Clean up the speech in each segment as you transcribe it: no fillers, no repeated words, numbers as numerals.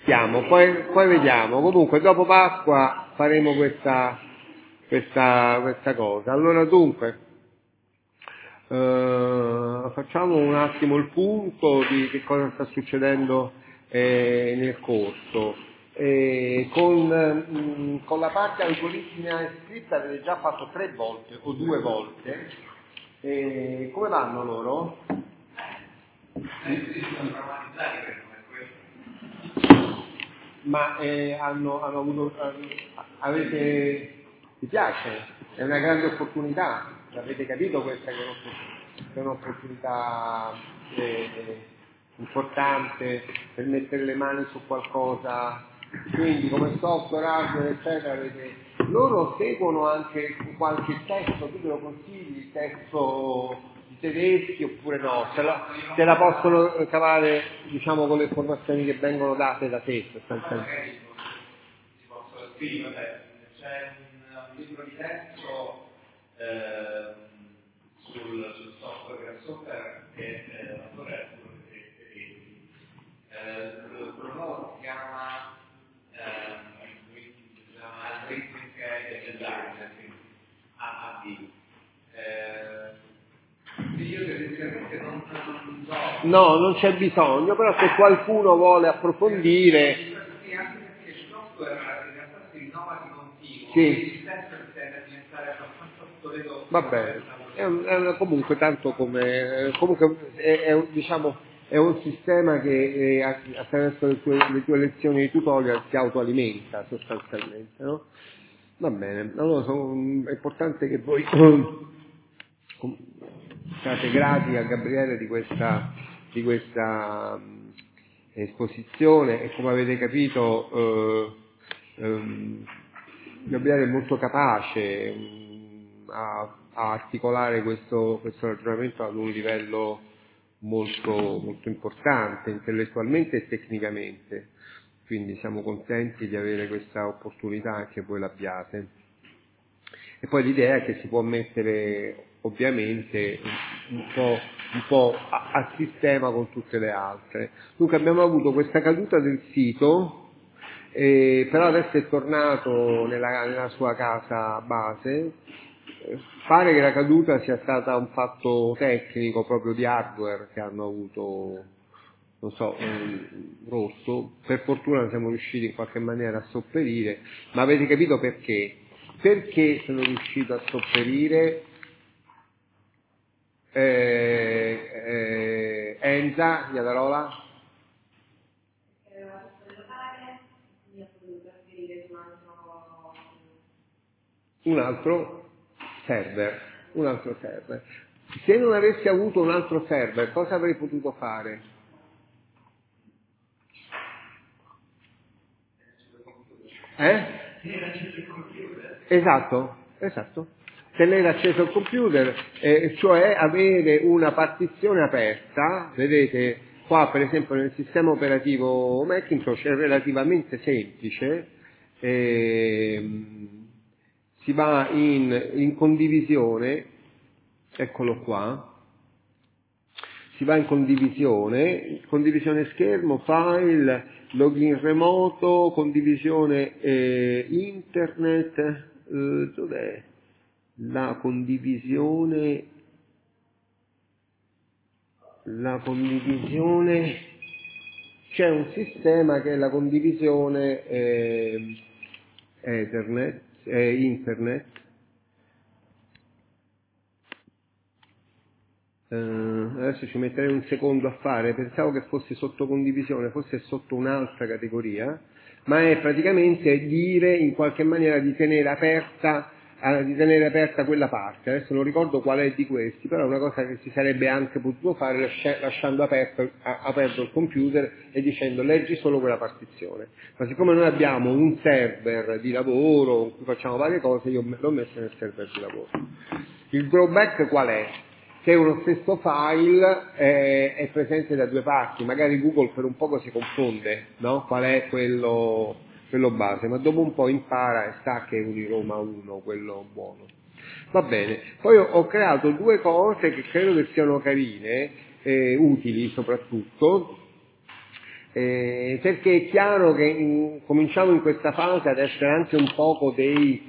poi vediamo. Comunque dopo Pasqua faremo questa cosa. Allora dunque, facciamo un attimo il punto di che cosa sta succedendo nel corso. Con la parte algoritmi script avete già fatto 3 volte o 2 volte. Come vanno loro? Ma hanno avuto, vi piace? È una grande opportunità, l'avete capito questa che è un'opportunità importante per mettere le mani su qualcosa, quindi come software, hardware, eccetera, loro seguono anche qualche testo, tu te lo consigli, il testo di tedeschi oppure no, se la possono cavare diciamo con le informazioni che vengono date da te sostanzialmente. Si possono scrivere, c'è un libro di testo sul software che l'autore quello nuovo si chiama Algorithmic Design, AAD. Io tendenzialmente non so. No, non c'è bisogno, però se qualcuno vuole approfondire. Sì, anche perché il software in realtà si rinnova di continuo. Sì. Il testo tende a diventare abbastanza obsoleto. Va bene, comunque tanto come comunque diciamo è un sistema che attraverso le tue lezioni di tutorial si autoalimenta sostanzialmente, no? Va bene, allora è importante che voi siate grati a Gabriele di questa esposizione e come avete capito Gabriele è molto capace a articolare questo ragionamento ad un livello molto, molto importante intellettualmente e tecnicamente, quindi siamo contenti di avere questa opportunità che voi l'abbiate. E poi l'idea è che si può mettere ovviamente un po' a sistema con tutte le altre. Dunque abbiamo avuto questa caduta del sito, però adesso è tornato nella sua casa base. Pare che la caduta sia stata un fatto tecnico proprio di hardware che hanno avuto, non so, rotto. Per fortuna siamo riusciti in qualche maniera a sopperire, ma avete capito perché? Perché sono riuscito a sopperire? Enza, Iadarola? Un altro server. Se non avessi avuto un altro server, cosa avrei potuto fare? Esatto. Tenere acceso il computer, cioè avere una partizione aperta, vedete qua per esempio nel sistema operativo Macintosh è relativamente semplice, si va in condivisione, eccolo qua, si va in condivisione schermo, file, login remoto, condivisione internet, dov'è? La condivisione, c'è un sistema che è la condivisione internet. Adesso ci metterei un secondo a fare, pensavo che fosse sotto condivisione, forse è sotto un'altra categoria, ma è praticamente dire in qualche maniera di tenere aperta quella parte. Adesso non ricordo qual è di questi, però è una cosa che si sarebbe anche potuto fare lasciando aperto il computer e dicendo leggi solo quella partizione. Ma siccome noi abbiamo un server di lavoro in cui facciamo varie cose, io l'ho messo nel server di lavoro. Il drawback qual è? Che uno stesso file è presente da due parti, magari Google per un poco si confonde, no? Qual è quello base, ma dopo un po' impara e sa che è Uniroma 1, quello buono. Va bene, poi ho creato 2 cose che credo che siano carine, utili soprattutto. perché è chiaro che cominciamo in questa fase ad essere anche un poco dei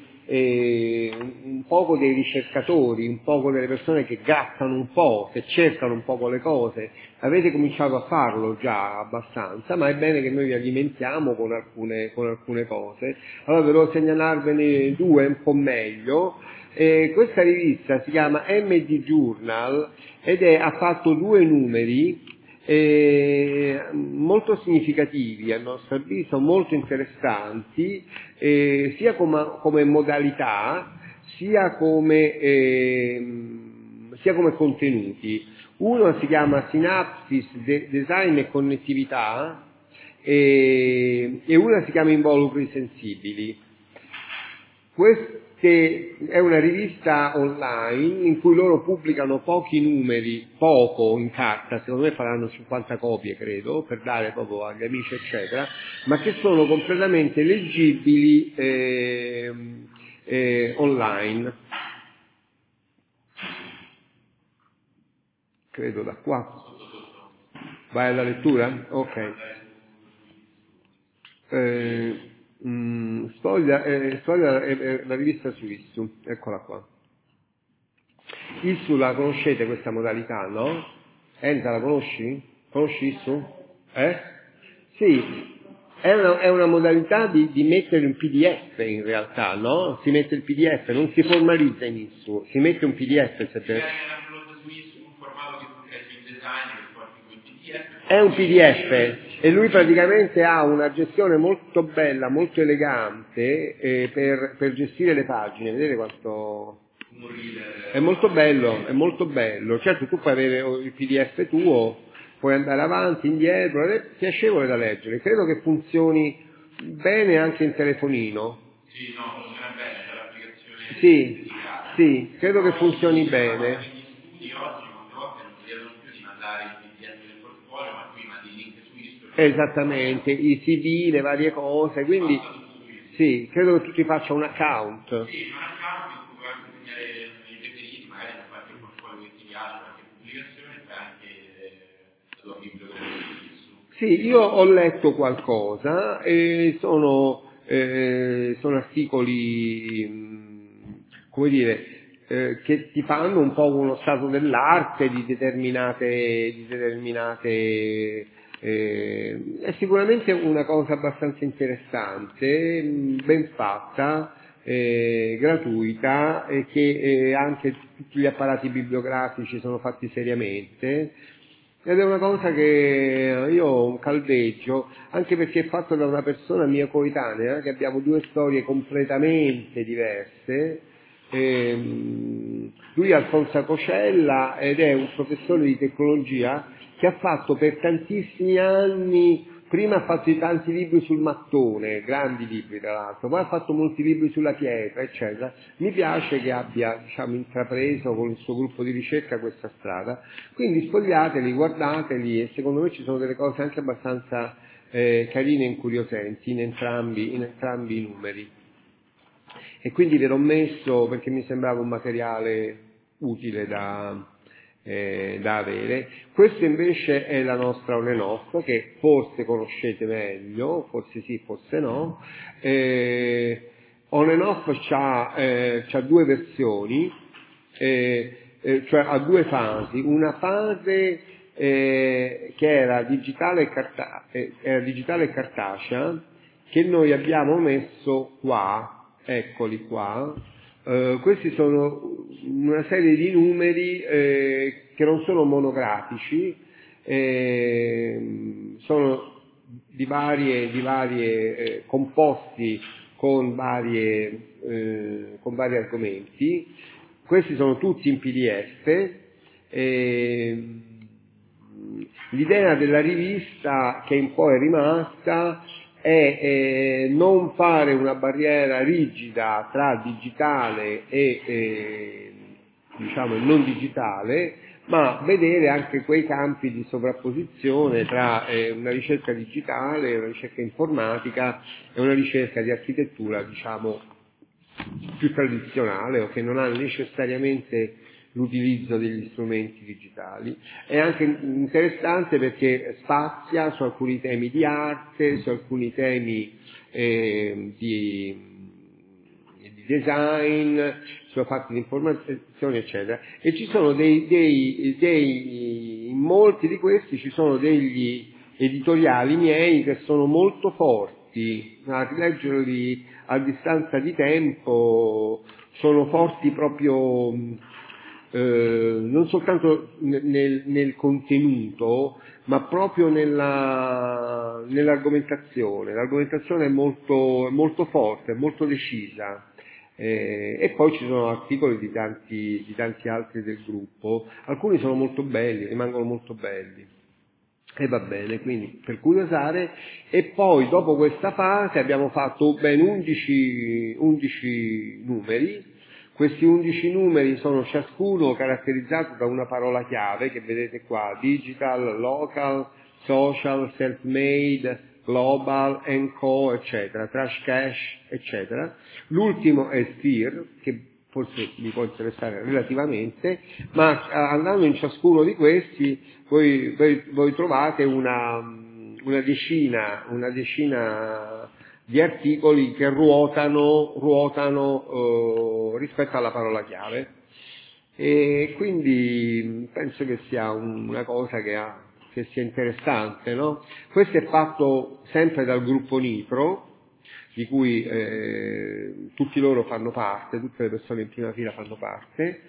ricercatori, un poco delle persone che grattano un po', che cercano un poco le cose. Avete cominciato a farlo già abbastanza, ma è bene che noi vi alimentiamo con alcune cose. Allora volevo segnalarvene due un po' meglio. Questa rivista si chiama MD Journal ed ha fatto 2 numeri molto significativi, a nostro avviso, molto interessanti, sia come modalità, sia come contenuti. Uno si chiama Synapsis, Design e Connettività, e una si chiama Involucri Sensibili. Questa è una rivista online in cui loro pubblicano pochi numeri, poco in carta, secondo me faranno 50 copie credo, per dare proprio agli amici eccetera, ma che sono completamente leggibili online. Credo da qua. Vai alla lettura? Ok. Storia, la rivista su Issu, eccola qua. Issu la conoscete questa modalità, no? Enza, la conosci? Conosci Issu? Sì, è una modalità di mettere un PDF in realtà, no? Si mette il PDF, non si formalizza in Issu, si mette un PDF. È un PDF e lui praticamente ha una gestione molto bella, molto elegante per gestire le pagine. Vedete quanto... È molto bello. Certo, tu puoi avere il PDF tuo, puoi andare avanti, indietro, è piacevole da leggere. Credo che funzioni bene anche in telefonino. Sì, no, funziona bene, c'è l'applicazione. Sì, credo che funzioni bene. Esattamente, i CV, le varie cose, quindi sì, credo che tu ti faccia un account. Sì, un account in cui puoi anche segnare i preferiti, magari per qualche portfolio che ti piace, qualche pubblicazione, e fai anche la tua biblioteca. Sì, io ho letto qualcosa e sono articoli, come dire, che ti fanno un po' uno stato dell'arte di determinate è sicuramente una cosa abbastanza interessante, ben fatta, gratuita e che anche tutti gli apparati bibliografici sono fatti seriamente ed è una cosa che io ho un caldeggio, anche perché è fatto da una persona mia coetanea, che abbiamo 2 storie completamente diverse. Lui è Alfonso Cocella ed è un professore di tecnologia che ha fatto per tantissimi anni, prima ha fatto tanti libri sul mattone, grandi libri tra l'altro, poi ha fatto molti libri sulla pietra, eccetera. Mi piace che abbia, intrapreso con il suo gruppo di ricerca questa strada, quindi sfogliateli, guardateli e secondo me ci sono delle cose anche abbastanza carine e incuriosenti in entrambi i numeri. E quindi ve l'ho messo perché mi sembrava un materiale utile da avere. Questa invece è la nostra On&Off, che forse conoscete meglio, forse sì, forse no. On&Off c'ha 2 versioni, cioè ha 2 fasi. Una fase che era digitale e cartacea, che noi abbiamo messo qua, eccoli qua. Questi sono una serie di numeri che non sono monografici, sono di varie composti con vari argomenti. Questi sono tutti in PDF. L'idea della rivista, che un po' è rimasta, è non fare una barriera rigida tra digitale e non digitale, ma vedere anche quei campi di sovrapposizione tra una ricerca digitale, una ricerca informatica e una ricerca di architettura più tradizionale o che non ha necessariamente l'utilizzo degli strumenti digitali. È anche interessante perché spazia su alcuni temi di arte, su alcuni temi di design, sulla parte di informazione, eccetera. E ci sono in molti di questi ci sono degli editoriali miei che sono molto forti, a rileggerli a distanza di tempo, sono forti proprio non soltanto nel contenuto, ma proprio nell'argomentazione. L'argomentazione è molto forte, è molto decisa. E poi ci sono articoli di tanti altri del gruppo, alcuni sono molto belli, rimangono molto belli. E va bene, quindi per curiosare. E poi dopo questa fase abbiamo fatto ben 11 numeri. Questi 11 numeri sono ciascuno caratterizzato da una parola chiave che vedete qua: digital, local, social, self-made, global, co, eccetera, trash cash, eccetera. L'ultimo è Sphere, che forse vi può interessare relativamente, ma andando in ciascuno di questi voi trovate una decina di articoli che ruotano rispetto alla parola chiave, e quindi penso che sia una cosa che sia interessante, no? Questo è fatto sempre dal gruppo Nitro, di cui tutti loro fanno parte, tutte le persone in prima fila fanno parte,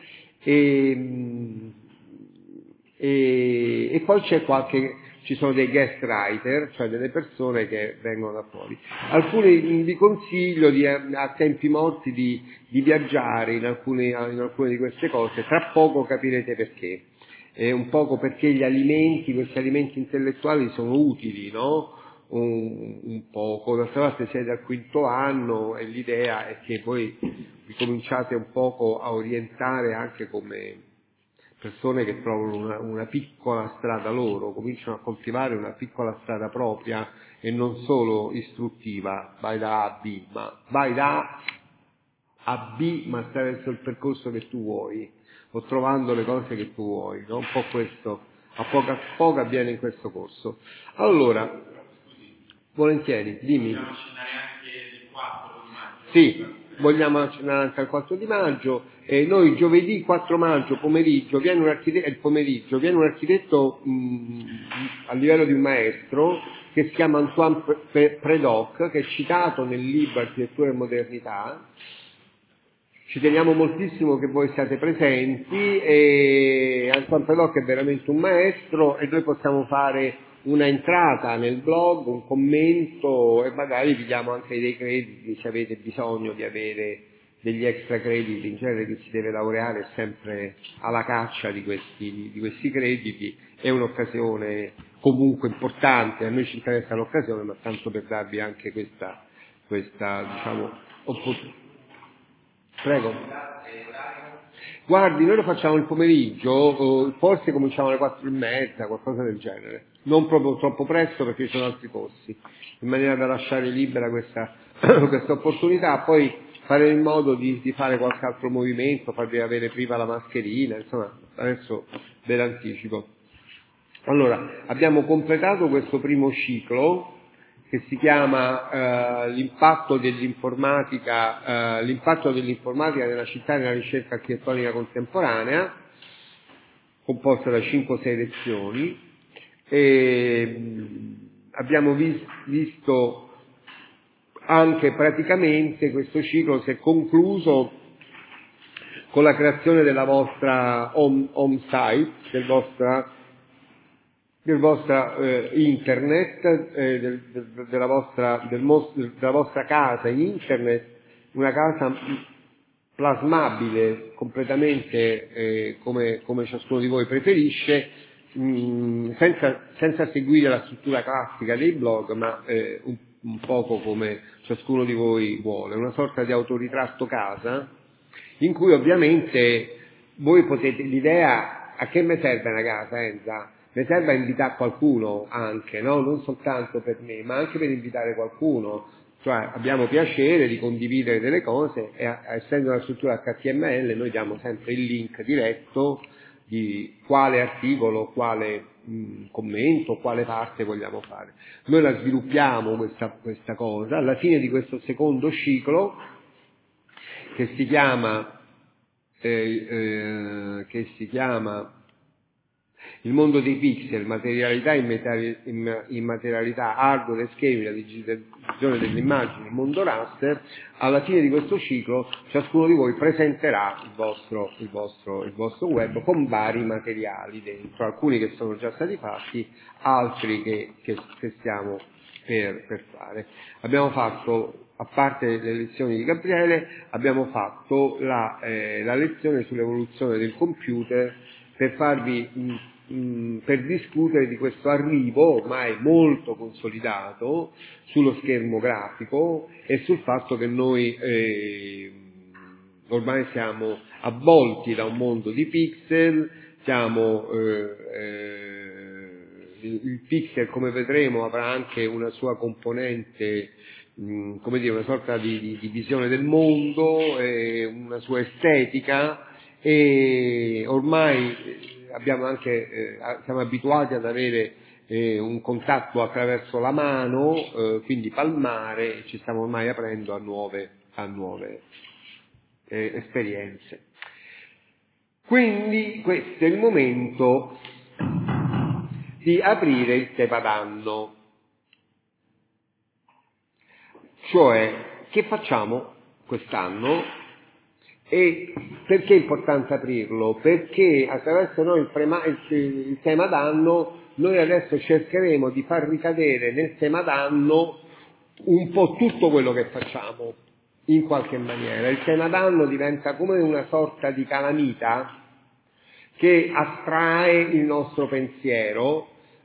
e poi ci sono dei guest writer, cioè delle persone che vengono da fuori. Alcuni vi consiglio a tempi morti di viaggiare in alcune di queste cose, tra poco capirete perché. Un poco perché questi alimenti intellettuali sono utili, no? Un poco, d'altra parte siete al quinto anno e l'idea è che voi vi cominciate un poco a orientare anche come persone che trovano una piccola strada loro, cominciano a coltivare una piccola strada propria e non solo istruttiva, vai da A a B, ma vai da A a B ma attraverso il percorso che tu vuoi, o trovando le cose che tu vuoi, no? Un po' questo, a poco avviene in questo corso. Allora, volentieri, dimmi. Vogliamo accennare anche il 4 di maggio? Sì, vogliamo accennare anche al 4 di maggio. Noi giovedì 4 maggio pomeriggio viene un architetto a livello di un maestro che si chiama Antoine Predoc, che è citato nel libro Architettura e Modernità. Ci teniamo moltissimo che voi siate presenti, e Antoine Predoc è veramente un maestro, e noi possiamo fare una entrata nel blog, un commento, e magari vi diamo anche dei crediti se avete bisogno di avere degli extra crediti. In genere chi si deve laureare è sempre alla caccia di questi crediti. È un'occasione comunque importante, a noi ci interessa l'occasione, ma tanto per darvi anche questa diciamo opportunità. Prego. Guardi, noi lo facciamo il pomeriggio, forse cominciamo alle 4:30, qualcosa del genere. Non proprio troppo presto perché ci sono altri corsi, in maniera da lasciare libera questa opportunità. Poi fare in modo di fare qualche altro movimento, farvi avere prima la mascherina, insomma, adesso ve l'anticipo. Allora, abbiamo completato questo primo ciclo che si chiama l'impatto dell'informatica nella città e nella ricerca architettonica contemporanea, composta da 5-6 lezioni, e abbiamo visto anche praticamente questo ciclo si è concluso con la creazione della vostra home site, del vostra internet, della vostra casa in internet, una casa plasmabile completamente come ciascuno di voi preferisce, senza seguire la struttura classica dei blog, ma un poco come ciascuno di voi vuole, una sorta di autoritratto casa, in cui ovviamente voi potete, l'idea, a che mi serve una casa, Enza? Mi serve a invitare qualcuno anche, no? Non soltanto per me, ma anche per invitare qualcuno. cioè abbiamo piacere di condividere delle cose e essendo una struttura HTML noi diamo sempre il link diretto di quale articolo, quale commento, quale parte vogliamo fare. Noi la sviluppiamo questa cosa, alla fine di questo secondo ciclo che si chiama il mondo dei pixel, materialità e immaterialità, hardware e schermi, la digitalizzazione delle immagini, il mondo raster. Alla fine di questo ciclo ciascuno di voi presenterà il vostro web con vari materiali dentro, alcuni che sono già stati fatti, altri che stiamo per fare. Abbiamo fatto, a parte le lezioni di Gabriele, abbiamo fatto la lezione sull'evoluzione del computer per discutere di questo arrivo ormai molto consolidato sullo schermo grafico e sul fatto che noi ormai siamo avvolti da un mondo di pixel, il pixel, come vedremo, avrà anche una sua componente, come dire, una sorta di visione del mondo, una sua estetica, e ormai siamo abituati ad avere un contatto attraverso la mano, quindi palmare, e ci stiamo ormai aprendo a nuove esperienze. Quindi questo è il momento di aprire il tema d'anno. Cioè, che facciamo quest'anno e perché è importante aprirlo? Perché attraverso noi il tema d'anno noi adesso cercheremo di far ricadere nel tema d'anno un po' tutto quello che facciamo, in qualche maniera. Il tema d'anno diventa come una sorta di calamita che attrae il nostro pensiero,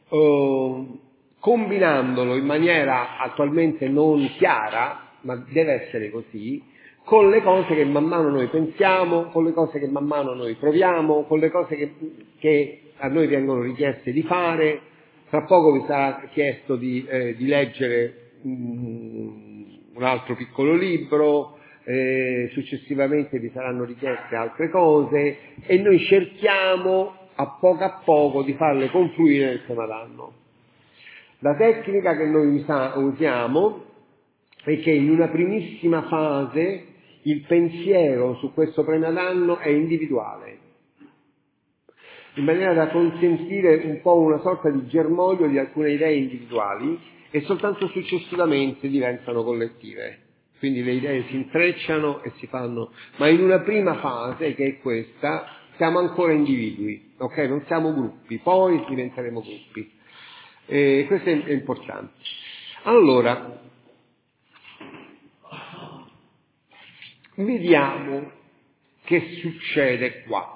combinandolo in maniera attualmente non chiara, ma deve essere così, con le cose che man mano noi pensiamo, con le cose che man mano noi proviamo, con le cose che a noi vengono richieste di fare. Tra poco vi sarà chiesto di leggere un altro piccolo libro, successivamente vi saranno richieste altre cose e noi cerchiamo a poco di farle confluire nel tema d'anno. La tecnica che noi usiamo è che in una primissima fase il pensiero su questo tema d'anno è individuale, in maniera da consentire un po' una sorta di germoglio di alcune idee individuali e soltanto successivamente diventano collettive. Quindi le idee si intrecciano e si fanno, ma in una prima fase, che è questa, siamo ancora individui, ok? Non siamo gruppi, poi diventeremo gruppi. Questo è importante. Allora, vediamo che succede qua.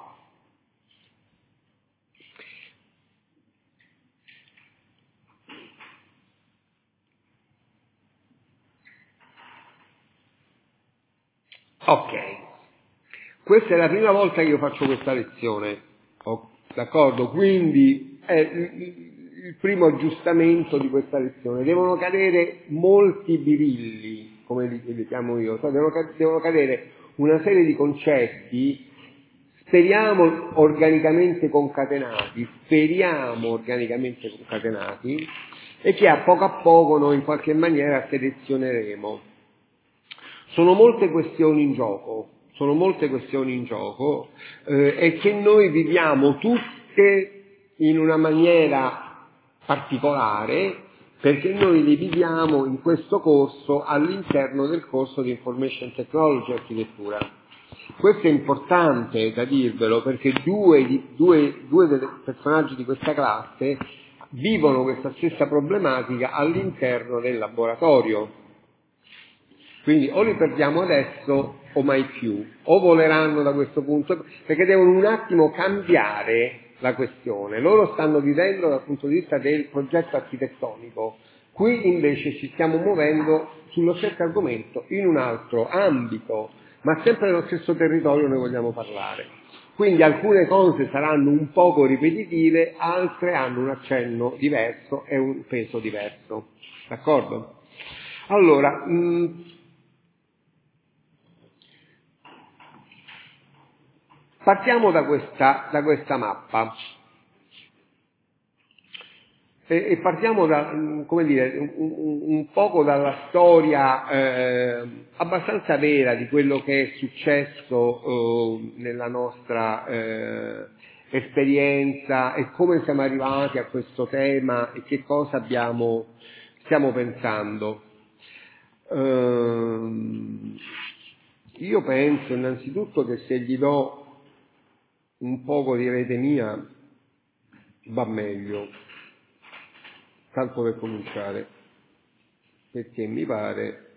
Ok, questa è la prima volta che io faccio questa lezione, d'accordo? Quindi è il primo aggiustamento di questa lezione. Devono cadere molti birilli, come li chiamo io, cioè devono cadere una serie di concetti, speriamo organicamente concatenati, e che a poco noi in qualche maniera selezioneremo. Sono molte questioni in gioco, e che noi viviamo tutte in una maniera particolare, perché noi le viviamo in questo corso all'interno del corso di Information Technology Architettura. Questo è importante da dirvelo, perché due dei personaggi di questa classe vivono questa stessa problematica all'interno del laboratorio. Quindi o li perdiamo adesso o mai più, o voleranno da questo punto, perché devono un attimo cambiare la questione. Loro stanno vivendo dal punto di vista del progetto architettonico, qui invece ci stiamo muovendo sullo stesso argomento, in un altro ambito, ma sempre nello stesso territorio noi vogliamo parlare. Quindi alcune cose saranno un poco ripetitive, altre hanno un accenno diverso e un peso diverso. D'accordo? Allora, partiamo da questa mappa e partiamo come dire, un poco dalla storia abbastanza vera di quello che è successo nella nostra esperienza e come siamo arrivati a questo tema e che cosa stiamo pensando. Io penso innanzitutto che se gli do un poco di rete mia va meglio, tanto per cominciare, perché mi pare,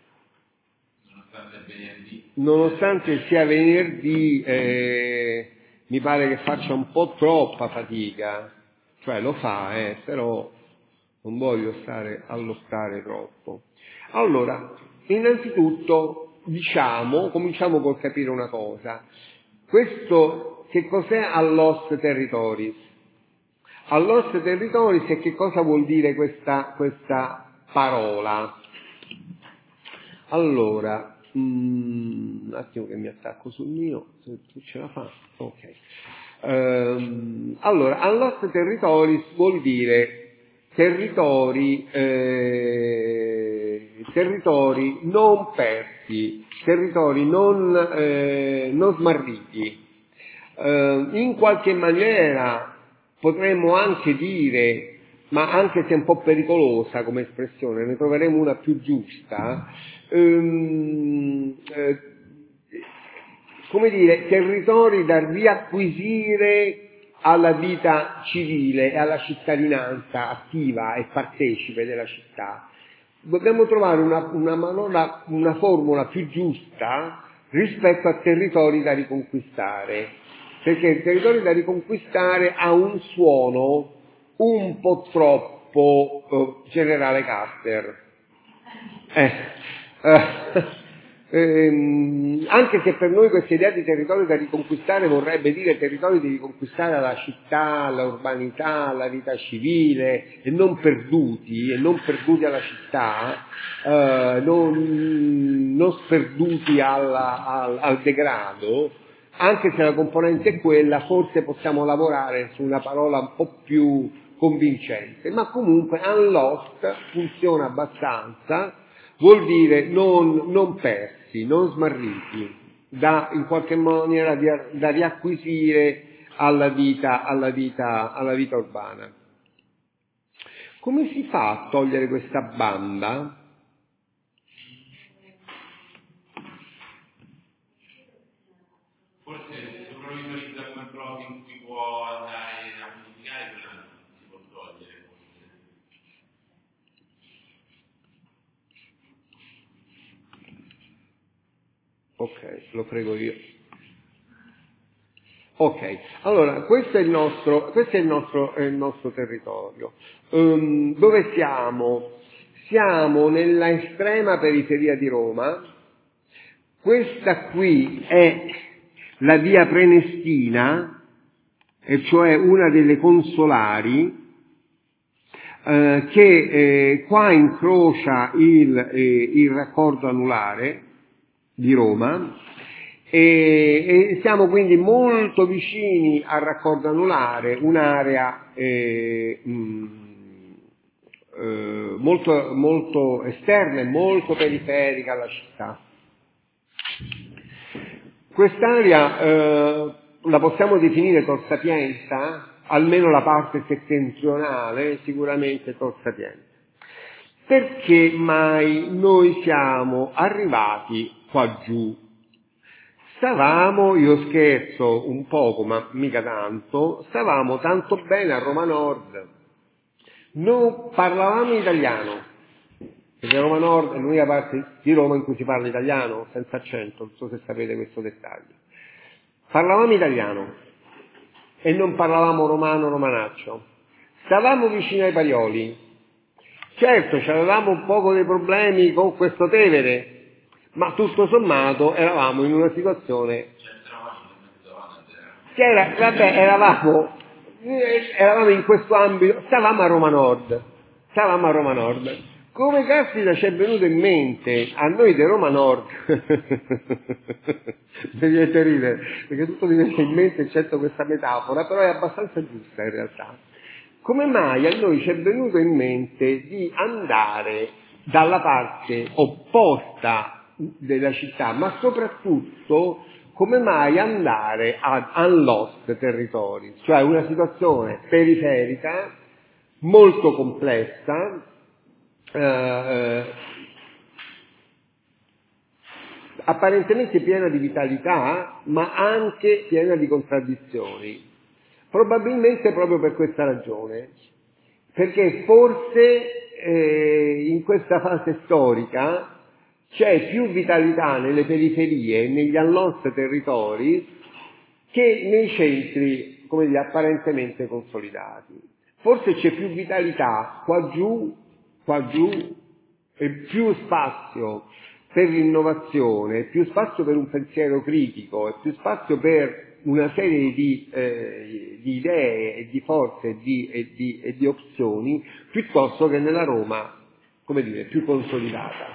nonostante sia venerdì, mi pare che faccia un po' troppa fatica, cioè lo fa, però non voglio stare a lottare troppo. Allora, innanzitutto cominciamo col capire una cosa. Questo che cos'è Allos Territoris? Allos Territoris e che cosa vuol dire questa parola? Allora, un attimo che mi attacco sul mio, se tu ce la fai. Ok. Allora, Allos Territoris vuol dire territori non persi, territori non smarriti. In qualche maniera potremmo anche dire, ma anche se è un po' pericolosa come espressione, ne troveremo una più giusta, come dire, territori da riacquisire alla vita civile e alla cittadinanza attiva e partecipe della città. Dobbiamo trovare una formula più giusta rispetto a territori da riconquistare, perché il territorio da riconquistare ha un suono un po' troppo generale Custer. Anche se per noi questa idea di territorio da riconquistare vorrebbe dire territorio da riconquistare alla città, all'urbanità, alla vita civile e non perduti alla città, non sperduti al degrado, anche se la componente è quella, forse possiamo lavorare su una parola un po' più convincente, ma comunque unlost funziona abbastanza, vuol dire non persi, non smarriti, in qualche maniera da riacquisire alla vita urbana. Come si fa a togliere questa banda? Forse se uno visualizza come blog in cui può andare a modificare, si può togliere. Ok, lo prego io. Ok, allora questo è il nostro territorio. Dove siamo? Siamo nella estrema periferia di Roma. Questa qui è la via Prenestina, e cioè una delle consolari, che qua incrocia il raccordo anulare di Roma, e siamo quindi molto vicini al raccordo anulare, un'area molto, molto esterna e molto periferica alla città. Quest'area la possiamo definire Tor Sapienza, almeno la parte settentrionale, sicuramente Tor Sapienza. Perché mai noi siamo arrivati qua giù? Io scherzo un poco, ma mica tanto, stavamo tanto bene a Roma Nord, non parlavamo italiano, perché Roma Nord è l'unica parte di Roma in cui si parla italiano, senza accento, non so se sapete questo dettaglio. Parlavamo italiano e non parlavamo romanaccio, stavamo vicino ai Parioli, certo c'avevamo un poco dei problemi con questo Tevere, ma tutto sommato eravamo in una situazione che eravamo in questo ambito, stavamo a Roma Nord, come caspita ci è venuto in mente a noi di Roma Nord, mi viene ridere, perché tutto mi viene in mente eccetto questa metafora, però è abbastanza giusta in realtà. Come mai a noi ci è venuto in mente di andare dalla parte opposta della città, ma soprattutto come mai andare ad unlost territories, cioè una situazione periferica molto complessa, apparentemente piena di vitalità, ma anche piena di contraddizioni. Probabilmente proprio per questa ragione, perché forse in questa fase storica c'è più vitalità nelle periferie, negli unlost territori, che nei centri, come dire, apparentemente consolidati. Forse c'è più vitalità qua giù, e più spazio per l'innovazione, più spazio per un pensiero critico e più spazio per una serie di idee e di forze e di opzioni, piuttosto che nella Roma, come dire, più consolidata.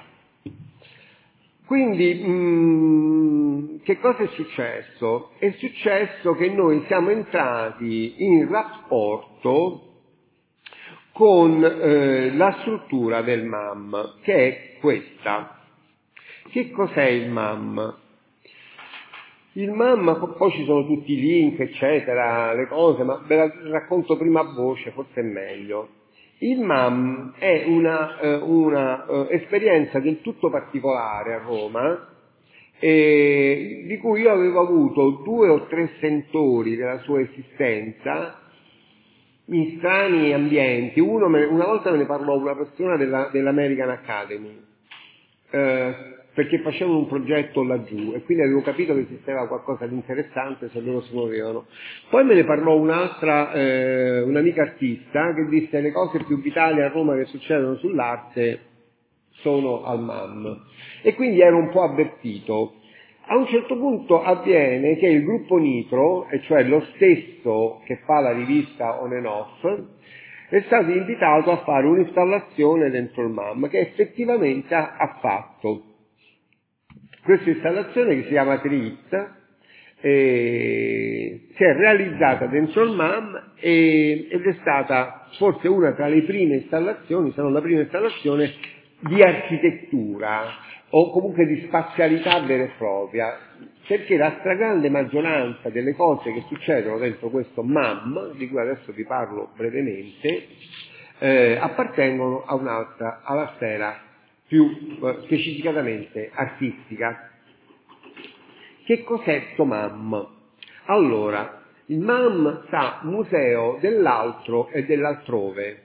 Quindi, che cosa è successo? È successo che noi siamo entrati in rapporto con la struttura del MAM, che è questa. Che cos'è il MAM? Il MAM, poi ci sono tutti i link, eccetera, le cose, ma ve la racconto prima a voce, forse è meglio. Il MAM è una esperienza del tutto particolare a Roma, di cui io avevo avuto 2 o 3 sentori della sua esistenza in strani ambienti. Una volta me ne parlò una persona dell'American Academy, perché facevano un progetto laggiù e quindi avevo capito che esisteva qualcosa di interessante se loro si muovevano. Poi me ne parlò un'amica artista che disse: le cose più vitali a Roma che succedono sull'arte sono al MAM, e quindi ero un po' avvertito. A un certo punto avviene che il gruppo Nitro, e cioè lo stesso che fa la rivista On and Off, è stato invitato a fare un'installazione dentro il MAM, che effettivamente ha fatto. Questa installazione, che si chiama Trit, si è realizzata dentro il MAM ed è stata forse una tra le prime installazioni, se non la prima installazione, di architettura o comunque di spazialità vera e propria, perché la stragrande maggioranza delle cose che succedono dentro questo MAM, di cui adesso vi parlo brevemente, appartengono alla sfera più specificatamente artistica. Che cos'è sto MAM? Allora, il MAM sta museo dell'altro e dell'altrove.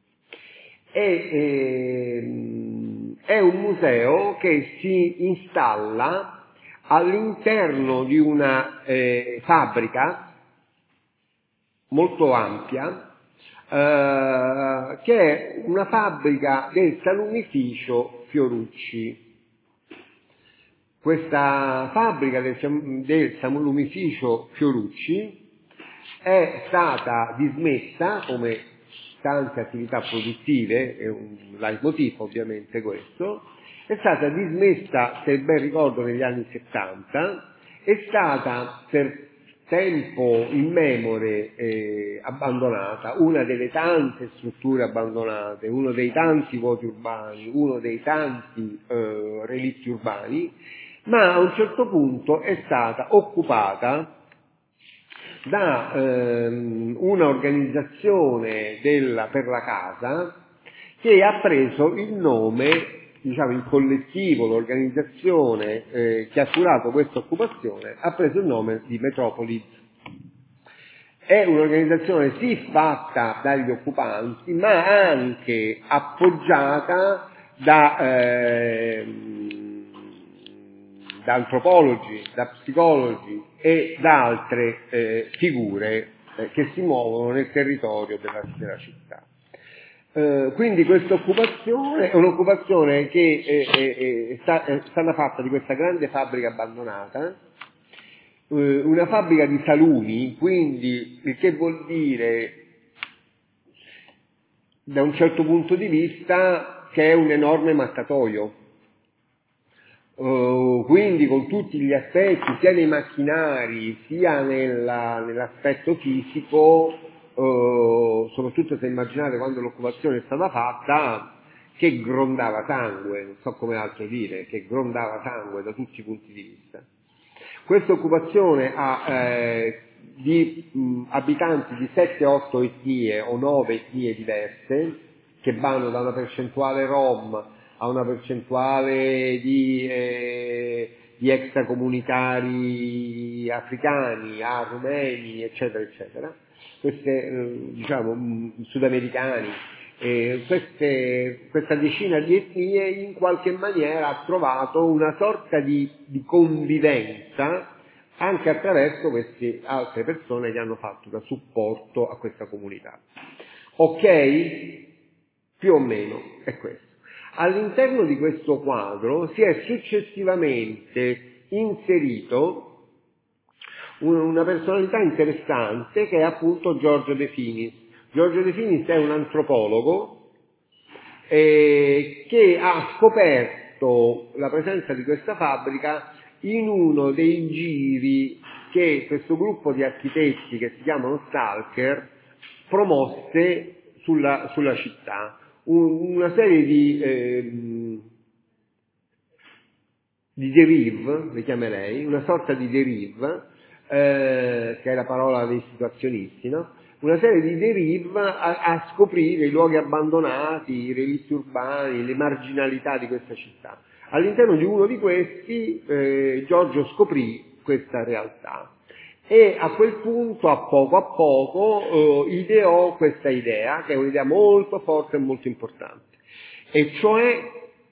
È un museo che si installa all'interno di una fabbrica molto ampia, che è una fabbrica del salumificio Fiorucci. Questa fabbrica del salumificio Fiorucci è stata dismessa, come tante attività produttive, è un leitmotiv ovviamente questo, è stata dismessa, se ben ricordo, negli anni 70, è stata per tempo immemore abbandonata, una delle tante strutture abbandonate, uno dei tanti vuoti urbani, uno dei tanti relitti urbani, ma a un certo punto è stata occupata da una organizzazione per la casa che ha preso il nome, diciamo il collettivo, l'organizzazione che ha curato questa occupazione, ha preso il nome di Metropolis. È un'organizzazione sì fatta dagli occupanti, ma anche appoggiata da antropologi, da psicologi e da altre figure che si muovono nel territorio della città. Quindi questa occupazione è un'occupazione che è stata fatta di questa grande fabbrica abbandonata, una fabbrica di salumi, quindi il che vuol dire da un certo punto di vista che è un enorme mattatoio. Quindi con tutti gli aspetti, sia nei macchinari, sia nell'aspetto fisico, soprattutto se immaginate quando l'occupazione è stata fatta, che grondava sangue, non so come altro dire, che grondava sangue da tutti i punti di vista. Questa occupazione ha di abitanti di 7-8 etnie o 9 etnie diverse, che vanno da una percentuale rom a una percentuale di extracomunitari africani, a rumeni, eccetera, eccetera, queste, diciamo, sudamericani, questa decina di etnie in qualche maniera ha trovato una sorta di convivenza anche attraverso queste altre persone che hanno fatto da supporto a questa comunità. Ok? Più o meno è questo. All'interno di questo quadro si è successivamente inserito una personalità interessante che è appunto Giorgio De Finis. Giorgio De Finis è un antropologo che ha scoperto la presenza di questa fabbrica in uno dei giri che questo gruppo di architetti che si chiamano Stalker promosse sulla città. Una serie di derive, le chiamerei, una sorta di derive, che è la parola dei situazionisti, no? Una serie di derive a scoprire i luoghi abbandonati, i relitti urbani, le marginalità di questa città. All'interno di uno di questi Giorgio scoprì questa realtà e a quel punto, a poco, ideò questa idea, che è un'idea molto forte e molto importante, e cioè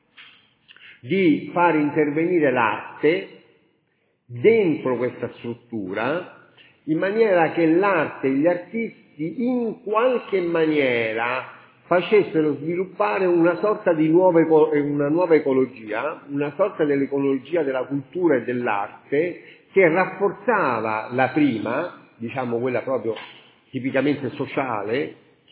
di far intervenire l'arte dentro questa struttura, in maniera che l'arte e gli artisti in qualche maniera facessero sviluppare una sorta di una nuova ecologia, una sorta dell'ecologia della cultura e dell'arte che rafforzava la prima, diciamo quella proprio tipicamente sociale,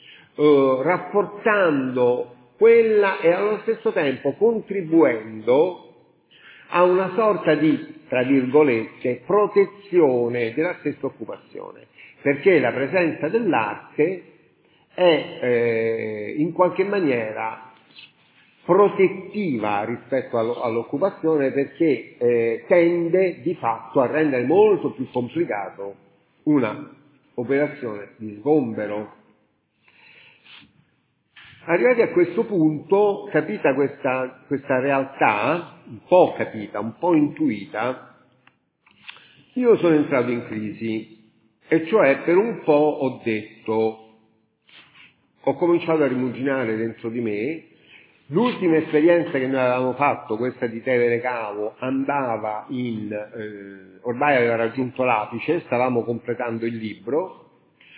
rafforzando quella e allo stesso tempo contribuendo a una sorta di, tra virgolette, protezione della stessa occupazione, perché la presenza dell'arte è in qualche maniera protettiva rispetto all'occupazione, perché tende di fatto a rendere molto più complicato una operazione di sgombero. Arrivati a questo punto, capita questa realtà, un po' capita, un po' intuita, io sono entrato in crisi, e cioè per un po' ho cominciato a rimuginare dentro di me. L'ultima esperienza che noi avevamo fatto, questa di Tevere Cavo, andava ormai aveva raggiunto l'apice, stavamo completando il libro,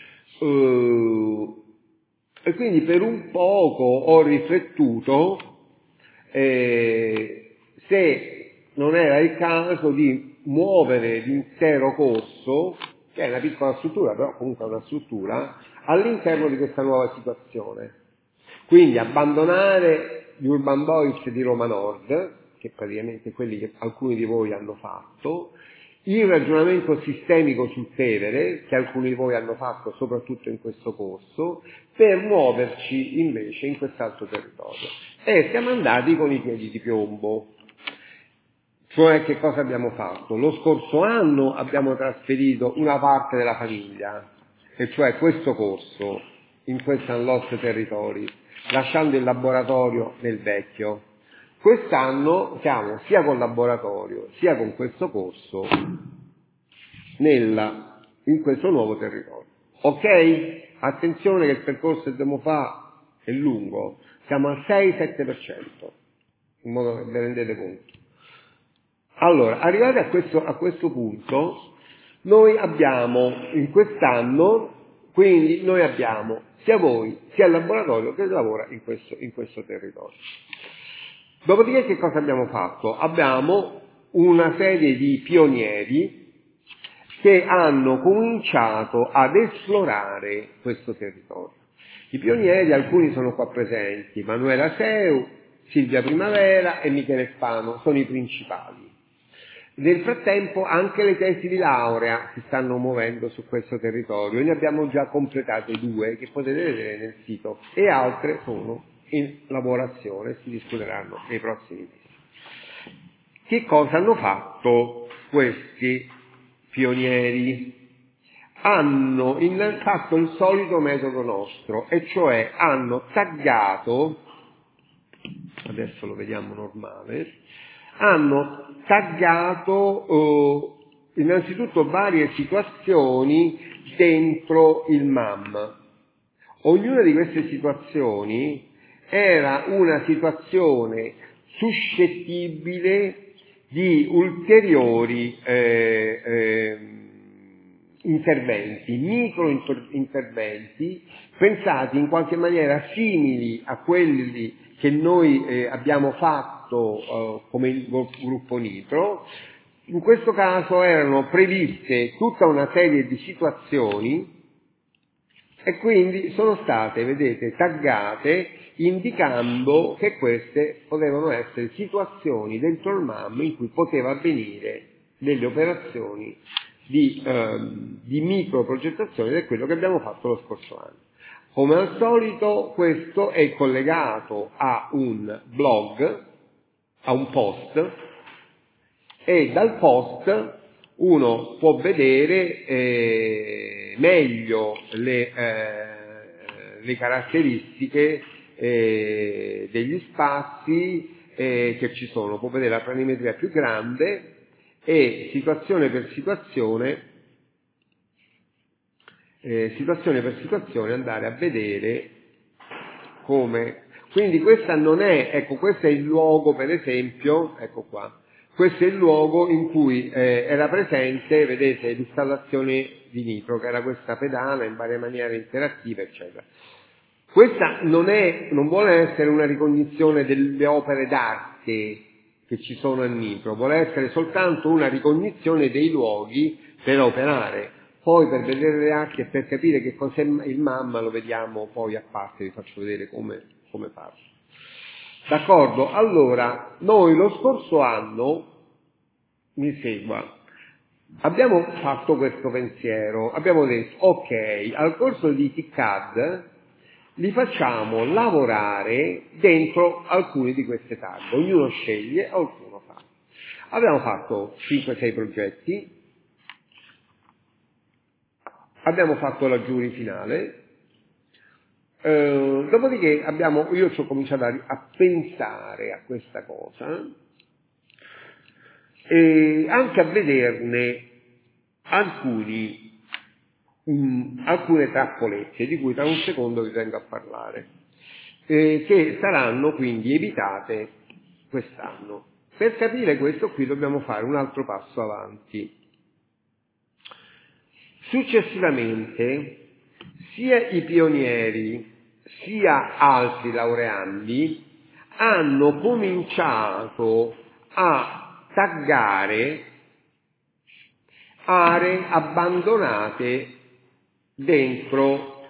e quindi per un poco ho riflettuto se non era il caso di muovere l'intero corso, che è una piccola struttura, però comunque è una struttura, all'interno di questa nuova situazione. Quindi abbandonare gli Urban Boys di Roma Nord, che praticamente quelli che alcuni di voi hanno fatto, il ragionamento sistemico sul Tevere, che alcuni di voi hanno fatto soprattutto in questo corso, per muoverci invece in quest'altro territorio. E siamo andati con i piedi di piombo. Cioè, che cosa abbiamo fatto? Lo scorso anno abbiamo trasferito una parte della famiglia, e cioè questo corso, in questa Unlost Territory, lasciando il laboratorio nel vecchio. Quest'anno siamo sia col laboratorio sia con questo corso in questo nuovo territorio. Ok? Attenzione che il percorso che dobbiamo fare è lungo, siamo al 6-7%, in modo che vi rendete conto. Allora, arrivati a questo punto, noi abbiamo in quest'anno, quindi noi abbiamo sia voi sia il laboratorio che lavora in questo territorio. Dopodiché che cosa abbiamo fatto? Abbiamo una serie di pionieri che hanno cominciato ad esplorare questo territorio. I pionieri, alcuni sono qua presenti: Manuela Seu, Silvia Primavera e Michele Spano sono i principali. Nel frattempo anche le tesi di laurea si stanno muovendo su questo territorio, ne abbiamo già completate 2 che potete vedere nel sito e altre sono in lavorazione, si discuteranno nei prossimi mesi. Che cosa hanno fatto questi pionieri? Hanno fatto il solito metodo nostro, e cioè hanno taggato, adesso lo vediamo normale, hanno taggato innanzitutto varie situazioni dentro il MAM. Ognuna di queste situazioni era una situazione suscettibile di ulteriori interventi, micro interventi, pensati in qualche maniera simili a quelli che noi abbiamo fatto come il gruppo Nitro. In questo caso erano previste tutta una serie di situazioni e quindi sono state, vedete, taggate indicando che queste potevano essere situazioni dentro il MAM in cui poteva avvenire delle operazioni di microprogettazione, ed è quello che abbiamo fatto lo scorso anno. Come al solito questo è collegato a un blog, a un post, e dal post uno può vedere meglio le caratteristiche degli spazi che ci sono, può vedere la planimetria più grande e situazione per situazione andare a vedere come. Quindi questa non è, ecco, questo è il luogo, per esempio, ecco qua, questo è il luogo in cui era presente, vedete, l'installazione di Nitro, che era questa pedana in varie maniere interattive, eccetera. Questa non vuole essere una ricognizione delle opere d'arte che ci sono a Nitro, vuole essere soltanto una ricognizione dei luoghi per operare. Poi per vedere le arti e per capire che cos'è il MAM lo vediamo poi a parte, vi faccio vedere come farlo. D'accordo? Allora, noi lo scorso anno, mi segua, abbiamo fatto questo pensiero, abbiamo detto, ok, al corso di TICCAD li facciamo lavorare dentro alcuni di queste tag, ognuno sceglie e ognuno fa. Abbiamo fatto 5-6 progetti, abbiamo fatto la giury finale, dopodiché io ci ho cominciato a pensare a questa cosa e anche a vederne alcune trappolette di cui tra un secondo vi vengo a parlare, che saranno quindi evitate quest'anno. Per capire questo qui dobbiamo fare un altro passo avanti. Successivamente sia i pionieri sia altri laureandi hanno cominciato a taggare aree abbandonate dentro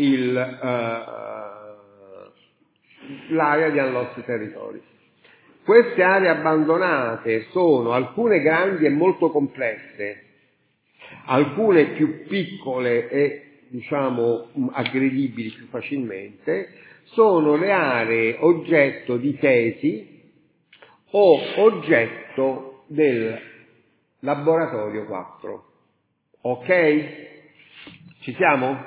l'area di Unlost Territories. Queste aree abbandonate sono alcune grandi e molto complesse, alcune più piccole e diciamo aggredibili più facilmente, sono le aree oggetto di tesi o oggetto del laboratorio 4. Ok? Ci siamo?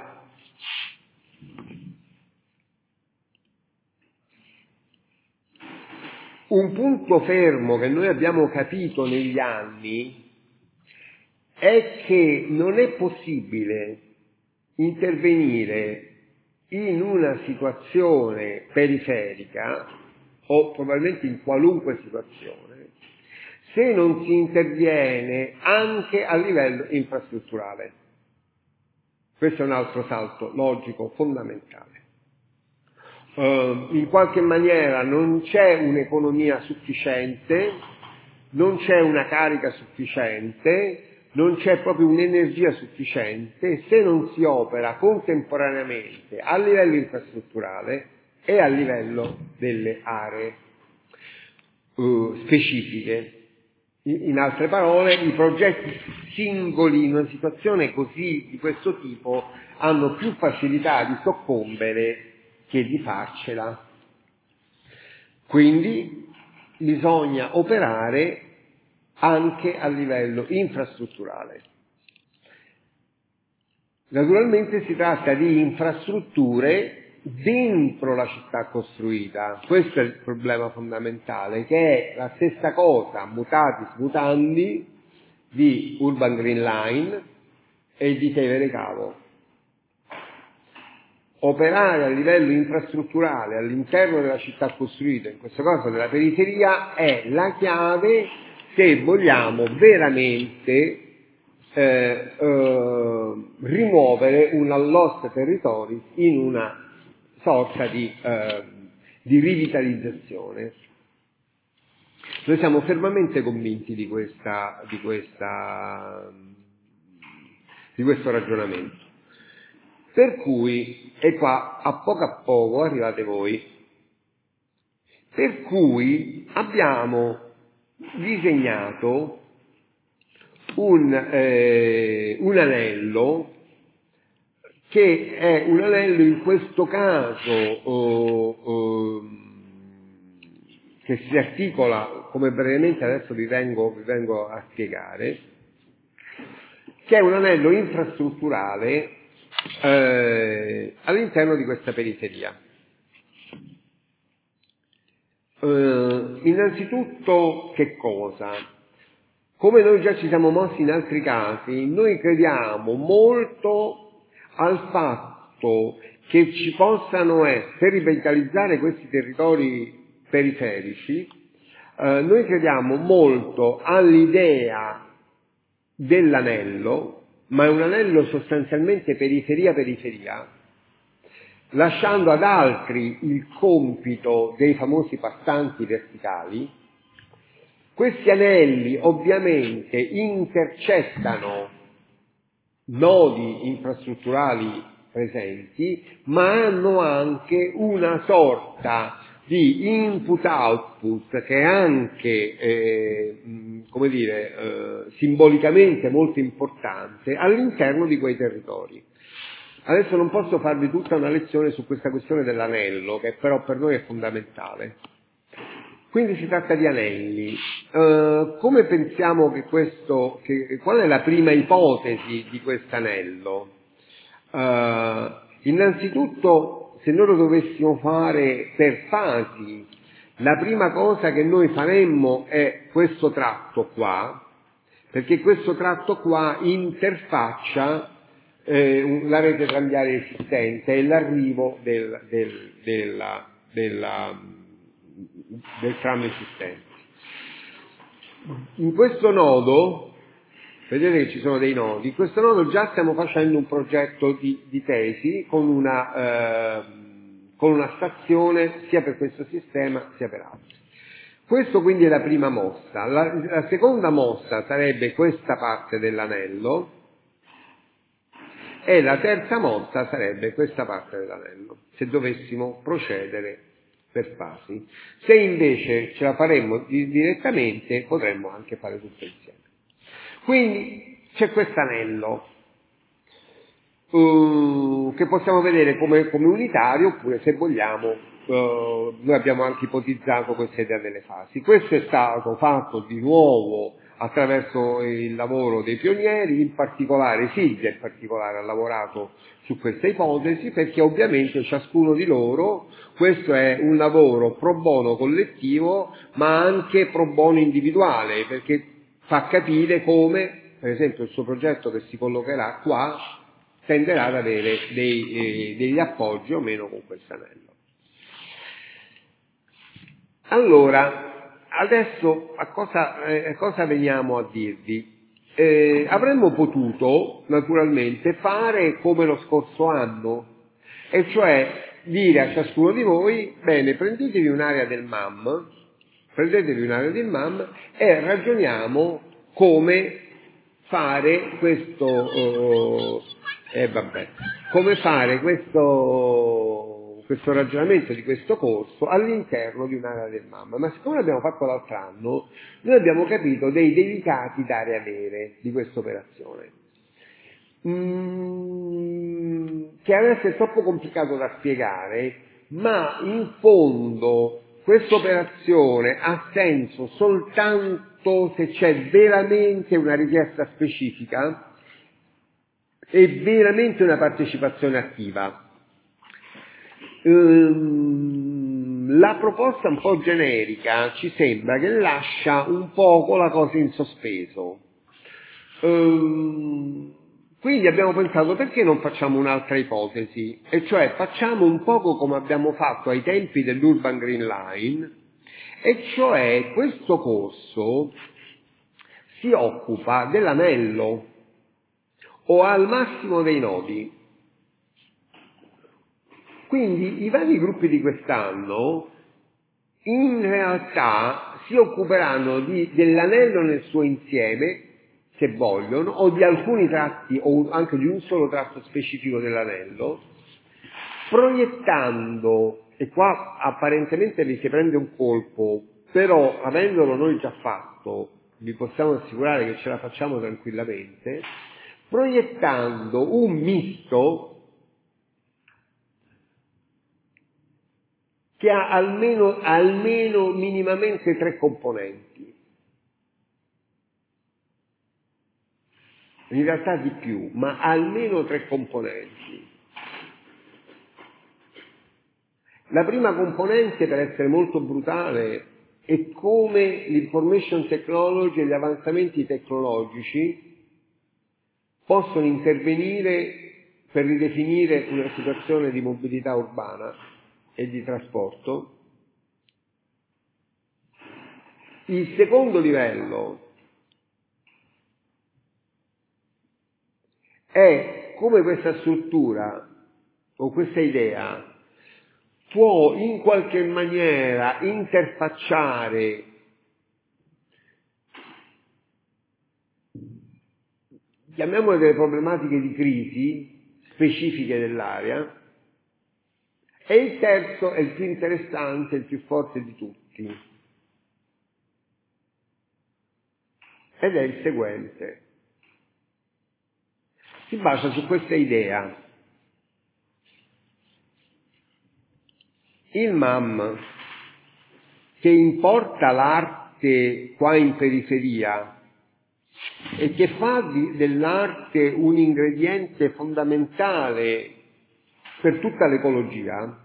Un punto fermo che noi abbiamo capito negli anni è che non è possibile intervenire in una situazione periferica o probabilmente in qualunque situazione se non si interviene anche a livello infrastrutturale. Questo è un altro salto logico fondamentale. In qualche maniera non c'è un'economia sufficiente, non c'è una carica sufficiente, non c'è proprio un'energia sufficiente se non si opera contemporaneamente a livello infrastrutturale e a livello delle aree. specifiche. In altre parole, i progetti singoli in una situazione così di questo tipo hanno più facilità di soccombere che di farcela. Quindi bisogna operare anche a livello infrastrutturale. Naturalmente si tratta di infrastrutture dentro la città costruita. Questo è il problema fondamentale, che è la stessa cosa, mutatis mutandi, di Urban Green Line e di Tevere Cavo. Operare a livello infrastrutturale all'interno della città costruita, in questo caso della periferia, è la chiave se vogliamo veramente rimuovere un lost territory in una sorta di rivitalizzazione. Noi siamo fermamente convinti di questo ragionamento. Per cui, e qua a poco arrivate voi, per cui abbiamo disegnato un anello che è un anello in questo caso che si articola, come brevemente adesso vi vengo a spiegare, che è un anello infrastrutturale all'interno di questa periferia. Innanzitutto che cosa? Come noi già ci siamo mossi in altri casi, noi crediamo molto al fatto che ci possano essere, per rivitalizzare questi territori periferici, noi crediamo molto all'idea dell'anello, ma è un anello sostanzialmente periferia, lasciando ad altri il compito dei famosi passanti verticali. Questi anelli ovviamente intercettano nodi infrastrutturali presenti, ma hanno anche una sorta di input-output che è anche, simbolicamente molto importante all'interno di quei territori. Adesso non posso farvi tutta una lezione su questa questione dell'anello, che però per noi è fondamentale. Quindi si tratta di anelli. Come pensiamo qual è la prima ipotesi di quest'anello? Innanzitutto, se noi lo dovessimo fare per fasi, la prima cosa che noi faremmo è questo tratto qua, perché questo tratto qua interfaccia la rete tranviaria esistente e l'arrivo del tram esistente. In questo nodo, vedete che ci sono dei nodi, in questo nodo già stiamo facendo un progetto di tesi con una stazione sia per questo sistema sia per altri. Questo quindi è la prima mossa. La seconda mossa sarebbe questa parte dell'anello e la terza mossa sarebbe questa parte dell'anello, se dovessimo procedere per fasi. Se invece ce la faremmo direttamente, potremmo anche fare tutto insieme. Quindi c'è quest'anello che possiamo vedere come unitario, oppure se vogliamo, noi abbiamo anche ipotizzato questa idea delle fasi. Questo è stato fatto di nuovo attraverso il lavoro dei pionieri, in particolare Silvia in particolare ha lavorato su questa ipotesi, perché ovviamente ciascuno di loro, questo è un lavoro pro bono collettivo ma anche pro bono individuale, perché fa capire come, per esempio, il suo progetto che si collocherà qua tenderà ad avere degli appoggi o meno con questo anello. Allora, adesso a cosa veniamo a dirvi? Avremmo potuto naturalmente fare come lo scorso anno, e cioè dire a ciascuno di voi: bene, prendetevi un'area del MAM e ragioniamo come fare ragionamento di questo corso all'interno di un'area del MAM. Ma siccome l'abbiamo fatto l'altro anno, noi abbiamo capito dei delicati da riavere di questa operazione. Che adesso è troppo complicato da spiegare, ma in fondo questa operazione ha senso soltanto se c'è veramente una richiesta specifica e veramente una partecipazione attiva. La proposta un po' generica ci sembra che lascia un poco la cosa in sospeso. Quindi abbiamo pensato, perché non facciamo un'altra ipotesi? E cioè facciamo un poco come abbiamo fatto ai tempi dell'Urban Green Line, e cioè questo corso si occupa dell'anello o al massimo dei nodi. Quindi i vari gruppi di quest'anno in realtà si occuperanno dell'anello nel suo insieme, se vogliono, o di alcuni tratti o anche di un solo tratto specifico dell'anello, proiettando, e qua apparentemente vi si prende un colpo, però avendolo noi già fatto, vi possiamo assicurare che ce la facciamo tranquillamente, proiettando un misto che ha almeno minimamente 3 componenti. In realtà di più, ma almeno 3 componenti. La prima componente, per essere molto brutale, è come l'information technology e gli avanzamenti tecnologici possono intervenire per ridefinire una situazione di mobilità urbana e di trasporto. Il secondo livello è come questa struttura o questa idea può in qualche maniera interfacciare chiamiamole delle problematiche di crisi specifiche dell'area, e il terzo è il più interessante, il più forte di tutti, ed è il seguente. Si basa su questa idea. Il MAM, che importa l'arte qua in periferia e che fa dell'arte un ingrediente fondamentale per tutta l'ecologia,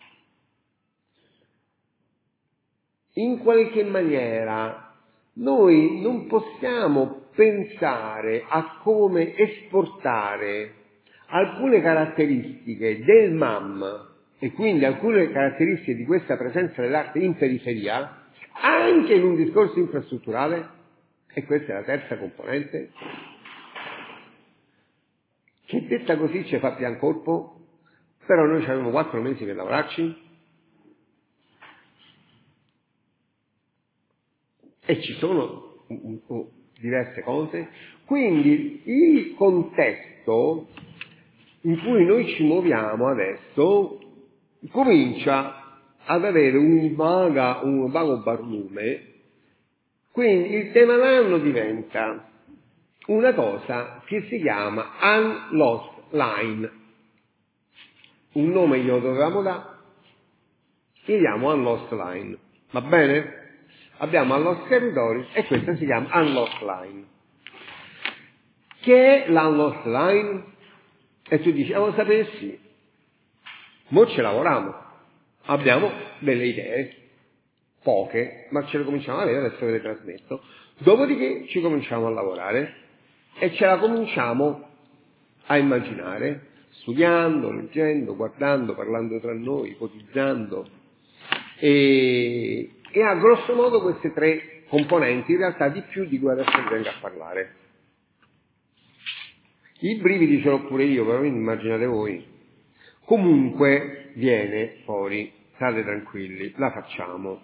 in qualche maniera noi non possiamo pensare a come esportare alcune caratteristiche del MAM e quindi alcune caratteristiche di questa presenza dell'arte in periferia anche in un discorso infrastrutturale, e questa è la terza componente, che detta così ci fa pian colpo, però noi ci avevamo 4 mesi per lavorarci e ci sono diverse cose, quindi il contesto in cui noi ci muoviamo adesso comincia ad avere un vago barlume. Quindi il tema d'anno diventa una cosa che si chiama Unlost Line. Un nome glielo dovevamo dare, gli diamo Unlost Line. Va bene? Abbiamo Unlost Territory e questa si chiama Unlost Line. Che è l'Unlost Line? E tu dici, lo sapessi? Mo' ci lavoriamo. Abbiamo delle idee, poche, ma ce le cominciamo a avere, adesso ve le trasmetto. Dopodiché ci cominciamo a lavorare e ce la cominciamo a immaginare, studiando, leggendo, guardando, parlando tra noi, ipotizzando. E a grosso modo queste 3 componenti, in realtà di più di cui adesso vengo a parlare. I brividi ce l'ho pure io, però immaginate voi. Comunque viene fuori, state tranquilli, la facciamo.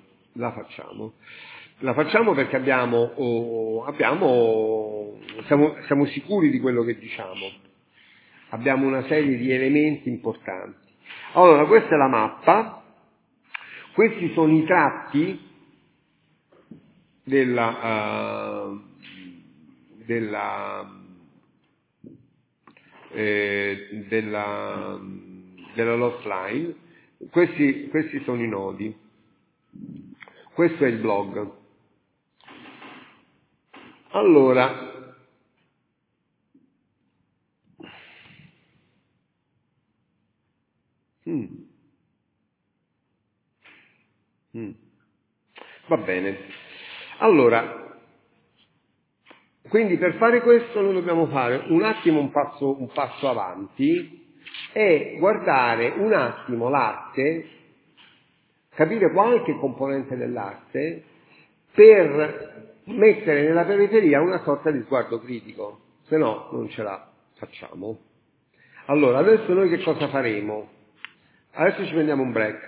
La facciamo perché siamo sicuri di quello che diciamo. Abbiamo una serie di elementi importanti. Allora, questa è la mappa, questi sono i tratti della lost line. Questi sono i nodi. Questo è il blog. Allora, va bene. Allora, quindi per fare questo noi dobbiamo fare un attimo un passo avanti e guardare un attimo l'arte, capire qualche componente dell'arte per mettere nella periferia una sorta di sguardo critico, se no non ce la facciamo. Allora, adesso noi che cosa faremo? Adesso ci prendiamo un break.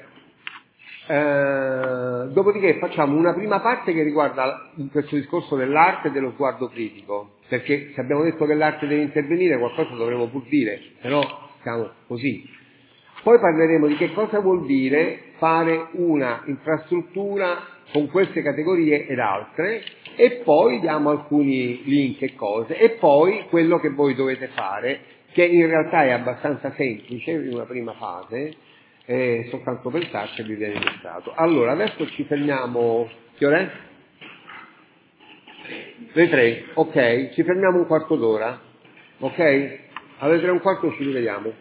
Dopodiché facciamo una prima parte che riguarda questo discorso dell'arte e dello sguardo critico, perché se abbiamo detto che l'arte deve intervenire qualcosa dovremo pur dire, se no siamo così. Poi parleremo di che cosa vuol dire fare una infrastruttura con queste categorie ed altre, e poi diamo alcuni link e cose, e poi quello che voi dovete fare, che in realtà è abbastanza semplice in una prima fase, soltanto pensarci e vi viene illustrato. Allora, adesso ci fermiamo, che ora è? Le 3, ok, ci fermiamo un quarto d'ora, ok? Alle 3 e un quarto ci rivediamo.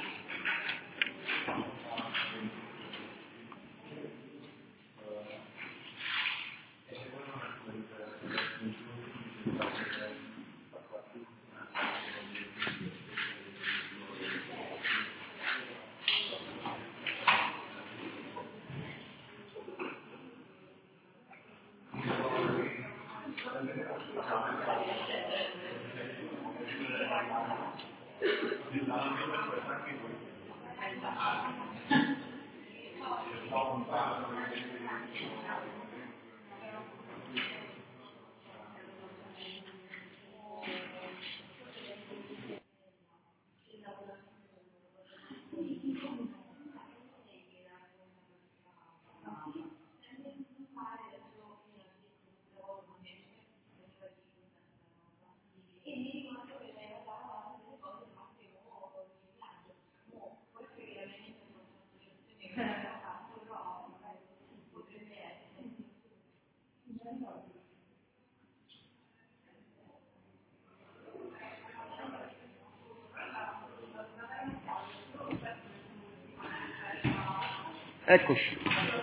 Eccoci.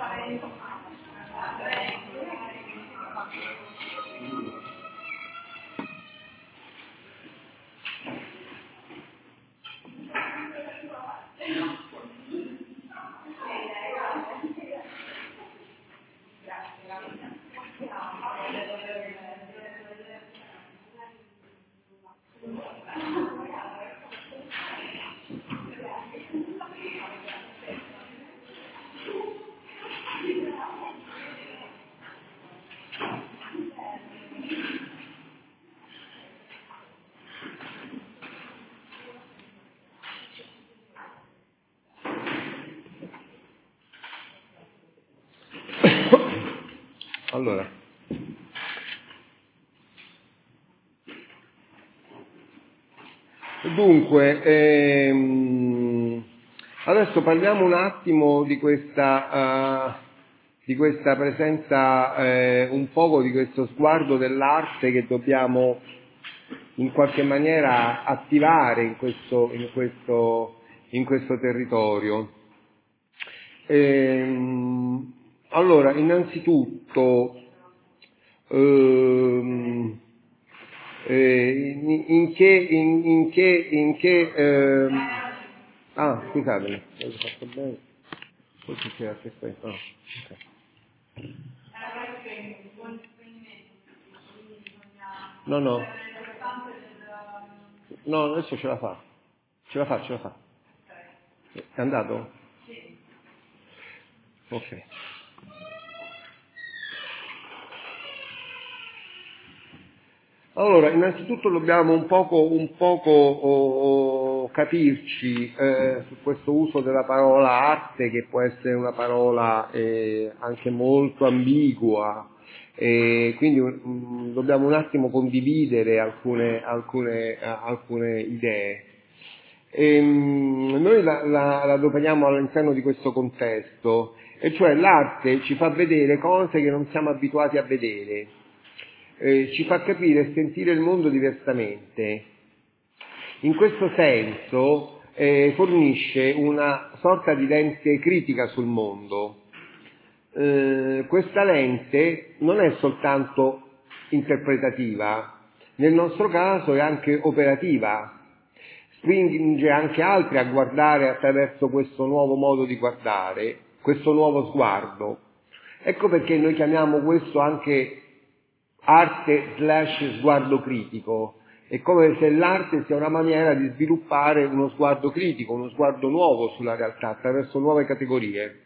Allora, dunque, adesso parliamo un attimo di questa presenza, un poco di questo sguardo dell'arte che dobbiamo in qualche maniera attivare in questo territorio. Allora, innanzitutto, in che scusatemi, ho fatto bene, forse c'era che aspetta, ok. No, adesso ce la fa. È andato? Ok. Allora, innanzitutto dobbiamo un poco capirci su questo uso della parola arte, che può essere una parola anche molto ambigua, quindi dobbiamo un attimo condividere alcune idee. Noi la adoperiamo all'interno di questo contesto, e cioè l'arte ci fa vedere cose che non siamo abituati a vedere, ci fa capire e sentire il mondo diversamente. In questo senso fornisce una sorta di lente critica sul mondo. Questa lente non è soltanto interpretativa, nel nostro caso è anche operativa, spinge anche altri a guardare attraverso questo nuovo modo di guardare, questo nuovo sguardo. Ecco perché noi chiamiamo questo anche arte / sguardo critico. È come se l'arte sia una maniera di sviluppare uno sguardo critico, uno sguardo nuovo sulla realtà attraverso nuove categorie.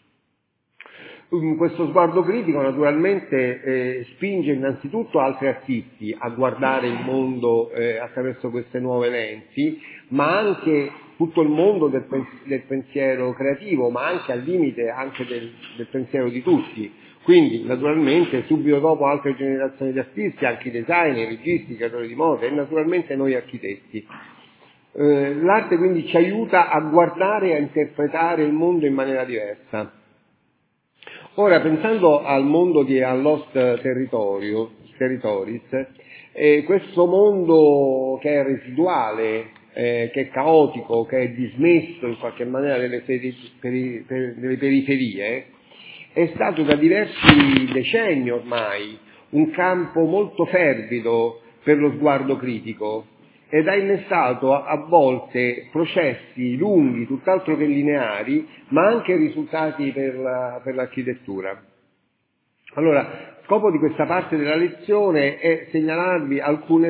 Questo sguardo critico naturalmente spinge innanzitutto altri artisti a guardare il mondo attraverso queste nuove lenti, ma anche tutto il mondo del pensiero creativo, ma anche al limite anche del pensiero di tutti. Quindi naturalmente subito dopo altre generazioni di artisti, anche i designer, i registi, i creatori di moda e naturalmente noi architetti. L'arte quindi ci aiuta a guardare e a interpretare il mondo in maniera diversa. Ora, pensando al mondo di Lost Territories, questo mondo che è residuale, che è caotico, che è dismesso in qualche maniera delle periferie, è stato da diversi decenni ormai un campo molto fervido per lo sguardo critico ed ha innestato a volte processi lunghi, tutt'altro che lineari, ma anche risultati per l'architettura. Allora, scopo di questa parte della lezione è segnalarvi alcuni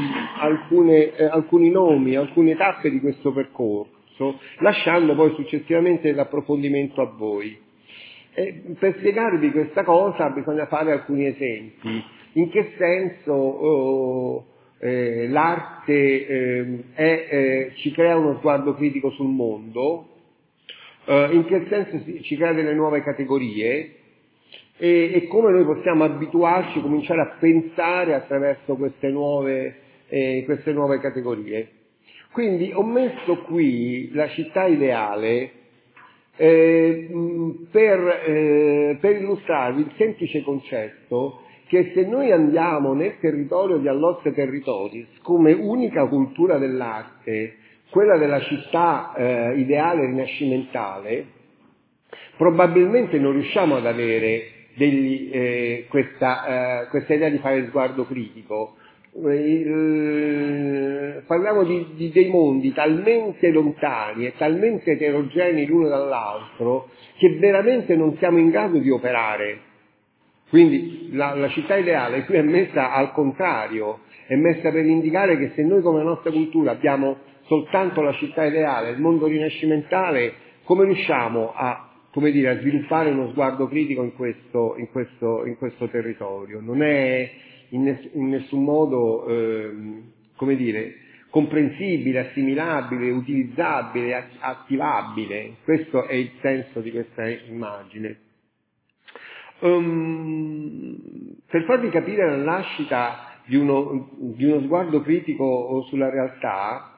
nomi, alcune tappe di questo percorso, lasciando poi successivamente l'approfondimento a voi. Per spiegarvi questa cosa bisogna fare alcuni esempi. In che senso l'arte ci crea uno sguardo critico sul mondo, in che senso ci crea delle nuove categorie e come noi possiamo abituarci, cominciare a pensare attraverso queste nuove categorie. Quindi ho messo qui la città ideale per illustrarvi il semplice concetto che se noi andiamo nel territorio di Lost Territories come unica cultura dell'arte, quella della città ideale rinascimentale, probabilmente non riusciamo ad avere questa idea di fare sguardo critico. Parliamo di dei mondi talmente lontani e talmente eterogenei l'uno dall'altro che veramente non siamo in grado di operare. Quindi la città ideale qui è messa al contrario, è messa per indicare che se noi come nostra cultura abbiamo soltanto la città ideale, il mondo rinascimentale, come riusciamo a sviluppare uno sguardo critico in questo territorio? Non è in nessun modo, comprensibile, assimilabile, utilizzabile, attivabile. Questo è il senso di questa immagine. Per farvi capire la nascita di uno sguardo critico sulla realtà,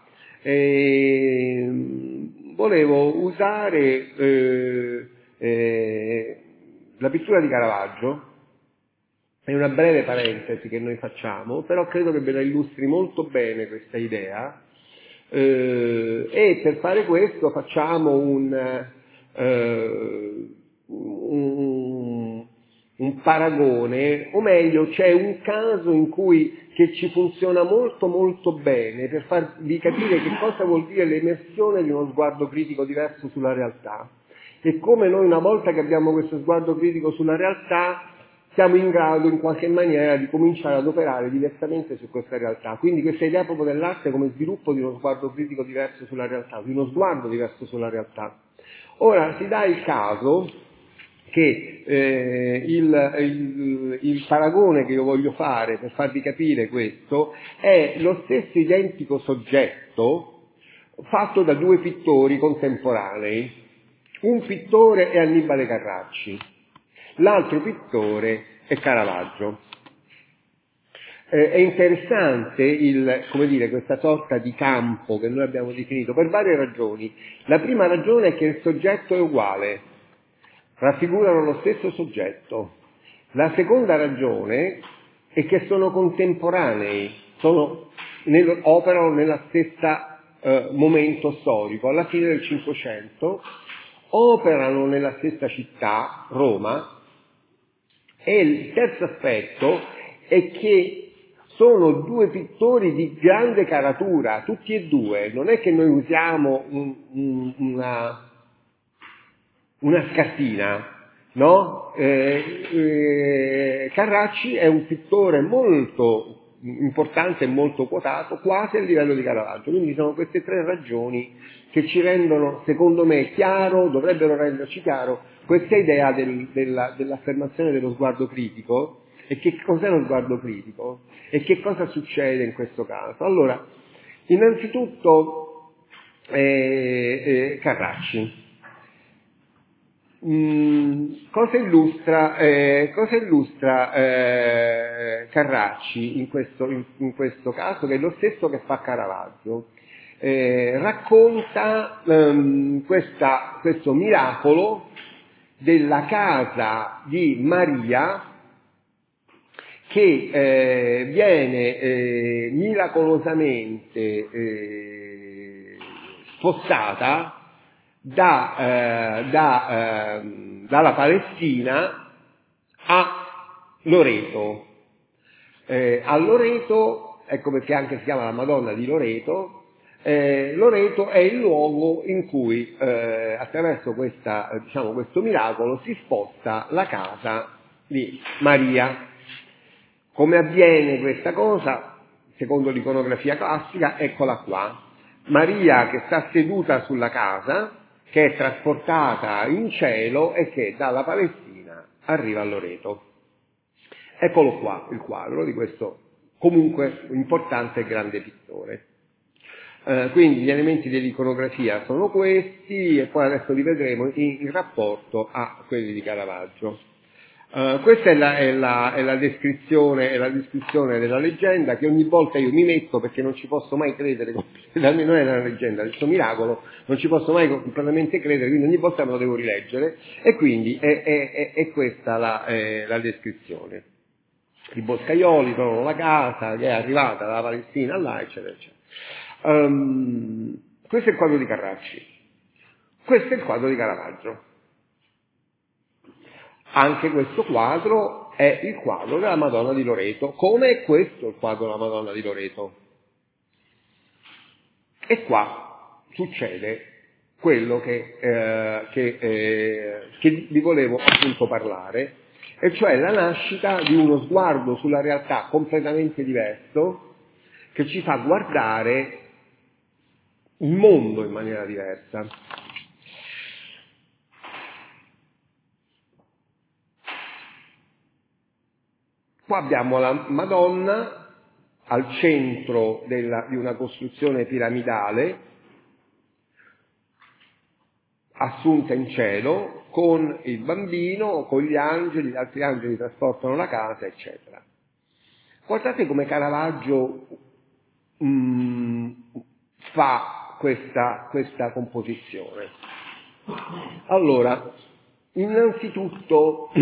volevo usare la pittura di Caravaggio. È una breve parentesi che noi facciamo, però credo che ve la illustri molto bene questa idea, e per fare questo facciamo un paragone, o meglio c'è un caso in cui che ci funziona molto molto bene per farvi capire che cosa vuol dire l'emersione di uno sguardo critico diverso sulla realtà e come noi una volta che abbiamo questo sguardo critico sulla realtà siamo in grado in qualche maniera di cominciare ad operare diversamente su questa realtà. Quindi questa idea proprio dell'arte come sviluppo di uno sguardo critico diverso sulla realtà, di uno sguardo diverso sulla realtà. Ora si dà il caso che il paragone che io voglio fare per farvi capire questo è lo stesso identico soggetto fatto da due pittori contemporanei. Un pittore è Annibale Carracci, l'altro pittore è Caravaggio. È interessante questa sorta di campo che noi abbiamo definito per varie ragioni. La prima ragione è che il soggetto è uguale, raffigurano lo stesso soggetto. La seconda ragione è che sono contemporanei, operano nella stessa momento storico, alla fine del Cinquecento, operano nella stessa città, Roma, e il terzo aspetto è che sono due pittori di grande caratura, tutti e due. Non è che noi usiamo una scartina, no? Carracci è un pittore molto importante e molto quotato, quasi a livello di Caravaggio. Quindi sono queste tre ragioni che ci rendono, secondo me, dovrebbero renderci chiaro questa idea dell'affermazione dello sguardo critico. E che cos'è lo sguardo critico? E che cosa succede in questo caso? Allora, innanzitutto Carracci. Cosa illustra Carracci in questo caso, che è lo stesso che fa Caravaggio? Racconta questo miracolo della casa di Maria che viene miracolosamente spostata dalla Palestina a Loreto. A Loreto, ecco perché anche si chiama la Madonna di Loreto. Loreto è il luogo in cui attraverso questo miracolo si sposta la casa di Maria. Come avviene questa cosa? Secondo l'iconografia classica, eccola qua. Maria che sta seduta sulla casa, che è trasportata in cielo e che dalla Palestina arriva a Loreto. Eccolo qua il quadro di questo comunque importante e grande pittore. Quindi gli elementi dell'iconografia sono questi e poi adesso li vedremo in rapporto a quelli di Caravaggio. Questa è la descrizione della leggenda che ogni volta io mi metto perché non ci posso mai credere completamente, non è una leggenda, questo miracolo non ci posso mai completamente credere, quindi ogni volta me lo devo rileggere e quindi è questa la descrizione. I boscaioli trovano la casa che è arrivata dalla Palestina là, eccetera, eccetera. Questo è il quadro di Carracci, questo è il quadro di Caravaggio. Anche questo quadro è il quadro della Madonna di Loreto. Come è questo il quadro della Madonna di Loreto? E qua succede quello che vi volevo appunto parlare, e cioè la nascita di uno sguardo sulla realtà completamente diverso, che ci fa guardare il mondo in maniera diversa. Qua abbiamo la Madonna al centro di una costruzione piramidale, assunta in cielo, con il bambino, con gli angeli angeli trasportano la casa, eccetera. Guardate come Caravaggio fa questa composizione. Allora, innanzitutto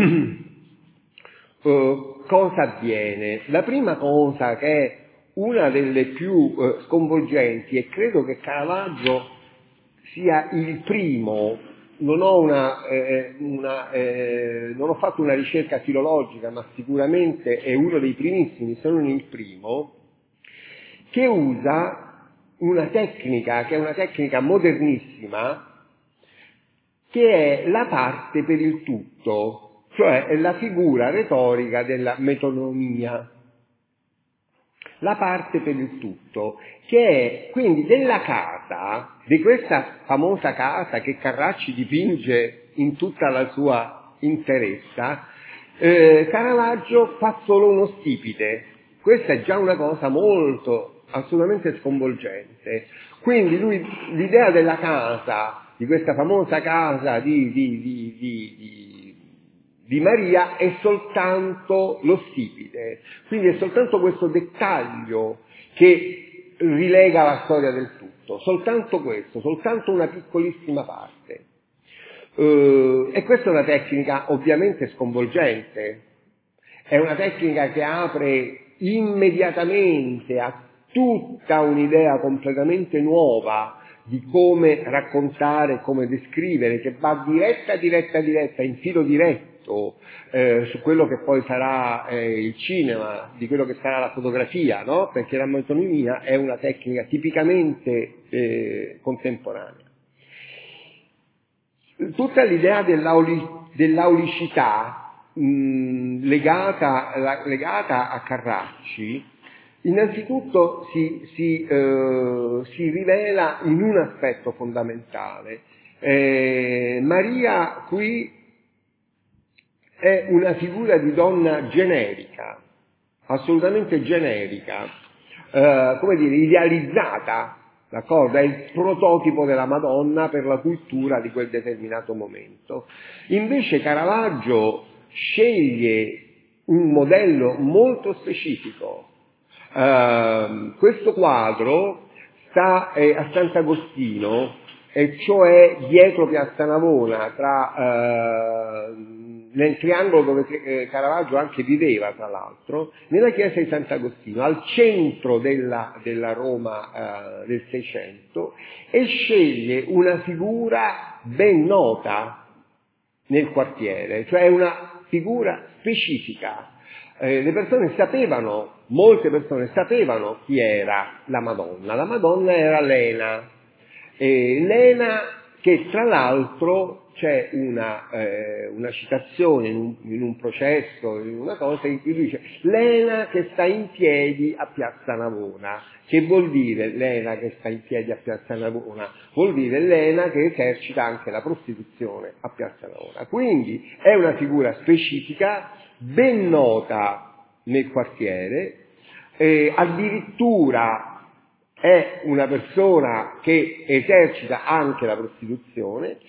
cosa avviene? La prima cosa, che è una delle più sconvolgenti, e credo che Caravaggio sia il primo, non ho fatto una ricerca filologica, ma sicuramente è uno dei primissimi, se non il primo, che usa una tecnica, che è una tecnica modernissima, che è la parte per il tutto, cioè è la figura retorica della metonimia, la parte per il tutto, che è quindi della casa, di questa famosa casa che Carracci dipinge in tutta la sua interezza. Caravaggio fa solo uno stipite. Questa è già una cosa molto assolutamente sconvolgente. Quindi l'idea della casa, di questa famosa casa di Maria, è soltanto lo stipite, quindi è soltanto questo dettaglio che rilega la storia del tutto, soltanto questo, soltanto una piccolissima parte. E questa è una tecnica ovviamente sconvolgente, è una tecnica che apre immediatamente a tutta un'idea completamente nuova di come raccontare, come descrivere, che va diretta, in filo diretto su quello che poi sarà il cinema, di quello che sarà la fotografia, no? Perché la metonimia è una tecnica tipicamente contemporanea. Tutta l'idea dell'aulicità legata a Carracci, innanzitutto si rivela in un aspetto fondamentale. Maria qui è una figura di donna generica, assolutamente generica, come dire, idealizzata, d'accordo? È il prototipo della Madonna per la cultura di quel determinato momento. Invece Caravaggio sceglie un modello molto specifico. Questo quadro sta a Sant'Agostino, e cioè dietro Piazza Navona, nel triangolo dove Caravaggio anche viveva, tra l'altro, nella chiesa di Sant'Agostino, al centro della Roma del Seicento, e sceglie una figura ben nota nel quartiere, cioè una figura specifica. Le persone sapevano, molte persone sapevano chi era la Madonna. La Madonna era Lena. Lena, che tra l'altro c'è una citazione in un processo, in una cosa in cui dice Lena che sta in piedi a Piazza Navona. Che vuol dire Lena che sta in piedi a Piazza Navona? Vuol dire Lena che esercita anche la prostituzione a Piazza Navona. Quindi è una figura specifica, ben nota nel quartiere, addirittura è una persona che esercita anche la prostituzione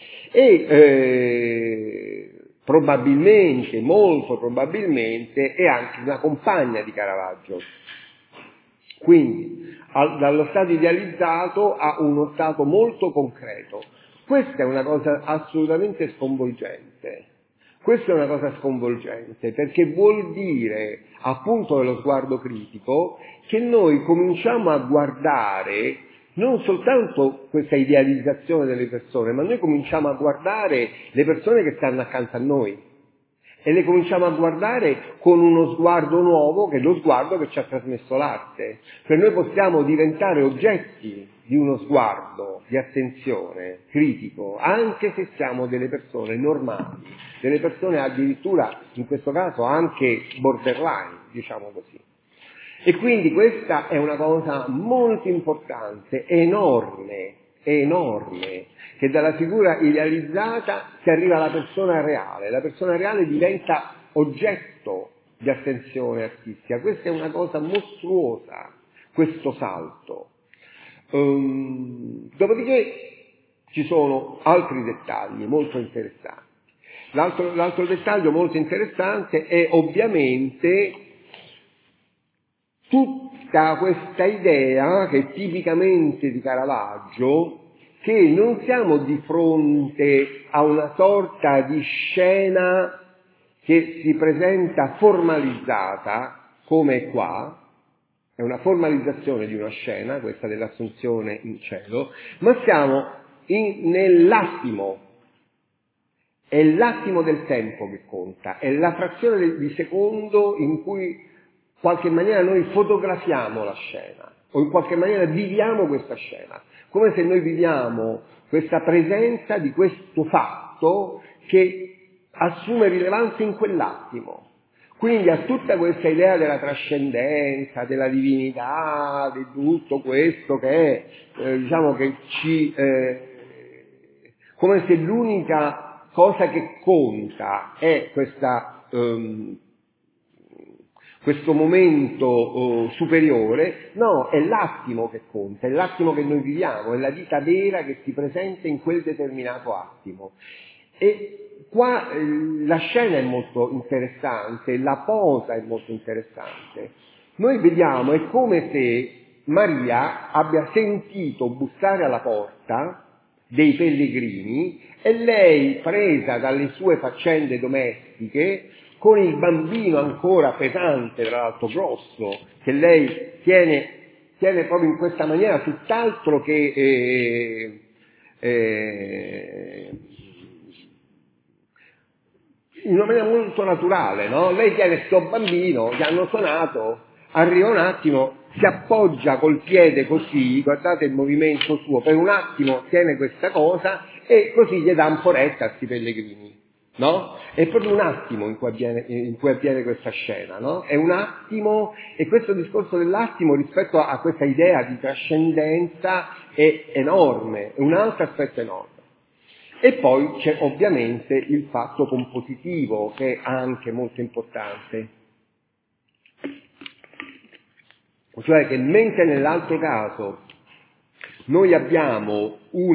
e probabilmente, molto probabilmente, è anche una compagna di Caravaggio. Quindi dallo stato idealizzato a uno stato molto concreto. Questa è una cosa assolutamente sconvolgente. Questa è una cosa sconvolgente perché vuol dire, appunto dello sguardo critico, che noi cominciamo a guardare non soltanto questa idealizzazione delle persone, ma noi cominciamo a guardare le persone che stanno accanto a noi e le cominciamo a guardare con uno sguardo nuovo, che è lo sguardo che ci ha trasmesso l'arte. Cioè noi possiamo diventare oggetti di uno sguardo, di attenzione, critico, anche se siamo delle persone normali, delle persone addirittura, in questo caso, anche borderline, diciamo così. E quindi questa è una cosa molto importante, enorme, che dalla figura idealizzata si arriva alla persona reale. La persona reale diventa oggetto di attenzione artistica. Questa è una cosa mostruosa, questo salto. Dopodiché ci sono altri dettagli molto interessanti. L'altro dettaglio molto interessante è ovviamente tutta questa idea che è tipicamente di Caravaggio, che non siamo di fronte a una sorta di scena che si presenta formalizzata, come qua, è una formalizzazione di una scena, questa dell'Assunzione in cielo, ma siamo nell'attimo, è l'attimo del tempo che conta, è la frazione di secondo in cui in qualche maniera noi fotografiamo la scena, o in qualche maniera viviamo questa scena, come se noi viviamo questa presenza di questo fatto che assume rilevanza in quell'attimo. Quindi a tutta questa idea della trascendenza, della divinità, di tutto questo che è, diciamo che come se l'unica cosa che conta è questa questo momento superiore, no, è l'attimo che conta, è l'attimo che noi viviamo, è la vita vera che si presenta in quel determinato attimo. E qua la scena è molto interessante, la posa è molto interessante. Noi vediamo, è come se Maria abbia sentito bussare alla porta dei pellegrini e lei, presa dalle sue faccende domestiche, con il bambino ancora pesante, tra l'altro grosso, che lei tiene proprio in questa maniera, tutt'altro che in una maniera molto naturale, no? Lei tiene questo bambino, gli hanno suonato, arriva un attimo, si appoggia col piede così, guardate il movimento suo, per un attimo tiene questa cosa e così gli dà un po' retta a questi pellegrini, no? È proprio un attimo in cui avviene questa scena, no? È un attimo, e questo discorso dell'attimo rispetto a questa idea di trascendenza è enorme, è un altro aspetto enorme. E poi c'è ovviamente il fatto compositivo, che è anche molto importante. Cioè che mentre nell'altro caso noi abbiamo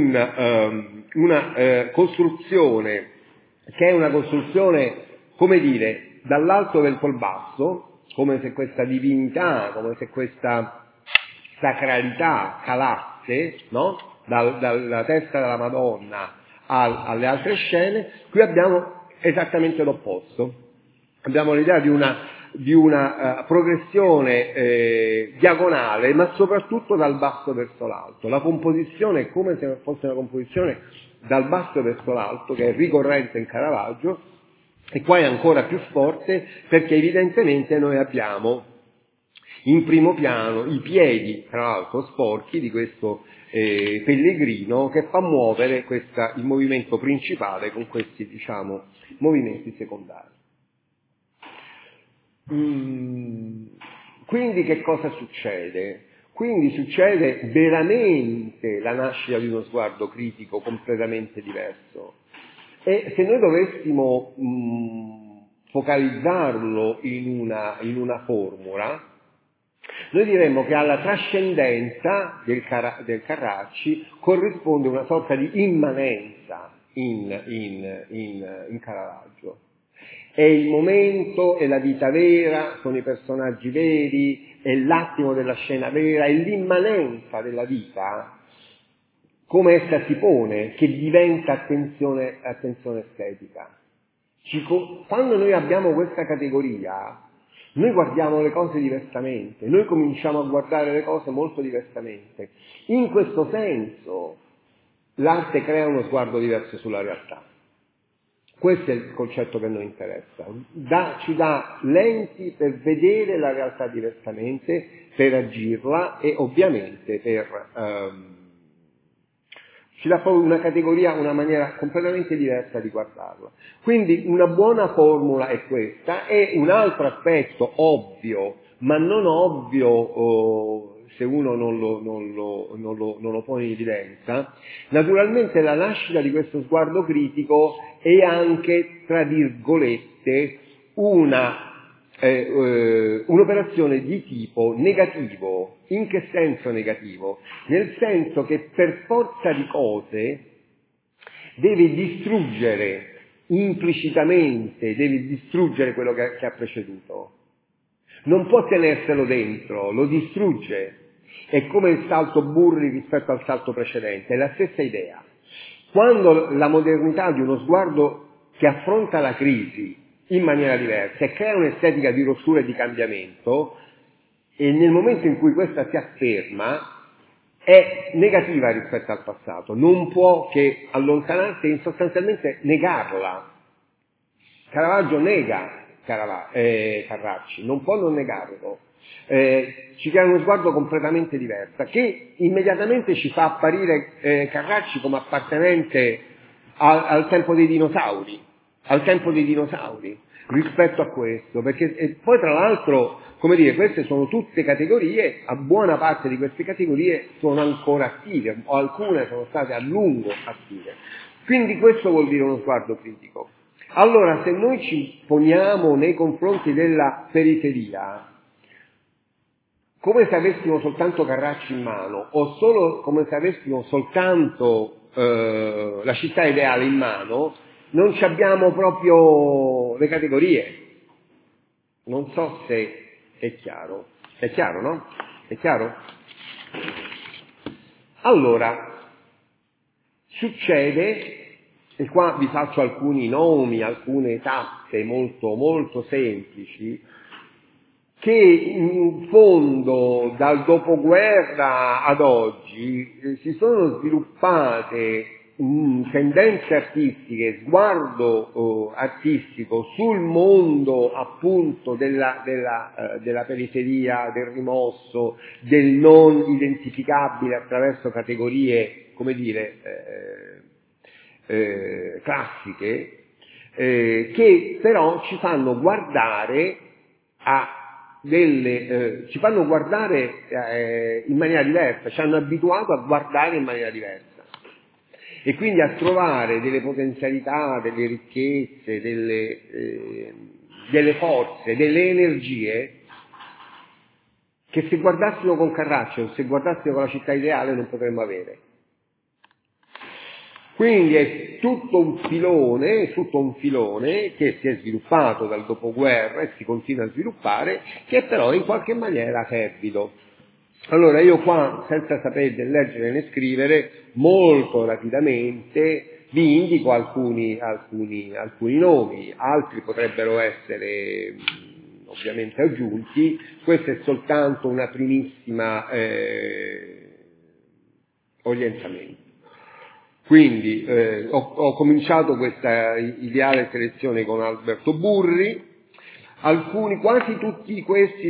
una costruzione che è una costruzione, come dire, dall'alto verso il basso, come se questa divinità, come se questa sacralità calasse, no? Dalla testa della Madonna alle altre scene, qui abbiamo esattamente l'opposto. Abbiamo l'idea di una progressione diagonale, ma soprattutto dal basso verso l'alto. La composizione è come se fosse una composizione dal basso verso l'alto, che è ricorrente in Caravaggio, e qua è ancora più forte perché evidentemente noi abbiamo in primo piano i piedi, tra l'altro sporchi, di questo pellegrino che fa muovere il movimento principale con questi, diciamo, movimenti secondari. Quindi che cosa succede? Quindi succede veramente la nascita di uno sguardo critico completamente diverso. E se noi dovessimo focalizzarlo in una formula, noi diremmo che alla trascendenza del Carracci corrisponde una sorta di immanenza in Caravaggio. È il momento, è la vita vera, sono i personaggi veri, è l'attimo della scena vera, è l'immanenza della vita, come essa si pone, che diventa attenzione estetica. Quando noi abbiamo questa categoria, noi guardiamo le cose diversamente, noi cominciamo a guardare le cose molto diversamente. In questo senso l'arte crea uno sguardo diverso sulla realtà. Questo è il concetto che a noi interessa. Ci dà lenti per vedere la realtà diversamente, per agirla e ovviamente ci dà poi una categoria, una maniera completamente diversa di guardarla. Quindi una buona formula è questa, e un altro aspetto ovvio, ma non ovvio se uno non lo pone in evidenza, naturalmente la nascita di questo sguardo critico è anche, tra virgolette, un'operazione di tipo negativo. In che senso negativo? Nel senso che per forza di cose deve distruggere implicitamente, deve distruggere quello che ha preceduto. Non può tenerselo dentro, lo distrugge. È come il salto Burri rispetto al salto precedente, è la stessa idea. Quando la modernità di uno sguardo che affronta la crisi in maniera diversa e crea un'estetica di rottura e di cambiamento, e nel momento in cui questa si afferma, è negativa rispetto al passato, non può che allontanarsi e sostanzialmente negarla. Caravaggio nega Carracci, non può non negarlo. Ci crea uno sguardo completamente diverso, che immediatamente ci fa apparire Carracci come appartenente al tempo dei dinosauri, rispetto a questo, perché e poi tra l'altro, come dire, queste sono tutte categorie, a buona parte di queste categorie sono ancora attive, o alcune sono state a lungo attive. Quindi questo vuol dire uno sguardo critico. Allora, se noi ci poniamo nei confronti della periferia, come se avessimo soltanto Carracci in mano, o solo come se avessimo soltanto la città ideale in mano, non ci abbiamo proprio le categorie. Non so se è chiaro. È chiaro, no? È chiaro? Allora, succede, e qua vi faccio alcuni nomi, alcune tappe molto, molto semplici, che in fondo dal dopoguerra ad oggi si sono sviluppate tendenze artistiche, sguardo artistico sul mondo appunto della periferia, del rimosso, del non identificabile attraverso categorie, come dire, classiche, che però ci fanno guardare ci fanno guardare in maniera diversa, ci hanno abituato a guardare in maniera diversa e quindi a trovare delle potenzialità, delle ricchezze, delle forze, delle energie che se guardassimo con Carraccio o se guardassimo con la città ideale non potremmo avere. Quindi è tutto un filone che si è sviluppato dal dopoguerra e si continua a sviluppare, che però è in qualche maniera fervido. Allora io qua, senza sapere né leggere né scrivere, molto rapidamente vi indico alcuni nomi, altri potrebbero essere ovviamente aggiunti, questo è soltanto una primissima orientamento. Quindi ho cominciato questa ideale selezione con Alberto Burri, quasi tutti questi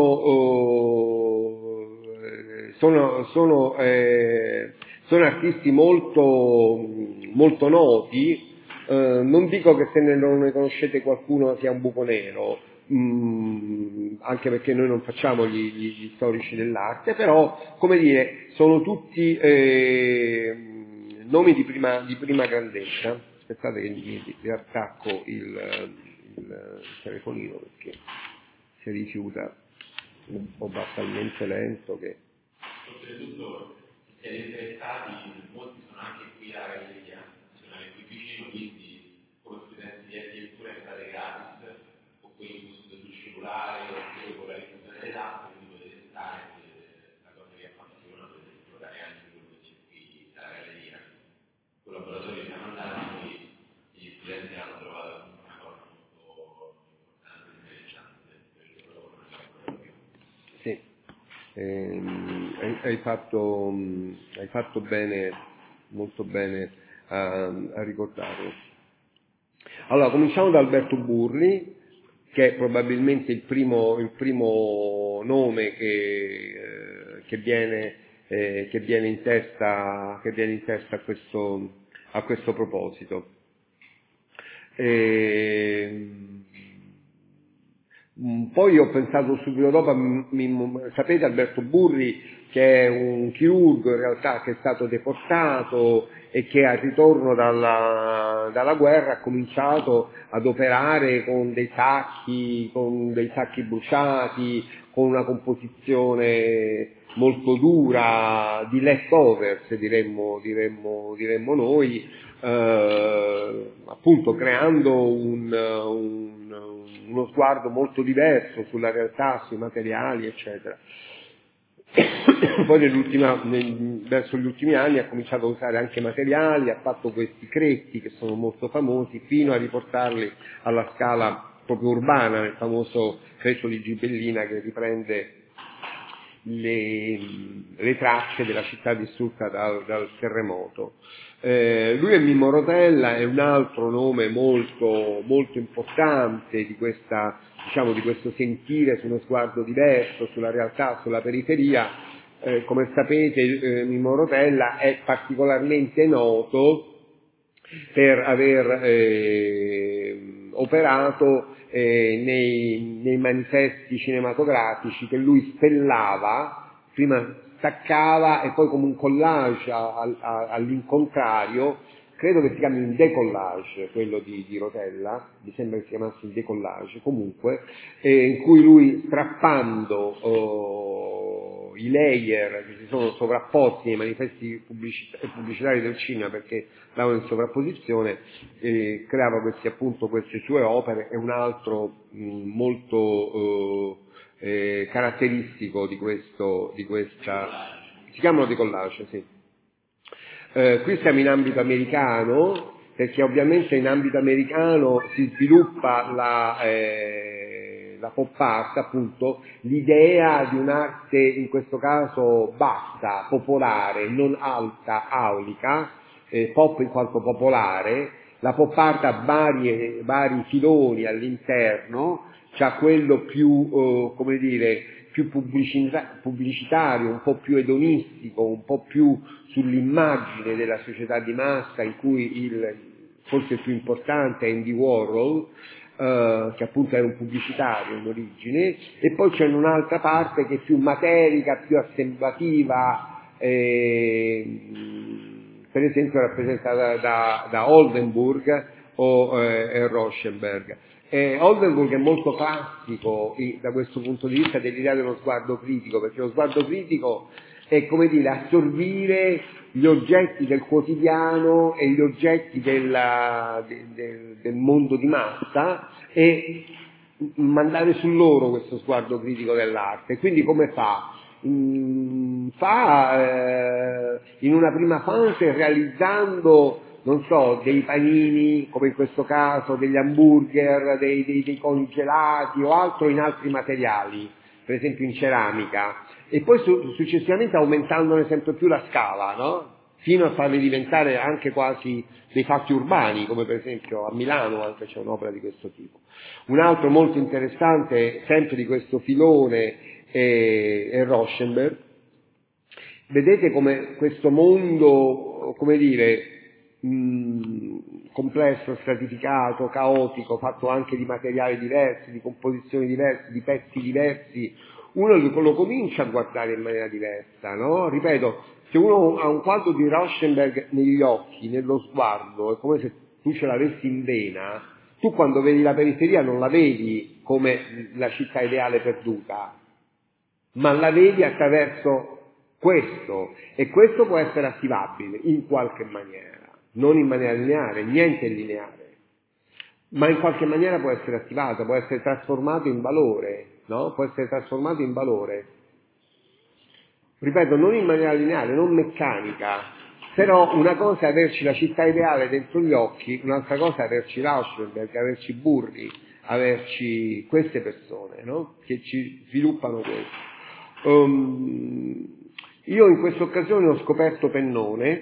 sono artisti molto, molto noti, non dico che se non ne conoscete qualcuno sia un buco nero, anche perché noi non facciamo gli storici dell'arte, però, come dire, sono tutti nomi di prima grandezza. Aspettate che mi attacco il telefonino perché si rifiuta o va talmente lento che... Oltretutto, se siete interessati, molti sono anche qui a Galleria, sono qui vicino, quindi come studenti di architettura entrate gratis, o quindi sul cellulare, o con la diffusione delle tappe, quindi potete stare, la cosa che appassiona, potete esplorare anche quello che c'è qui alla Galleria. Con il laboratorio che siamo andati, noi gli studenti hanno trovato una cosa molto importante e interessante per il loro laboratorio. Sì. Hai fatto bene, molto bene a ricordarlo. Allora, cominciamo da Alberto Burri, che è probabilmente il primo nome che viene in testa a questo proposito. Poi ho pensato subito dopo, sapete Alberto Burri, che è un chirurgo in realtà che è stato deportato e che al ritorno dalla guerra ha cominciato ad operare con dei sacchi bruciati, con una composizione molto dura di leftovers, diremmo noi, appunto creando uno sguardo molto diverso sulla realtà, sui materiali, eccetera. Poi verso gli ultimi anni ha cominciato a usare anche materiali, ha fatto questi cretti che sono molto famosi, fino a riportarli alla scala proprio urbana, nel famoso cretto di Gibellina che riprende le tracce della città distrutta dal terremoto. Lui è Mimmo Rotella, è un altro nome molto, molto importante di questo sentire su uno sguardo diverso, sulla realtà, sulla periferia. Come sapete, Mimmo Rotella è particolarmente noto per aver operato nei manifesti cinematografici che lui spellava, prima staccava e poi come un collage all'incontrario credo che si chiami un decollage, quello di Rotella, mi sembra che si chiamasse il decollage, comunque, in cui lui, strappando i layer che si sono sovrapposti nei manifesti pubblicitari del cinema, perché stavano in sovrapposizione, creava queste sue opere, e un altro molto caratteristico di questa, si chiamano decollage, sì. Qui siamo in ambito americano, perché ovviamente in ambito americano si sviluppa la pop art, appunto, l'idea di un'arte in questo caso bassa, popolare, non alta, aulica, pop in quanto popolare. La pop art ha vari filoni all'interno, c'ha quello più, come dire, più pubblicitario, un po' più edonistico, un po' più sull'immagine della società di massa, in cui forse il più importante è Andy Warhol, che appunto era un pubblicitario in origine, e poi c'è un'altra parte che è più materica, più assemblativa, per esempio rappresentata da Oldenburg o Rauschenberg. Oldenburg è molto classico da questo punto di vista dell'idea dello sguardo critico, perché lo sguardo critico è, come dire, assorbire gli oggetti del quotidiano e gli oggetti del mondo di massa e mandare su loro questo sguardo critico dell'arte. Quindi come fa? Fa in una prima fase realizzando, non so, dei panini, come in questo caso, degli hamburger, dei congelati o altro in altri materiali, per esempio in ceramica, e poi successivamente aumentandone sempre più la scala, no? Fino a farli diventare anche quasi dei fatti urbani, come per esempio a Milano anche c'è un'opera di questo tipo. Un altro molto interessante, sempre di questo filone, è Rauschenberg. Vedete come questo mondo, come dire, complesso, stratificato, caotico, fatto anche di materiali diversi, di composizioni diverse, di pezzi diversi, uno lo comincia a guardare in maniera diversa, no? Ripeto, se uno ha un quadro di Rauschenberg negli occhi, nello sguardo, è come se tu ce l'avessi in vena, tu quando vedi la periferia non la vedi come la città ideale perduta, ma la vedi attraverso questo, e questo può essere attivabile in qualche maniera, non in maniera lineare, niente è lineare, ma in qualche maniera può essere attivato, può essere trasformato in valore, no? Può essere trasformato in valore. Ripeto, non in maniera lineare, non meccanica, però una cosa è averci la città ideale dentro gli occhi, un'altra cosa è averci Rauschenberg, averci Burri, averci queste persone, no? Che ci sviluppano questo. Io in questa occasione ho scoperto Pennone,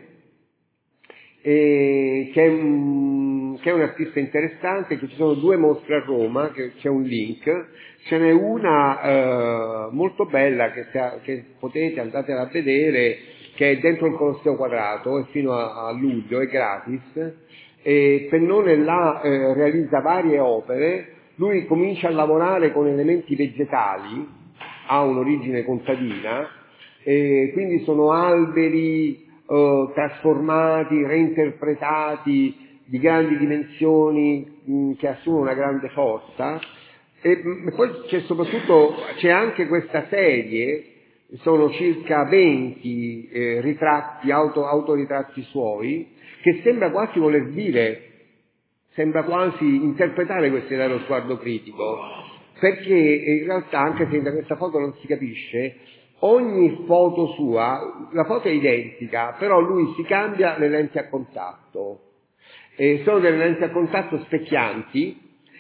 che è un artista interessante, che ci sono 2 mostre a Roma, che c'è un link, ce n'è una molto bella che potete andatela a vedere, che è dentro il Colosseo Quadrato, e fino a luglio è gratis, e Pennone là realizza varie opere. Lui comincia a lavorare con elementi vegetali, ha un'origine contadina, e quindi sono alberi trasformati, reinterpretati, di grandi dimensioni, che assumono una grande forza. E poi c'è anche questa serie, sono circa 20 ritratti, autoritratti suoi, che sembra quasi voler dire, sembra quasi interpretare questa idea dello sguardo critico, perché in realtà, anche se da questa foto non si capisce, ogni foto sua, la foto è identica, però lui si cambia le lenti a contatto, sono delle lenti a contatto specchianti,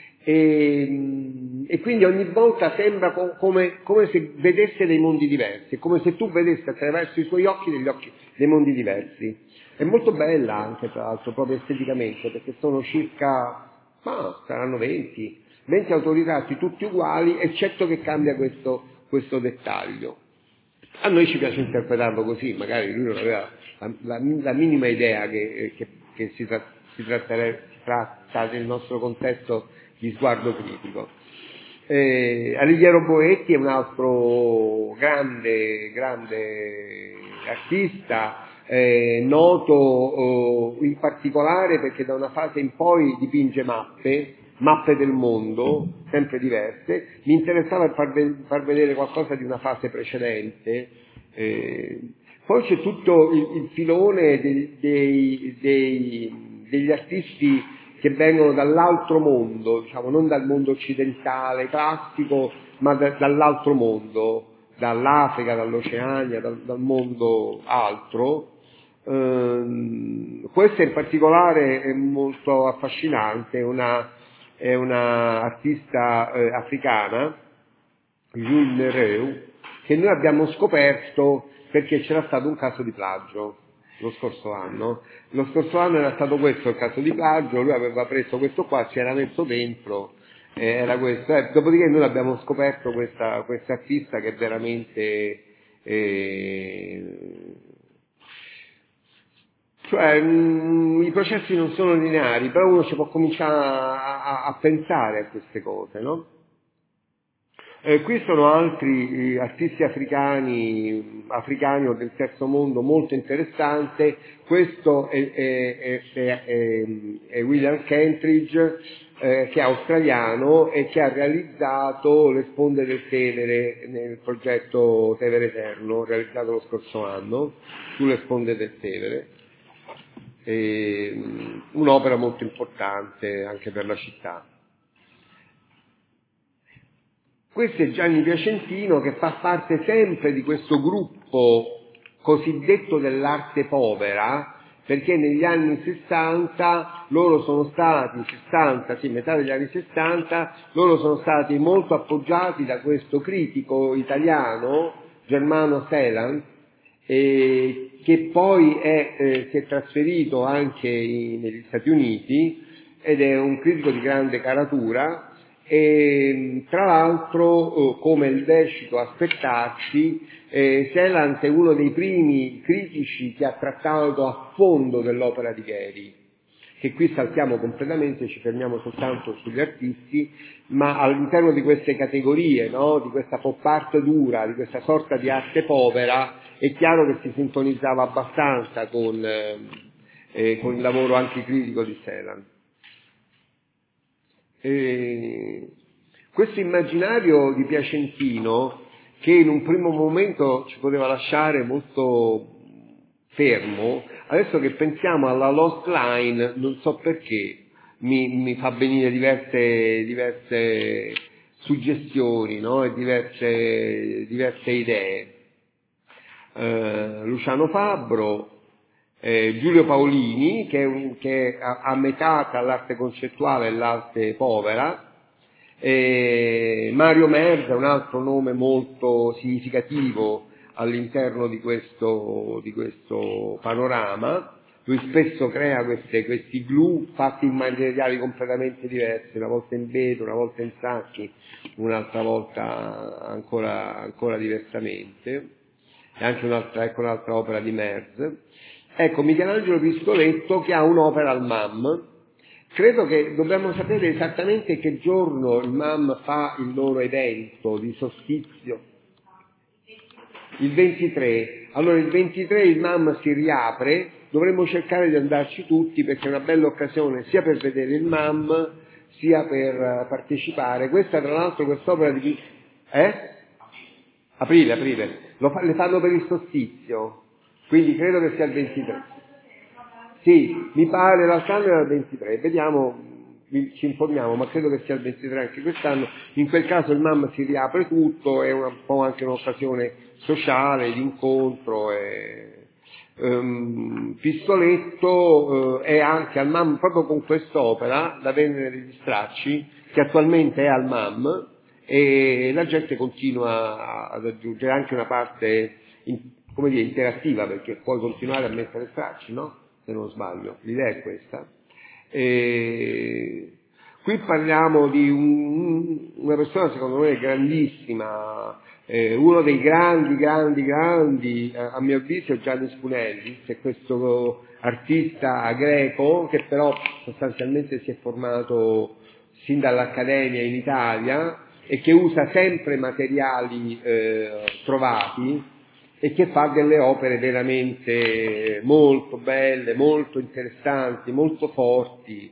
e quindi ogni volta sembra come se vedesse dei mondi diversi, come se tu vedessi attraverso i suoi occhi dei mondi diversi. È molto bella anche, tra l'altro, proprio esteticamente, perché sono circa, saranno 20 autoritratti tutti uguali, eccetto che cambia questo dettaglio. A noi ci piace interpretarlo così, magari lui non aveva la minima idea che si tratta nel nostro contesto di sguardo critico. Alighiero Boetti è un altro grande artista, noto in particolare perché da una fase in poi dipinge mappe del mondo, sempre diverse. Mi interessava far vedere qualcosa di una fase precedente. Poi c'è tutto il filone degli artisti che vengono dall'altro mondo, diciamo, non dal mondo occidentale classico, ma dall'altro mondo, dall'Africa, dall'Oceania, dal mondo altro. Questa in particolare è molto affascinante, è una artista africana, Jules Leroux, che noi abbiamo scoperto perché c'era stato un caso di plagio lo scorso anno. Lo scorso anno era stato questo il caso di plagio, lui aveva preso questo qua, ci era messo dentro, era questo. Dopodiché noi abbiamo scoperto questa artista che è veramente... i processi non sono lineari, però uno ci può cominciare a pensare a queste cose, no? Qui sono altri artisti africani o del terzo mondo molto interessante. Questo è William Kentridge, che è australiano e che ha realizzato le sponde del Tevere nel progetto Tevere Eterno, realizzato lo scorso anno, sulle sponde del Tevere. Un'opera molto importante anche per la città. Questo è Gianni Piacentino, che fa parte sempre di questo gruppo cosiddetto dell'arte povera, perché negli anni 60 loro sono stati, metà degli anni 60, loro sono stati molto appoggiati da questo critico italiano, Germano Celan, che poi si è trasferito anche negli Stati Uniti ed è un critico di grande caratura. E tra l'altro, come il lecito aspettarsi, Celan è uno dei primi critici che ha trattato a fondo dell'opera di Gehry, che qui saltiamo completamente, ci fermiamo soltanto sugli artisti, ma all'interno di queste categorie, no, di questa pop art dura, di questa sorta di arte povera, è chiaro che si sintonizzava abbastanza con il lavoro anticritico di Celan. Questo immaginario di Piacentino, che in un primo momento ci poteva lasciare molto fermo, adesso che pensiamo alla Lost Line, non so perché, mi fa venire diverse suggestioni, no? E diverse idee. Luciano Fabbro, Giulio Paolini, che è a metà tra l'arte concettuale e l'arte povera, Mario Merza, un altro nome molto significativo all'interno di questo panorama. Lui spesso crea questi glue fatti in materiali completamente diversi, una volta in vetro, una volta in sacchi, un'altra volta ancora diversamente. E anche un'altra opera di Merz. Ecco, Michelangelo Pistoletto, che ha un'opera al MAM. Credo che dobbiamo sapere esattamente che giorno il MAM fa il loro evento di solstizio. Il 23. Allora il 23 il MAM si riapre, dovremmo cercare di andarci tutti perché è una bella occasione sia per vedere il MAM sia per partecipare. Questa tra l'altro quest'opera di... Aprile. Le fanno per il solstizio, quindi credo che sia il 23. Sì, mi pare l'altro era il 23, vediamo, ci informiamo, ma credo che sia il 23 anche quest'anno. In quel caso il MAM si riapre tutto, è un po' anche un'occasione sociale, di incontro. Pistoletto è anche al MAM proprio con quest'opera, La Venere degli Stracci, che attualmente è al MAM, e la gente continua ad aggiungere anche una parte interattiva, perché puoi continuare a mettere stracci, no? Se non sbaglio, l'idea è questa. Qui parliamo di una persona secondo me grandissima, uno dei grandi, a mio avviso è Gianni Spunelli, che è questo artista greco che però sostanzialmente si è formato sin dall'Accademia in Italia e che usa sempre materiali trovati, e che fa delle opere veramente molto belle, molto interessanti, molto forti.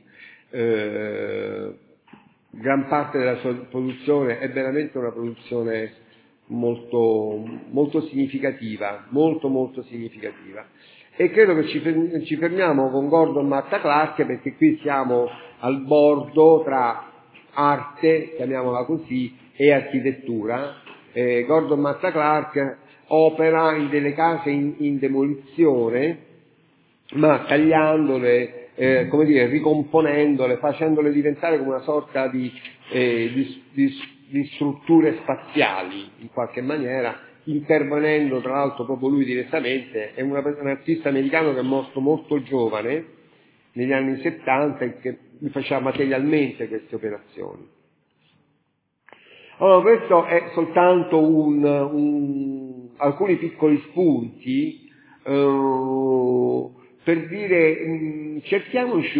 Gran parte della sua produzione è veramente una produzione molto significativa, molto significativa. E credo che ci fermiamo con Gordon Matta Clark, perché qui siamo al bordo tra arte, chiamiamola così, e architettura. Gordon Matta Clark opera in delle case in demolizione, ma tagliandole, ricomponendole, facendole diventare come una sorta di strutture spaziali, in qualche maniera, intervenendo tra l'altro proprio lui direttamente. È un artista americano che è morto molto giovane, negli anni 70, e che faceva materialmente queste operazioni. Allora, questo è soltanto alcuni piccoli spunti per dire cerchiamoci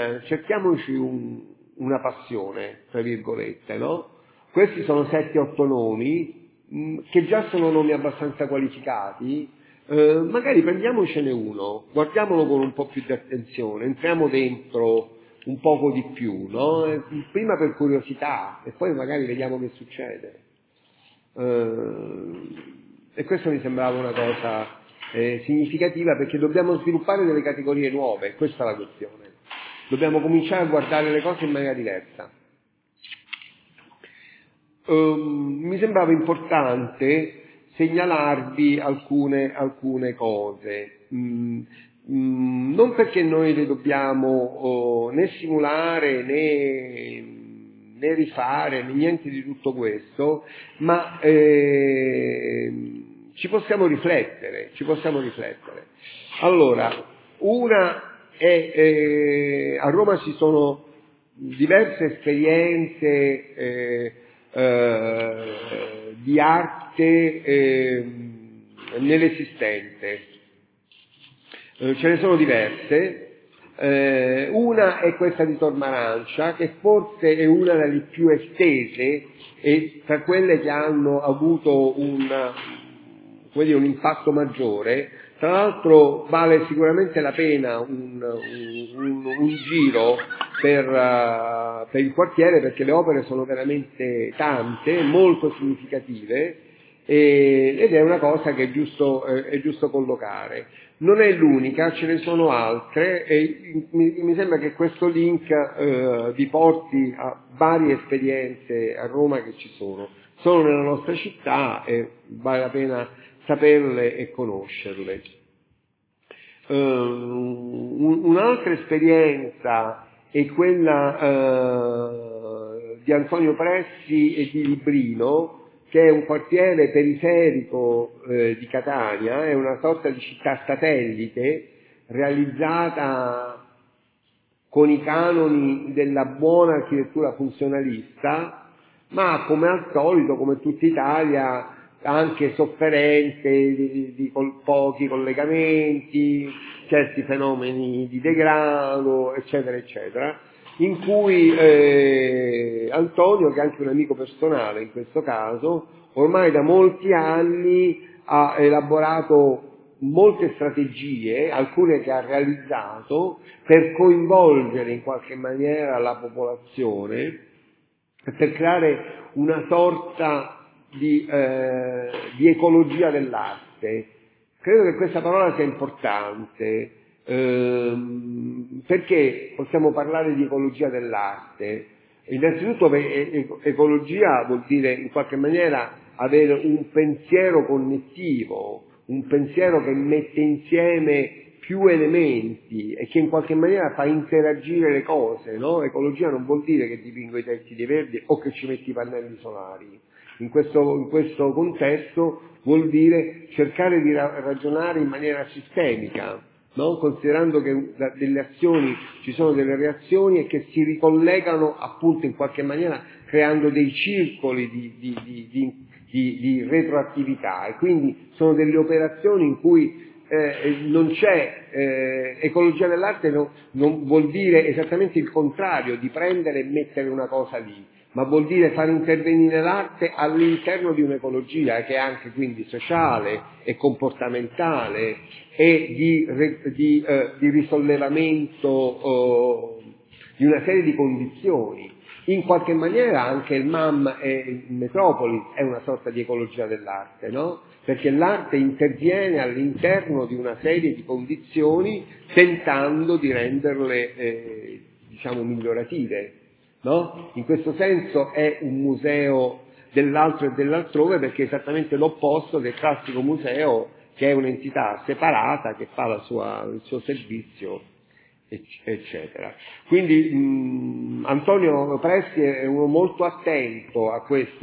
una passione, tra virgolette, no? Questi sono 7-8 nomi che già sono nomi abbastanza qualificati. Magari prendiamocene uno, guardiamolo con un po' più di attenzione, entriamo dentro un poco di più, no? Prima per curiosità e poi magari vediamo che succede. E questo mi sembrava una cosa significativa, perché dobbiamo sviluppare delle categorie nuove, questa è la questione. Dobbiamo cominciare a guardare le cose in maniera diversa. Mi sembrava importante segnalarvi alcune cose, non perché noi le dobbiamo né simulare né rifare né niente di tutto questo, ma ci possiamo riflettere. Allora, a Roma ci sono diverse esperienze di arte nell'esistente. Ce ne sono diverse. Una è questa di Tormarancia, che forse è una delle più estese e tra quelle che hanno avuto un impatto maggiore. Tra l'altro vale sicuramente la pena un giro per il quartiere, perché le opere sono veramente tante, molto significative, ed è una cosa che è giusto collocare. Non è l'unica, ce ne sono altre, e mi sembra che questo link vi porti a varie esperienze a Roma che ci sono nella nostra città, e vale la pena saperle e conoscerle. Un'altra esperienza è quella di Antonio Pressi e di Librino, che è un quartiere periferico di Catania, è una sorta di città satellite realizzata con i canoni della buona architettura funzionalista, ma come al solito, come tutta Italia, anche sofferente di pochi collegamenti, certi fenomeni di degrado, eccetera, eccetera, in cui Antonio, che è anche un amico personale in questo caso, ormai da molti anni ha elaborato molte strategie, alcune che ha realizzato, per coinvolgere in qualche maniera la popolazione, per creare una sorta di ecologia dell'arte. Credo che questa parola sia importante, perché possiamo parlare di ecologia dell'arte. Innanzitutto ecologia vuol dire in qualche maniera avere un pensiero connettivo, un pensiero che mette insieme più elementi e che in qualche maniera fa interagire le cose, no? Ecologia non vuol dire che dipingo i tetti di verde o che ci metti i pannelli solari. In questo contesto vuol dire cercare di ragionare in maniera sistemica, no? Considerando che delle azioni ci sono delle reazioni e che si ricollegano appunto in qualche maniera creando dei circoli di retroattività, e quindi sono delle operazioni in cui non c'è ecologia dell'arte, non vuol dire esattamente il contrario di prendere e mettere una cosa lì, ma vuol dire far intervenire l'arte all'interno di un'ecologia che è anche quindi sociale e comportamentale e di risollevamento di una serie di condizioni. In qualche maniera anche il MAM e il Metropolis è una sorta di ecologia dell'arte, no? Perché l'arte interviene all'interno di una serie di condizioni tentando di renderle, migliorative, no? In questo senso è un museo dell'altro e dell'altrove, perché è esattamente l'opposto del classico museo che è un'entità separata che fa il suo servizio, eccetera. Quindi Antonio Preschi è uno molto attento a questi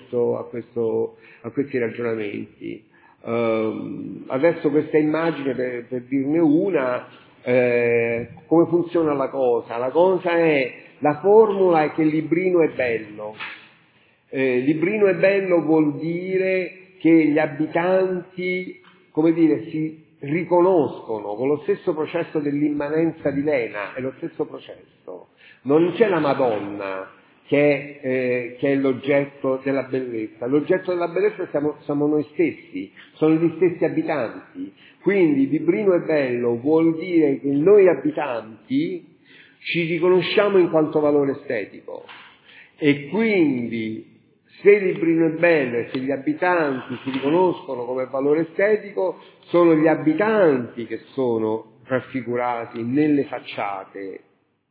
ragionamenti. Adesso questa immagine, per dirne una, come funziona la cosa? La cosa la formula è che il librino è bello. Librino è bello vuol dire che gli abitanti, si riconoscono con lo stesso processo dell'immanenza di Lena, è lo stesso processo. Non c'è la Madonna che è l'oggetto della bellezza. L'oggetto della bellezza siamo noi stessi, sono gli stessi abitanti. Quindi librino è bello vuol dire che noi abitanti ci riconosciamo in quanto valore estetico, e quindi se il librino è bello e se gli abitanti si riconoscono come valore estetico, sono gli abitanti che sono raffigurati nelle facciate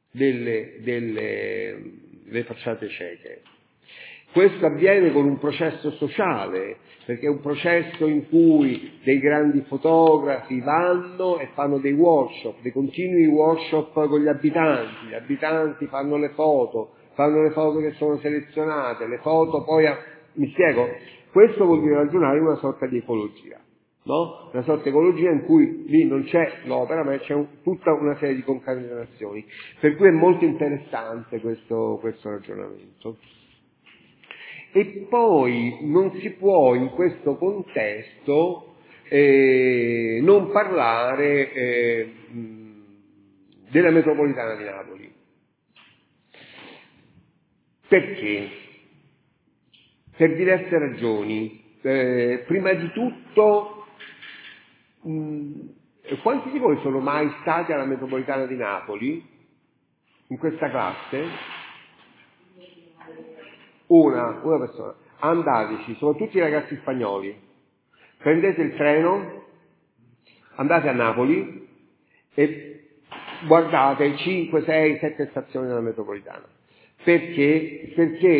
delle facciate cieche. Questo avviene con un processo sociale, perché è un processo in cui dei grandi fotografi vanno e fanno dei workshop, dei continui workshop con gli abitanti fanno le foto che sono selezionate, le foto poi, mi spiego, questo vuol dire ragionare in una sorta di ecologia, no? Una sorta di ecologia in cui lì non c'è l'opera, ma c'è tutta una serie di concatenazioni, per cui è molto interessante questo ragionamento. E poi non si può in questo contesto non parlare della metropolitana di Napoli. Perché? Per diverse ragioni. Prima di tutto, quanti di voi sono mai stati alla metropolitana di Napoli? In questa classe? Una persona. Andateci, soprattutto i ragazzi spagnoli. Prendete il treno, andate a Napoli e guardate 5, 6, 7 stazioni della metropolitana. Perché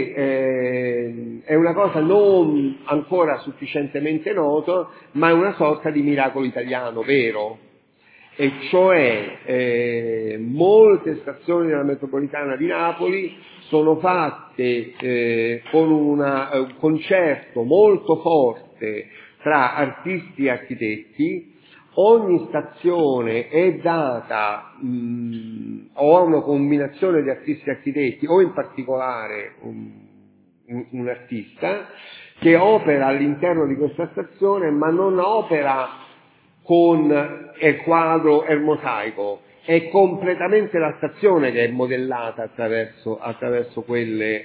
è una cosa non ancora sufficientemente nota, ma è una sorta di miracolo italiano vero, e cioè molte stazioni della metropolitana di Napoli sono fatte con un concerto molto forte tra artisti e architetti. Ogni stazione è data o ha una combinazione di artisti e architetti, o in particolare un artista che opera all'interno di questa stazione, ma non opera con il quadro e il mosaico, è completamente la stazione che è modellata attraverso quelle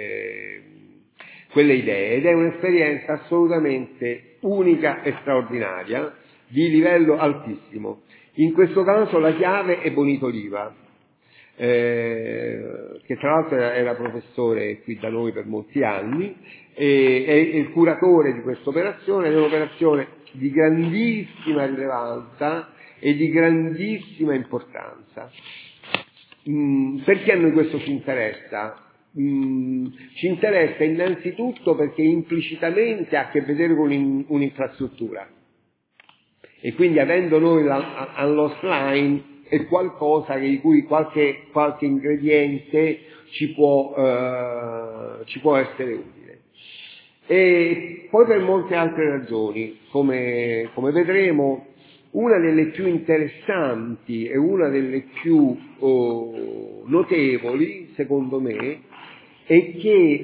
idee, ed è un'esperienza assolutamente unica e straordinaria, di livello altissimo. In questo caso la chiave è Bonito Oliva, che tra l'altro era professore qui da noi per molti anni, è il curatore di questa operazione. È un'operazione di grandissima rilevanza e di grandissima importanza. Perché a noi questo ci interessa? Ci interessa innanzitutto perché implicitamente ha a che vedere con un'infrastruttura, e quindi avendo noi all'offline è qualcosa di cui qualche ingrediente ci può essere utile. E poi per molte altre ragioni, come vedremo, una delle più interessanti e una delle più notevoli, secondo me, è che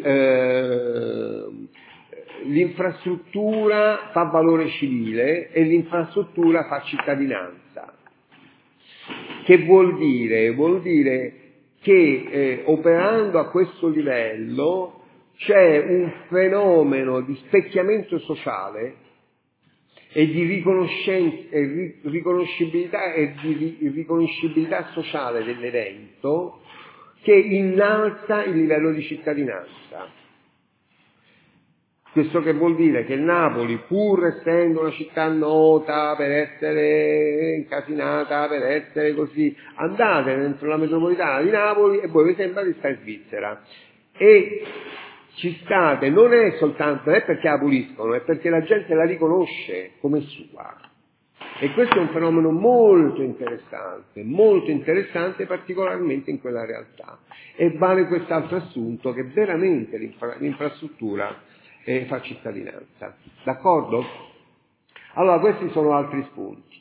l'infrastruttura fa valore civile e l'infrastruttura fa cittadinanza. Che vuol dire? Vuol dire che operando a questo livello c'è un fenomeno di specchiamento sociale e di riconoscibilità e di riconoscibilità sociale dell'evento che innalza il livello di cittadinanza. Questo che vuol dire che Napoli, pur essendo una città nota per essere incasinata, per essere così, andate dentro la metropolitana di Napoli e voi vi sembra di stare in Svizzera. E ci state, non è perché la puliscono, è perché la gente la riconosce come sua. E questo è un fenomeno molto interessante particolarmente in quella realtà. E vale quest'altro assunto, che veramente l'infrastruttura fa cittadinanza. D'accordo? Allora, questi sono altri spunti.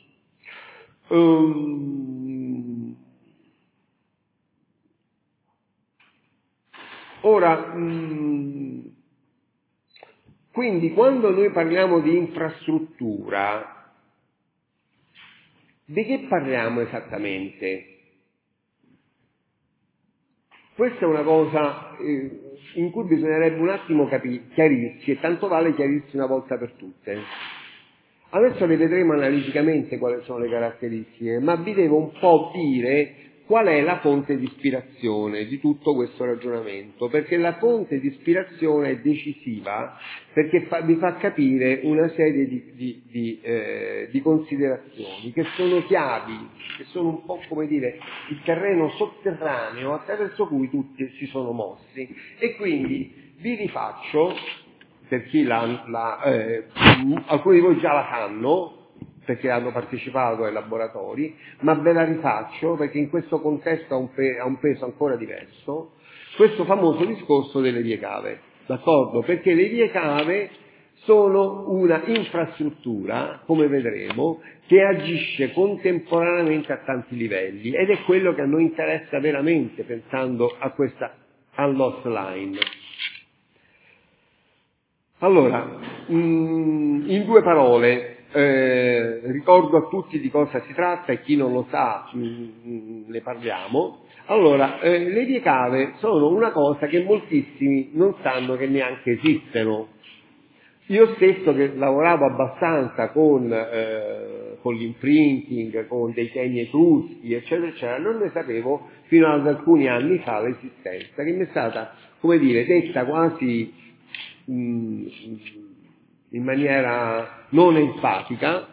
Ora, quindi quando noi parliamo di infrastruttura, di che parliamo esattamente? Questa è una cosa in cui bisognerebbe un attimo chiarirsi, e tanto vale chiarirsi una volta per tutte. Adesso le vedremo analiticamente quali sono le caratteristiche, ma vi devo un po' dire qual è la fonte di ispirazione di tutto questo ragionamento, perché la fonte di ispirazione è decisiva, perché vi fa capire una serie di considerazioni che sono chiavi, che sono un po' come dire il terreno sotterraneo attraverso cui tutti si sono mossi. E quindi vi rifaccio, per chi alcuni di voi già la sanno, perché hanno partecipato ai laboratori, ma ve la rifaccio perché in questo contesto ha un peso ancora diverso, questo famoso discorso delle vie cave, d'accordo? Perché le vie cave sono una infrastruttura, come vedremo, che agisce contemporaneamente a tanti livelli, ed è quello che a noi interessa veramente pensando al lost line. Allora, in due parole, ricordo a tutti di cosa si tratta, e chi non lo sa ne parliamo. Allora, le vie cave sono una cosa che moltissimi non sanno che neanche esistono. Io stesso, che lavoravo abbastanza con l'imprinting, con dei segni etruschi, eccetera, eccetera, non ne sapevo fino ad alcuni anni fa l'esistenza, che mi è stata, come dire, detta quasi in maniera non enfatica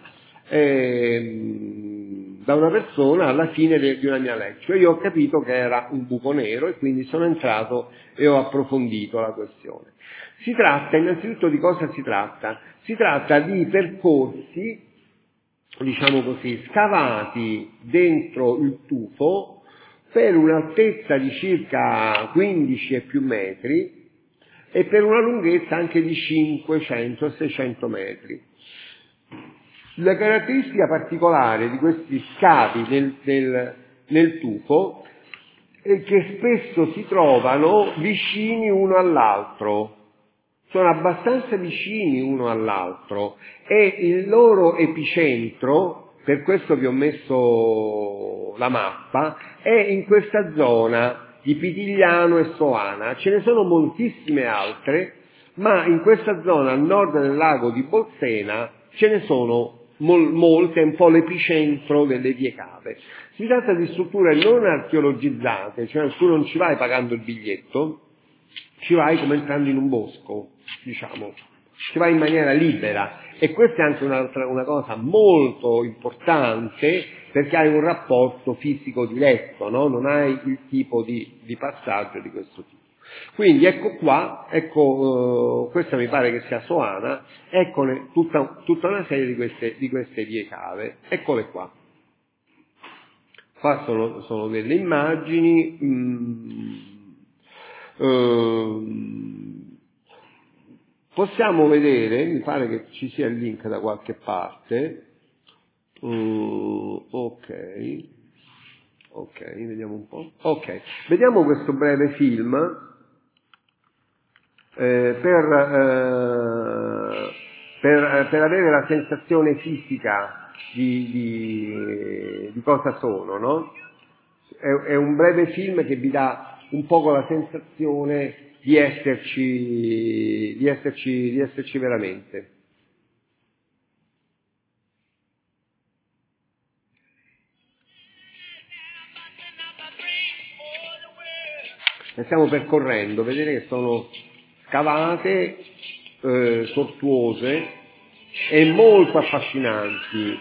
da una persona alla fine di una mia lecture. Io ho capito che era un buco nero e quindi sono entrato e ho approfondito la questione. Si tratta innanzitutto di cosa si tratta? Si tratta di percorsi, diciamo così, scavati dentro il tufo per un'altezza di circa 15 e più metri e per una lunghezza anche di 500-600 metri. La caratteristica particolare di questi scavi nel tufo è che spesso si trovano vicini uno all'altro, sono abbastanza vicini uno all'altro, e il loro epicentro, per questo vi ho messo la mappa, è in questa zona di Pitigliano e Soana. Ce ne sono moltissime altre, ma in questa zona a nord del lago di Bolsena ce ne sono molte, è un po' l'epicentro delle vie cave. Si tratta di strutture non archeologizzate, cioè tu non ci vai pagando il biglietto, ci vai come entrando in un bosco, diciamo, ci vai in maniera libera, e questa è anche una cosa molto importante, perché hai un rapporto fisico diretto, no? Non hai il tipo di passaggio di questo tipo. Quindi ecco qua, questa mi pare che sia Soana, eccone tutta una serie di queste vie cave, eccole qua. Qua sono delle immagini, possiamo vedere, mi pare che ci sia il link da qualche parte, ok, vediamo un po', ok, vediamo questo breve film, per avere la sensazione fisica di cosa sono, no? è un breve film che vi dà un poco la sensazione di esserci veramente. Le stiamo percorrendo, vedete che sono scavate, tortuose e molto affascinanti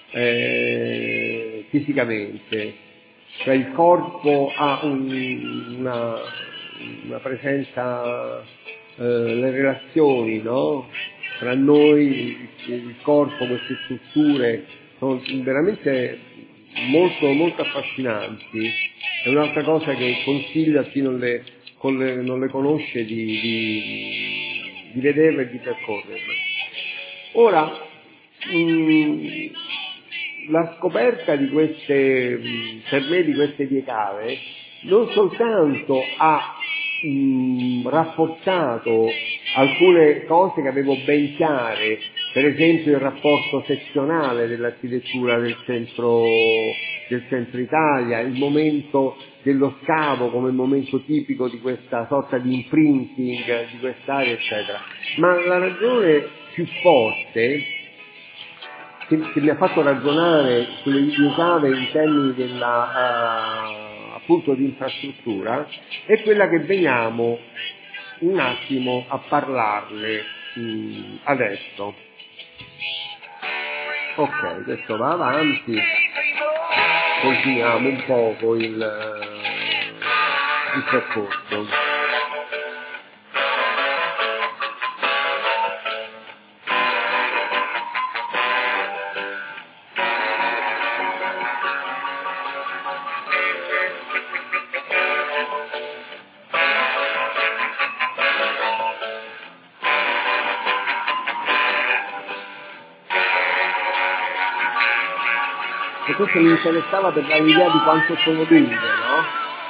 fisicamente. Cioè il corpo ha una presenza, le relazioni, no? Tra noi, il corpo, queste strutture sono veramente molto affascinanti. È un'altra cosa che consiglio a chi non le conosce di vederle e di percorrerle. Ora, la scoperta di queste, per me, di queste vie cave, non soltanto ha rafforzato alcune cose che avevo ben chiare, per esempio il rapporto sezionale dell'architettura del centro Italia, il momento dello scavo come momento tipico di questa sorta di imprinting di quest'area, eccetera. Ma la ragione più forte che mi ha fatto ragionare sulle vie cave in termini appunto di infrastruttura è quella che veniamo un attimo a parlarne adesso. Ok, questo va avanti, continuiamo un poco il percorso. E questo mi interessava per dare l'idea di quanto sono lunghe, no?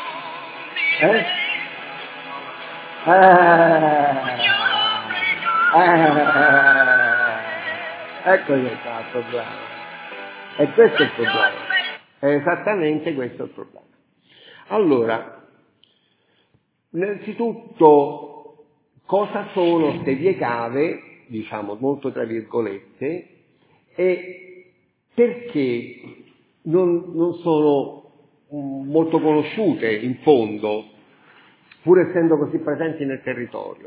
Ecco che sta il problema. E questo è il problema. È esattamente questo il problema. Allora, innanzitutto, cosa sono queste vie cave, diciamo molto tra virgolette, e perché non sono molto conosciute in fondo, pur essendo così presenti nel territorio.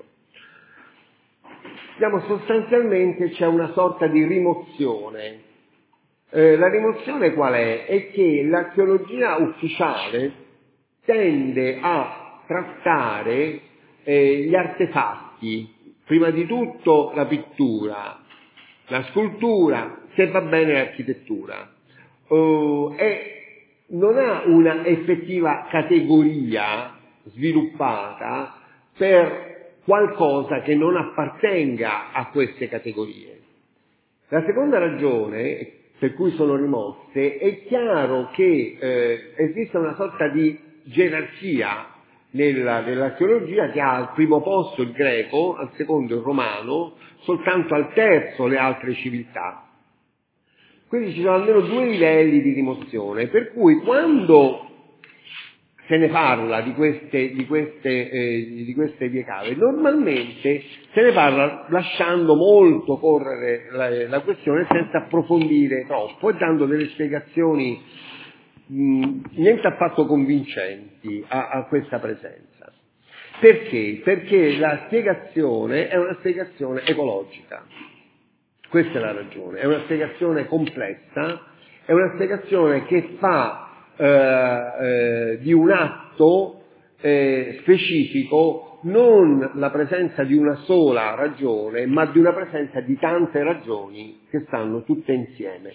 Sostanzialmente c'è una sorta di rimozione. La rimozione qual è? È che l'archeologia ufficiale tende a trattare gli artefatti, prima di tutto la pittura, la scultura, se va bene l'architettura, e non ha una effettiva categoria sviluppata per qualcosa che non appartenga a queste categorie. La seconda ragione per cui sono rimosse è chiaro che esiste una sorta di gerarchia nell'archeologia che ha al primo posto il greco, al secondo il romano, soltanto al terzo le altre civiltà. Quindi ci sono almeno due livelli di rimozione, per cui quando se ne parla di queste vie cave, normalmente se ne parla lasciando molto correre la questione senza approfondire troppo e dando delle spiegazioni niente affatto convincenti a questa presenza. Perché? Perché la spiegazione è una spiegazione ecologica. Questa è la ragione, è una spiegazione complessa, è una spiegazione che fa di un atto specifico non la presenza di una sola ragione, ma di una presenza di tante ragioni che stanno tutte insieme.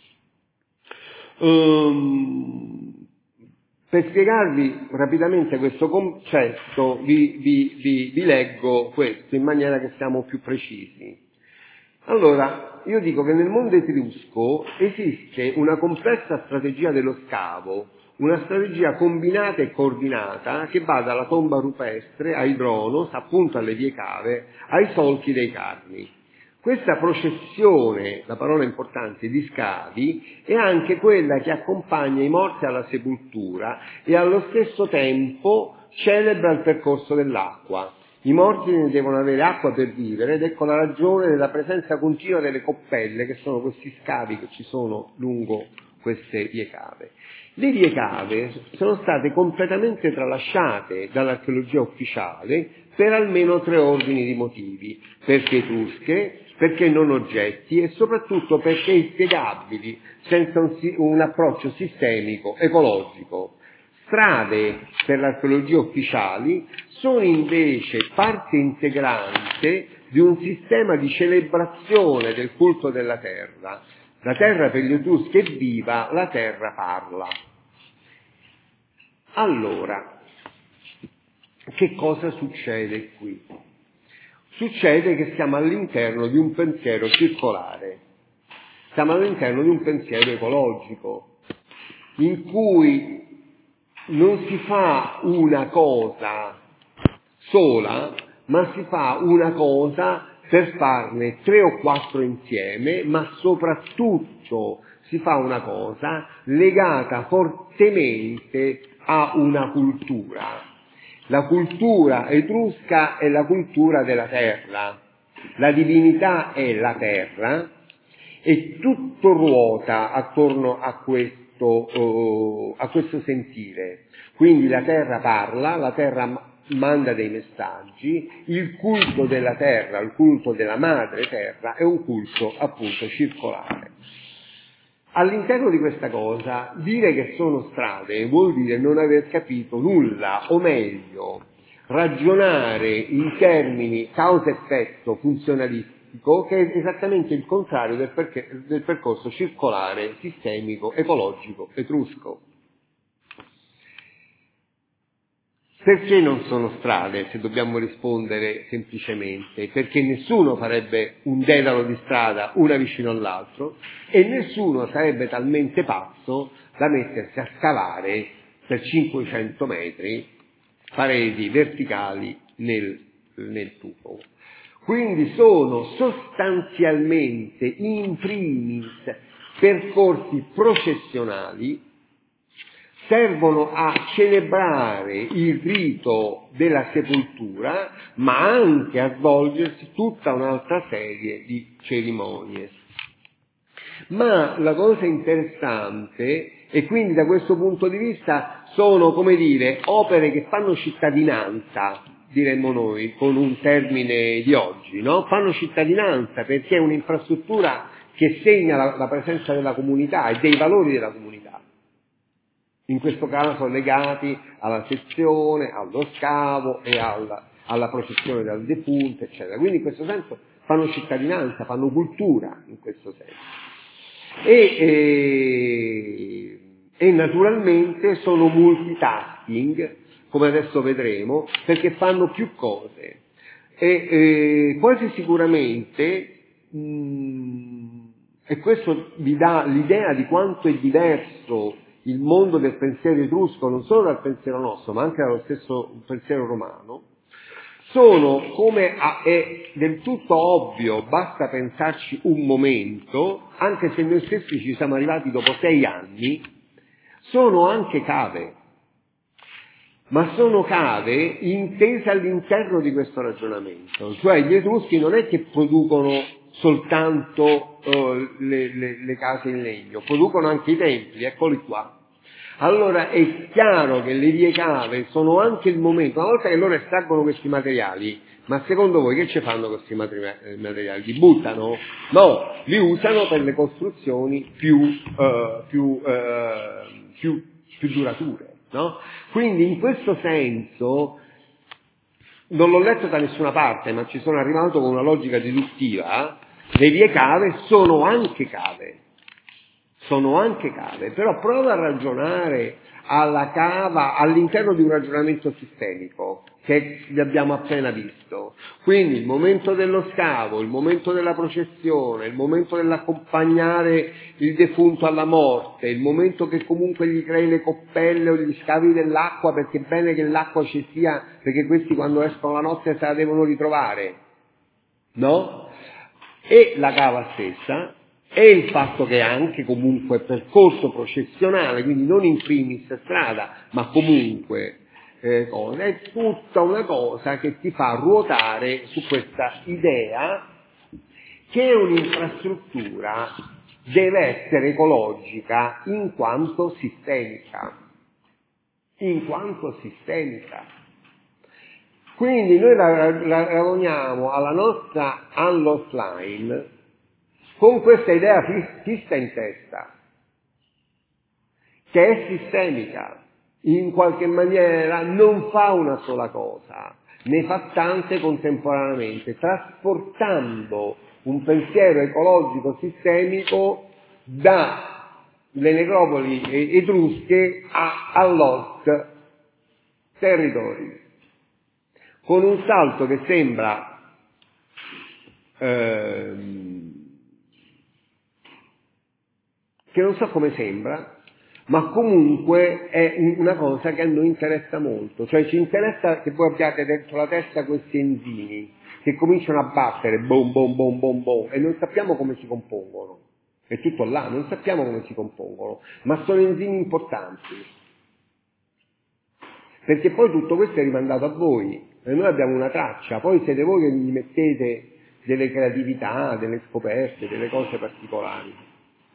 Per spiegarvi rapidamente questo concetto vi leggo questo in maniera che siamo più precisi. Allora, io dico che nel mondo etrusco esiste una complessa strategia dello scavo, una strategia combinata e coordinata che va dalla tomba rupestre ai dronos, appunto alle vie cave, ai solchi dei carni. Questa processione, la parola importante, di scavi, è anche quella che accompagna i morti alla sepoltura e allo stesso tempo celebra il percorso dell'acqua. I morti ne devono avere acqua per vivere ed ecco la ragione della presenza continua delle coppelle, che sono questi scavi che ci sono lungo queste vie cave. Le vie cave sono state completamente tralasciate dall'archeologia ufficiale per almeno 3 ordini di motivi: perché etrusche, perché non oggetti e soprattutto perché inspiegabili senza un approccio sistemico, ecologico. Strade per l'archeologia ufficiali sono invece parte integrante di un sistema di celebrazione del culto della terra. La terra per gli Etruschi è viva, la terra parla. Allora, che cosa succede qui? Succede che siamo all'interno di un pensiero circolare, siamo all'interno di un pensiero ecologico, in cui non si fa una cosa sola, ma si fa una cosa per farne 3 o 4 insieme, ma soprattutto si fa una cosa legata fortemente a una cultura. La cultura etrusca è la cultura della terra, la divinità è la terra e tutto ruota attorno a questo sentire. Quindi la terra parla, la terra manda dei messaggi, il culto della terra, il culto della madre terra è un culto appunto circolare. All'interno di questa cosa, dire che sono strade vuol dire non aver capito nulla, o meglio, ragionare in termini causa-effetto funzionalistico, che è esattamente il contrario del percorso circolare, sistemico, ecologico, etrusco. Perché non sono strade, se dobbiamo rispondere semplicemente? Perché nessuno farebbe un dedalo di strada una vicino all'altro e nessuno sarebbe talmente pazzo da mettersi a scavare per 500 metri pareti verticali nel tubo. Quindi sono sostanzialmente in primis percorsi processionali, servono a celebrare il rito della sepoltura, ma anche a svolgersi tutta un'altra serie di cerimonie. Ma la cosa interessante, e quindi da questo punto di vista sono, come dire, opere che fanno cittadinanza, diremmo noi, con un termine di oggi, no? Fanno cittadinanza perché è un'infrastruttura che segna la presenza della comunità e dei valori della comunità. In questo caso legati alla sezione, allo scavo e alla processione del defunto, eccetera. Quindi in questo senso fanno cittadinanza, fanno cultura in questo senso. E naturalmente sono multitasking, come adesso vedremo, perché fanno più cose. Quasi sicuramente, e questo vi dà l'idea di quanto è diverso il mondo del pensiero etrusco, non solo dal pensiero nostro, ma anche dallo stesso pensiero romano, sono, come è del tutto ovvio, basta pensarci un momento, anche se noi stessi ci siamo arrivati dopo 6 anni, sono anche cave, ma sono cave intese all'interno di questo ragionamento, cioè gli etruschi non è che producono soltanto le case in legno, producono anche i templi, eccoli qua. Allora è chiaro che le vie cave sono anche il momento, una volta che loro estraggono questi materiali, ma secondo voi che ci fanno questi materiali? Li buttano? No, li usano per le costruzioni più durature, no? Quindi in questo senso, non l'ho letto da nessuna parte, ma ci sono arrivato con una logica deduttiva, le vie cave sono anche cave, però prova a ragionare alla cava all'interno di un ragionamento sistemico che vi abbiamo appena visto. Quindi il momento dello scavo, il momento della processione, il momento dell'accompagnare il defunto alla morte, il momento che comunque gli crei le coppelle o gli scavi dell'acqua perché è bene che l'acqua ci sia, perché questi quando escono la notte se la devono ritrovare, no? e la cava stessa, e il fatto che è anche comunque percorso processionale, quindi non in primis strada, ma comunque è tutta una cosa che ti fa ruotare su questa idea che un'infrastruttura deve essere ecologica in quanto sistemica. In quanto sistemica. Quindi noi lavoriamo alla nostra Unlost Line con questa idea fissa in testa, che è sistemica, in qualche maniera non fa una sola cosa, ne fa tante contemporaneamente, trasportando un pensiero ecologico sistemico dalle necropoli etrusche a Lost Territory, con un salto che sembra che non so come sembra, ma comunque è una cosa che a noi interessa molto, cioè ci interessa che voi abbiate dentro la testa questi enzimi che cominciano a battere bom bom bom bom bom e non sappiamo come si compongono, è tutto là, non sappiamo come si compongono, ma sono enzimi importanti, perché poi tutto questo è rimandato a voi e noi abbiamo una traccia, poi siete voi che gli mettete delle creatività, delle scoperte, delle cose particolari.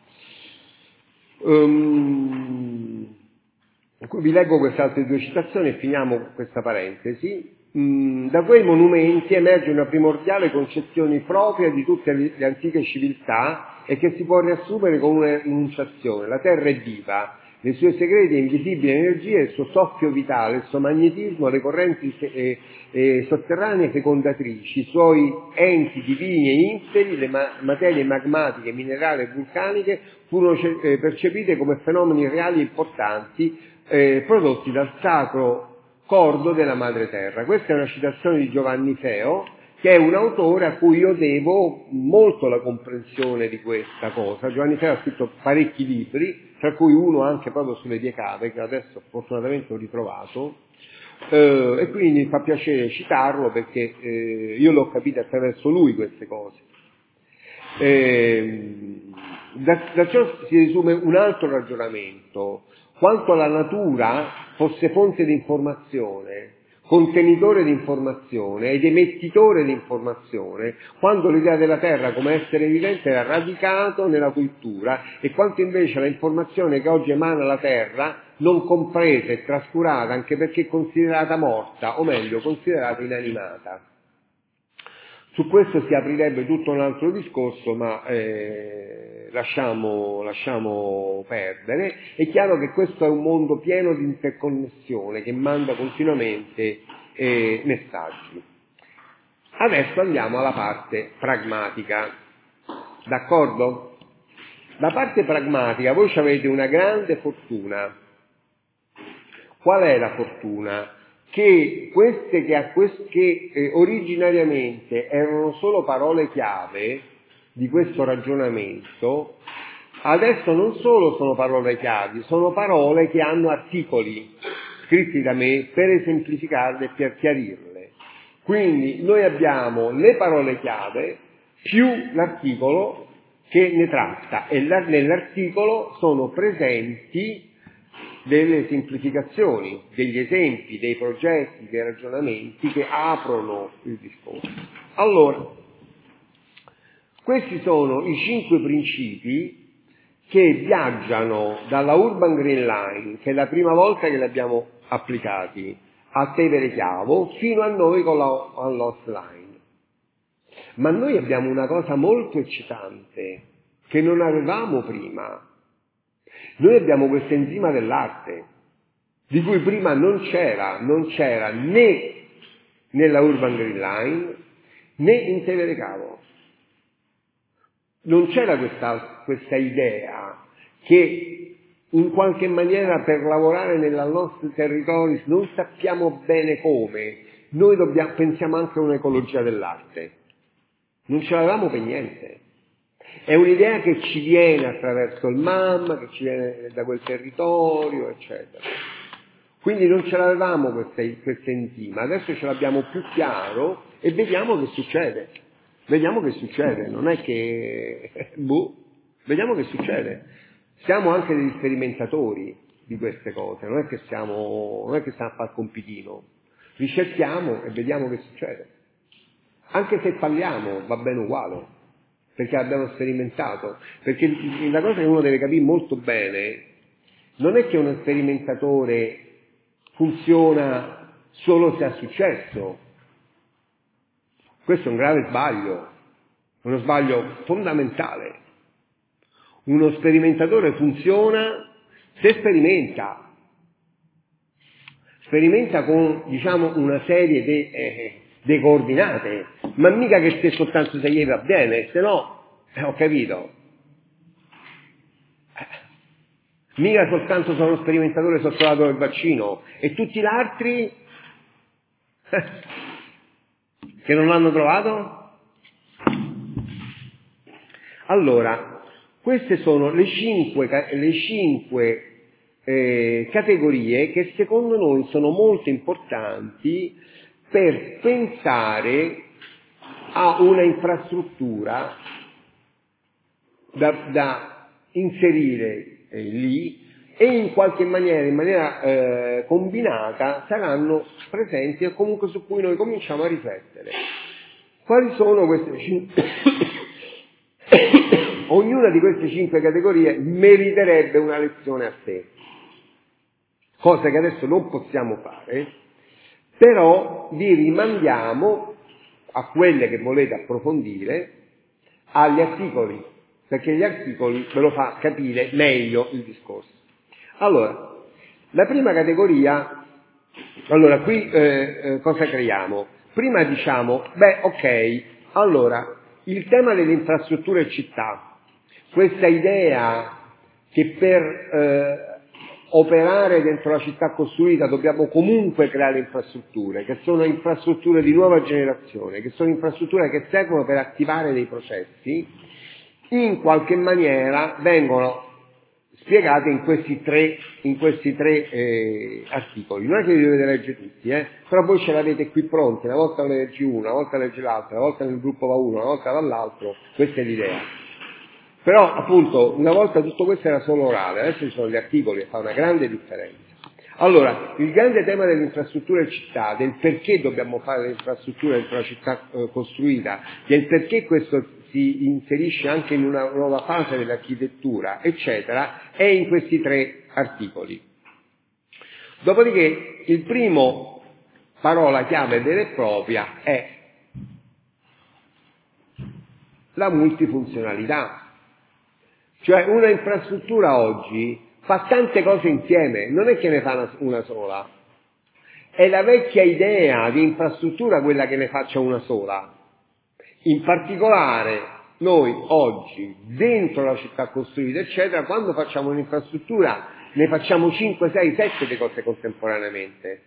Vi leggo queste altre due citazioni e finiamo questa parentesi. Da quei monumenti emerge una primordiale concezione propria di tutte le antiche civiltà e che si può riassumere con un'enunciazione: la terra è viva, le sue segrete e invisibili energie, il suo soffio vitale, il suo magnetismo, le correnti sotterranee fecondatrici, i suoi enti divini e inferi, le materie magmatiche, minerali e vulcaniche furono percepite come fenomeni reali e importanti prodotti dal sacro cordo della madre terra. Questa è una citazione di Giovanni Feo, che è un autore a cui io devo molto la comprensione di questa cosa. Giovanni Feo ha scritto parecchi libri, tra cui uno anche proprio sulle vie cave, che adesso fortunatamente ho ritrovato, e quindi mi fa piacere citarlo perché io l'ho capito attraverso lui queste cose. Da ciò si risume un altro ragionamento: quanto la natura fosse fonte di informazione, contenitore di informazione ed emettitore di informazione, quando l'idea della terra come essere vivente era radicato nella cultura, e quanto invece la informazione che oggi emana la terra non compresa e trascurata, anche perché considerata morta, o meglio considerata inanimata. Su questo si aprirebbe tutto un altro discorso, ma lasciamo perdere. È chiaro che questo è un mondo pieno di interconnessione che manda continuamente messaggi. Adesso andiamo alla parte pragmatica, d'accordo? La parte pragmatica, voi avete una grande fortuna. Qual è la fortuna? Che queste che originariamente erano solo parole chiave di questo ragionamento, adesso non solo sono parole chiave, sono parole che hanno articoli scritti da me per esemplificarle e per chiarirle. Quindi noi abbiamo le parole chiave più l'articolo che ne tratta, e nell'articolo sono presenti delle semplificazioni, degli esempi, dei progetti, dei ragionamenti che aprono il discorso. Allora, questi sono i 5 principi che viaggiano dalla Urban Green Line, che è la prima volta che li abbiamo applicati, a Tevere Chiavo, fino a noi con la Lost Line. Ma noi abbiamo una cosa molto eccitante, che non avevamo prima. Noi abbiamo questo enzima dell'arte, di cui prima non c'era né nella Urban Green Line né in Tevere Cavo. Non c'era questa idea che in qualche maniera per lavorare nella Lost Territories non sappiamo bene come, noi pensiamo anche a un'ecologia dell'arte. Non ce l'avevamo per niente. È un'idea che ci viene attraverso il MAM, che ci viene da quel territorio, eccetera. Quindi non ce l'avevamo questo enzima, adesso ce l'abbiamo più chiaro e vediamo che succede. Vediamo che succede, non è che... vediamo che succede. Siamo anche degli sperimentatori di queste cose, non è che stiamo a fare il compitino. Ricerchiamo e vediamo che succede. Anche se falliamo va bene uguale, perché abbiamo sperimentato. Perché la cosa che uno deve capire molto bene non è che uno sperimentatore funziona solo se ha successo. Questo è un grave sbaglio, uno sbaglio fondamentale. Uno sperimentatore funziona se sperimenta con, diciamo, una serie di coordinate, ma mica che se soltanto se gli va bene, se no, ho capito. Mica soltanto sono uno sperimentatore se ho trovato il vaccino, e tutti gli altri che non l'hanno trovato? Allora, queste sono le cinque categorie che secondo noi sono molto importanti per pensare a una infrastruttura da inserire lì, e in qualche maniera, in maniera combinata, saranno presenti e comunque su cui noi cominciamo a riflettere. Quali sono queste cinque? Ognuna di queste cinque categorie meriterebbe una lezione a sé, cosa che adesso non possiamo fare, però vi rimandiamo a quelle che volete approfondire, agli articoli, perché gli articoli ve lo fa capire meglio il discorso. Allora, la prima categoria, allora qui cosa creiamo? Prima diciamo, allora, il tema delle infrastrutture città, questa idea che per operare dentro la città costruita dobbiamo comunque creare infrastrutture, che sono infrastrutture di nuova generazione, che sono infrastrutture che servono per attivare dei processi, in qualche maniera vengono spiegate in questi tre articoli. Non è che li dovete leggere tutti, però voi ce l'avete qui pronti, una volta ne leggi uno, una volta leggi l'altro, una volta nel gruppo va uno, una volta va l'altro, questa è l'idea. Però appunto una volta tutto questo era solo orale, adesso ci sono gli articoli e fa una grande differenza. Allora, il grande tema delle infrastrutture città, del perché dobbiamo fare le infrastrutture dentro la città costruita, del perché questo si inserisce anche in una nuova fase dell'architettura, eccetera, è in questi tre articoli. Dopodiché il primo parola chiave vera e propria è la multifunzionalità. Cioè una infrastruttura oggi fa tante cose insieme, non è che ne fa una sola. È la vecchia idea di infrastruttura quella che ne faccia una sola. In particolare noi oggi, dentro la città costruita, eccetera, quando facciamo un'infrastruttura ne facciamo 5, 6, 7 di cose contemporaneamente.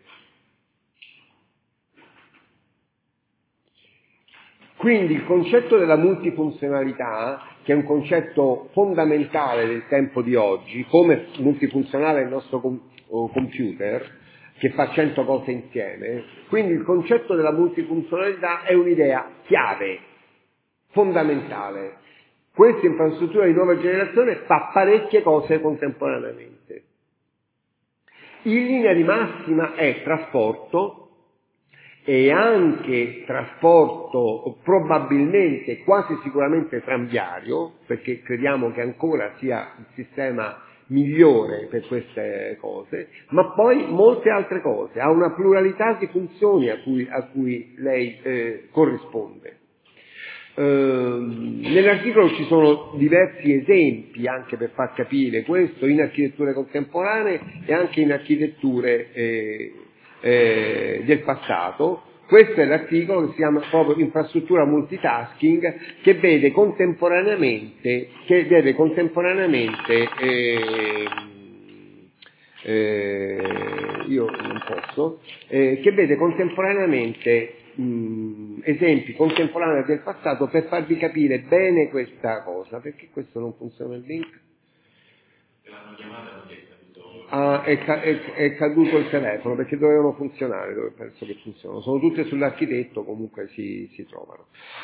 Quindi il concetto della multifunzionalità, che è un concetto fondamentale del tempo di oggi, come multifunzionale il nostro computer, che fa 100 cose insieme, quindi il concetto della multifunzionalità è un'idea chiave, fondamentale. Questa infrastruttura di nuova generazione fa parecchie cose contemporaneamente. In linea di massima è trasporto, e anche trasporto probabilmente, quasi sicuramente tranviario, perché crediamo che ancora sia il sistema migliore per queste cose, ma poi molte altre cose, ha una pluralità di funzioni a cui lei corrisponde. Nell'articolo ci sono diversi esempi anche per far capire questo in architetture contemporanee e anche in architetture del passato. Questo è l'articolo che si chiama proprio infrastruttura multitasking, che vede contemporaneamente io non posso, che vede contemporaneamente esempi contemporanei del passato per farvi capire bene questa cosa. Perché questo non funziona il link? L'hanno chiamata, non è capito. è caduto il telefono perché dovevano funzionare, penso che funzionano, sono tutte sull'architetto, comunque si trovano.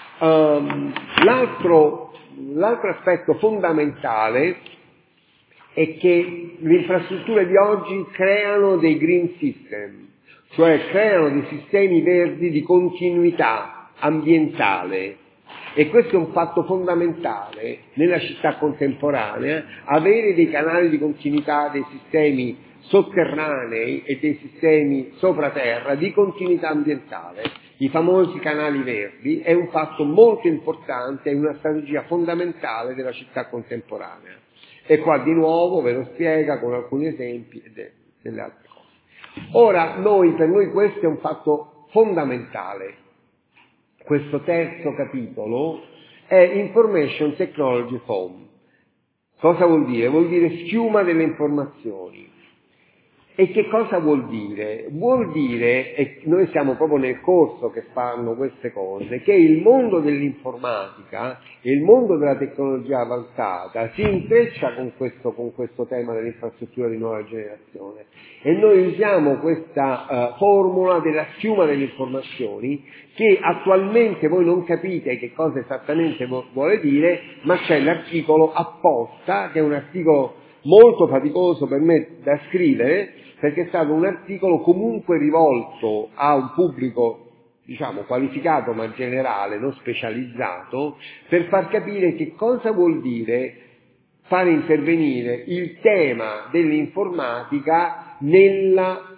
L'altro aspetto fondamentale è che le infrastrutture di oggi creano dei green system, cioè creano dei sistemi verdi di continuità ambientale. E questo è un fatto fondamentale nella città contemporanea, avere dei canali di continuità, dei sistemi sotterranei e dei sistemi sopraterra di continuità ambientale. I famosi canali verdi è un fatto molto importante, è una strategia fondamentale della città contemporanea. E qua di nuovo ve lo spiega con alcuni esempi e delle altre cose. Ora, per noi questo è un fatto fondamentale. Questo terzo capitolo è Information Technology Foam. Cosa vuol dire? Vuol dire schiuma delle informazioni. E che cosa vuol dire? Vuol dire, e noi siamo proprio nel corso che fanno queste cose, che il mondo dell'informatica e il mondo della tecnologia avanzata si intreccia con questo tema dell'infrastruttura di nuova generazione. E noi usiamo questa formula della schiuma delle informazioni, che attualmente voi non capite che cosa esattamente vuole dire, ma c'è l'articolo apposta, che è un articolo molto faticoso per me da scrivere, perché è stato un articolo comunque rivolto a un pubblico, diciamo, qualificato ma generale, non specializzato, per far capire che cosa vuol dire fare intervenire il tema dell'informatica nel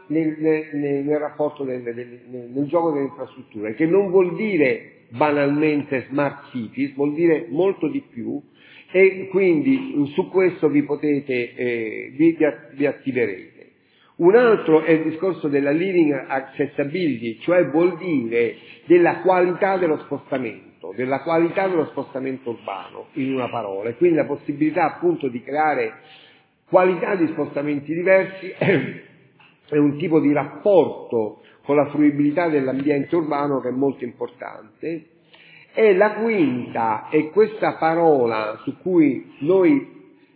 rapporto nel gioco delle infrastrutture, che non vuol dire banalmente smart cities, vuol dire molto di più, e quindi su questo vi attiverete. Un altro è il discorso della living accessibility, cioè vuol dire della qualità dello spostamento urbano, in una parola, e quindi la possibilità appunto di creare qualità di spostamenti diversi è un tipo di rapporto con la fruibilità dell'ambiente urbano che è molto importante. E la quinta è questa parola su cui noi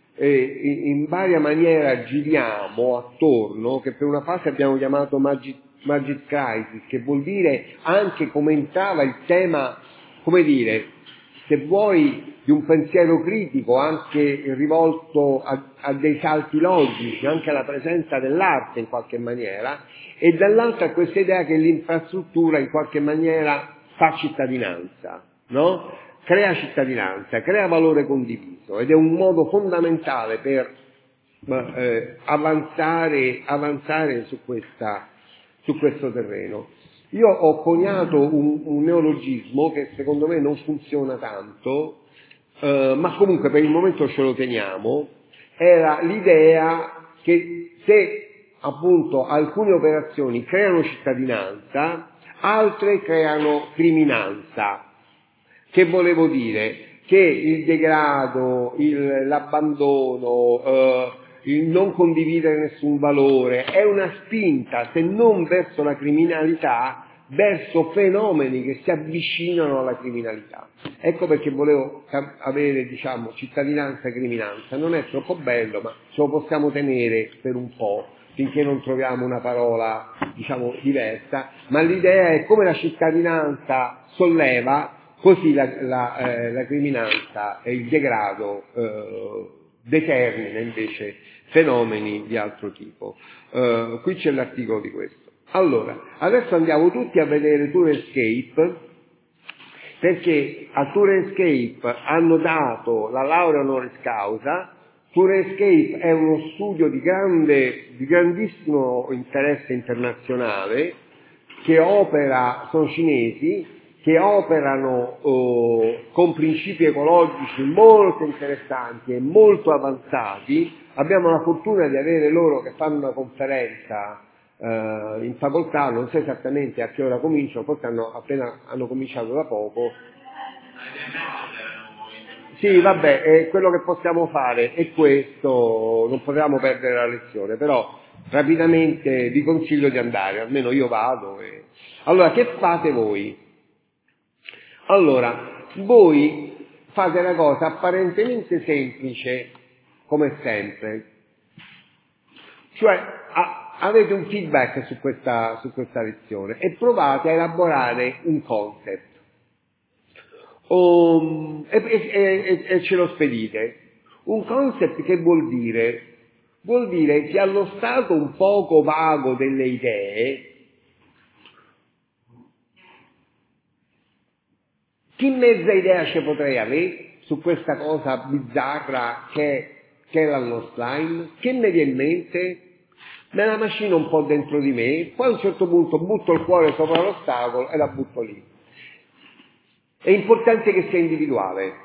in varia maniera giriamo attorno, che per una fase abbiamo chiamato Magic Crisis, che vuol dire anche come entrava il tema, come dire, se vuoi, di un pensiero critico anche rivolto a dei salti logici, anche alla presenza dell'arte in qualche maniera, e dall'altra questa idea che l'infrastruttura in qualche maniera fa cittadinanza, no? Crea cittadinanza, crea valore condiviso, ed è un modo fondamentale per avanzare su questo terreno. Io ho coniato un neologismo che secondo me non funziona tanto, ma comunque per il momento ce lo teniamo. Era l'idea che se appunto alcune operazioni creano cittadinanza, altre creano criminanza. Che volevo dire? Che il degrado, l'abbandono, il non condividere nessun valore è una spinta, se non verso la criminalità, verso fenomeni che si avvicinano alla criminalità. Ecco perché volevo avere, diciamo, cittadinanza e criminanza. Non è troppo bello, ma ce lo possiamo tenere per un po', finché non troviamo una parola, diciamo, diversa, ma l'idea è come la cittadinanza solleva, così la criminanza e il degrado determina invece fenomeni di altro tipo. Qui c'è l'articolo di questo. Allora, adesso andiamo tutti a vedere Tourescape, perché a Tourescape hanno dato la laurea honoris causa. Tourescape è uno studio di grandissimo interesse internazionale, che sono cinesi, che operano con principi ecologici molto interessanti e molto avanzati. Abbiamo la fortuna di avere loro che fanno una conferenza in facoltà, non so esattamente a che ora cominciano, forse hanno cominciato da poco. Sì, vabbè, quello che possiamo fare è questo, non potevamo perdere la lezione, però rapidamente vi consiglio di andare, almeno io vado. Allora, che fate voi? Allora, voi fate una cosa apparentemente semplice, come sempre, Cioè avete un feedback su questa lezione e provate a elaborare un concept e ce lo spedite. Un concept che vuol dire? Vuol dire che allo stato un poco vago delle idee, che mezza idea ci potrei avere su questa cosa bizzarra che è la Lost Line? Che mi viene in mente? Me la macino un po' dentro di me, poi a un certo punto butto il cuore sopra l'ostacolo e la butto lì. È importante che sia individuale.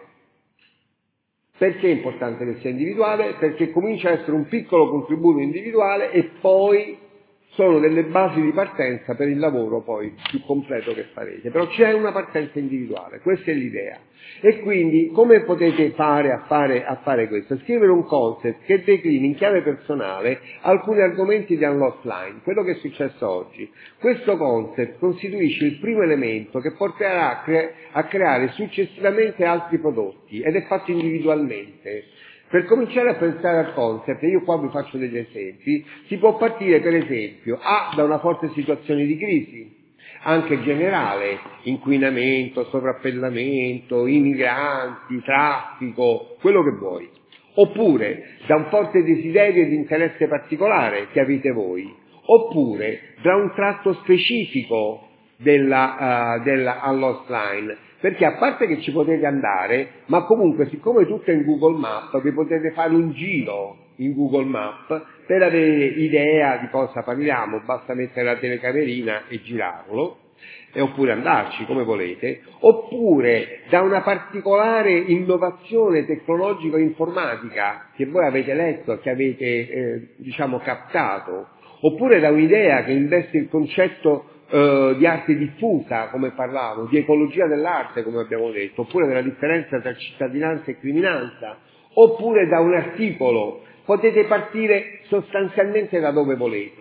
Perché è importante che sia individuale? Perché comincia a essere un piccolo contributo individuale e poi sono delle basi di partenza per il lavoro poi più completo che farete. Però c'è una partenza individuale, questa è l'idea. E quindi come potete fare a fare questo? Scrivere un concept che declini in chiave personale alcuni argomenti di Unlocked Line, quello che è successo oggi. Questo concept costituisce il primo elemento che porterà a creare successivamente altri prodotti ed è fatto individualmente. Per cominciare a pensare al concept, io qua vi faccio degli esempi, si può partire per esempio da una forte situazione di crisi, anche generale, inquinamento, sovrappellamento, i migranti, traffico, quello che vuoi, oppure da un forte desiderio di interesse particolare che avete voi, oppure da un tratto specifico della Unlocked Line, perché a parte che ci potete andare, ma comunque siccome tutto è in Google Maps, vi potete fare un giro in Google Maps per avere idea di cosa parliamo, basta mettere la telecamerina e girarlo, oppure andarci come volete, oppure da una particolare innovazione tecnologico-informatica che voi avete letto, che avete captato, oppure da un'idea che investe il concetto di arte diffusa, come parlavo, di ecologia dell'arte, come abbiamo detto, oppure della differenza tra cittadinanza e criminanza, oppure da un articolo. Potete partire sostanzialmente da dove volete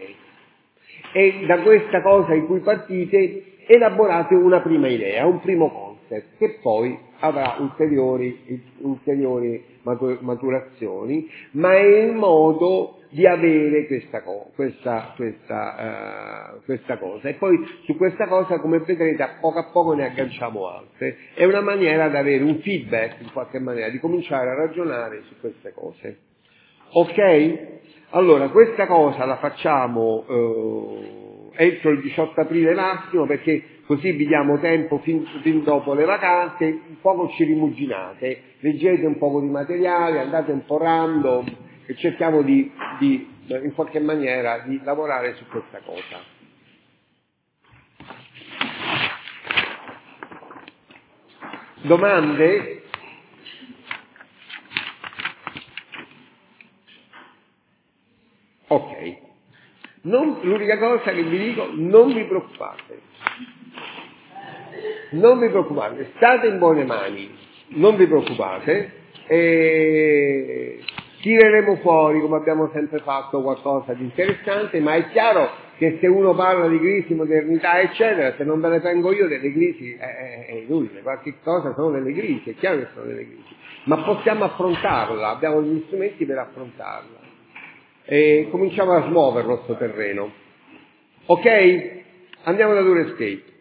e da questa cosa in cui partite elaborate una prima idea, un primo concept che poi avrà ulteriori maturazioni, ma è il modo di avere questa cosa. E poi su questa cosa, come vedrete, a poco ne agganciamo altre. È una maniera di avere un feedback, in qualche maniera, di cominciare a ragionare su queste cose. Ok? Allora, questa cosa la facciamo entro il 18 aprile massimo, perché così vi diamo tempo fin dopo le vacanze, un poco ci rimuginate, leggete un poco di materiale, andate un po' random e cerchiamo di in qualche maniera di lavorare su questa cosa. Domande? Ok. L'unica cosa che vi dico, non vi preoccupate, state in buone mani, non vi preoccupate, e tireremo fuori, come abbiamo sempre fatto, qualcosa di interessante, ma è chiaro che se uno parla di crisi, modernità, eccetera, se non ve ne tengo io delle crisi, è inutile, qualche cosa sono delle crisi, è chiaro che sono delle crisi, ma possiamo affrontarla, abbiamo gli strumenti per affrontarla. E cominciamo a smuoverlo sto terreno. Ok? Andiamo da Durescape.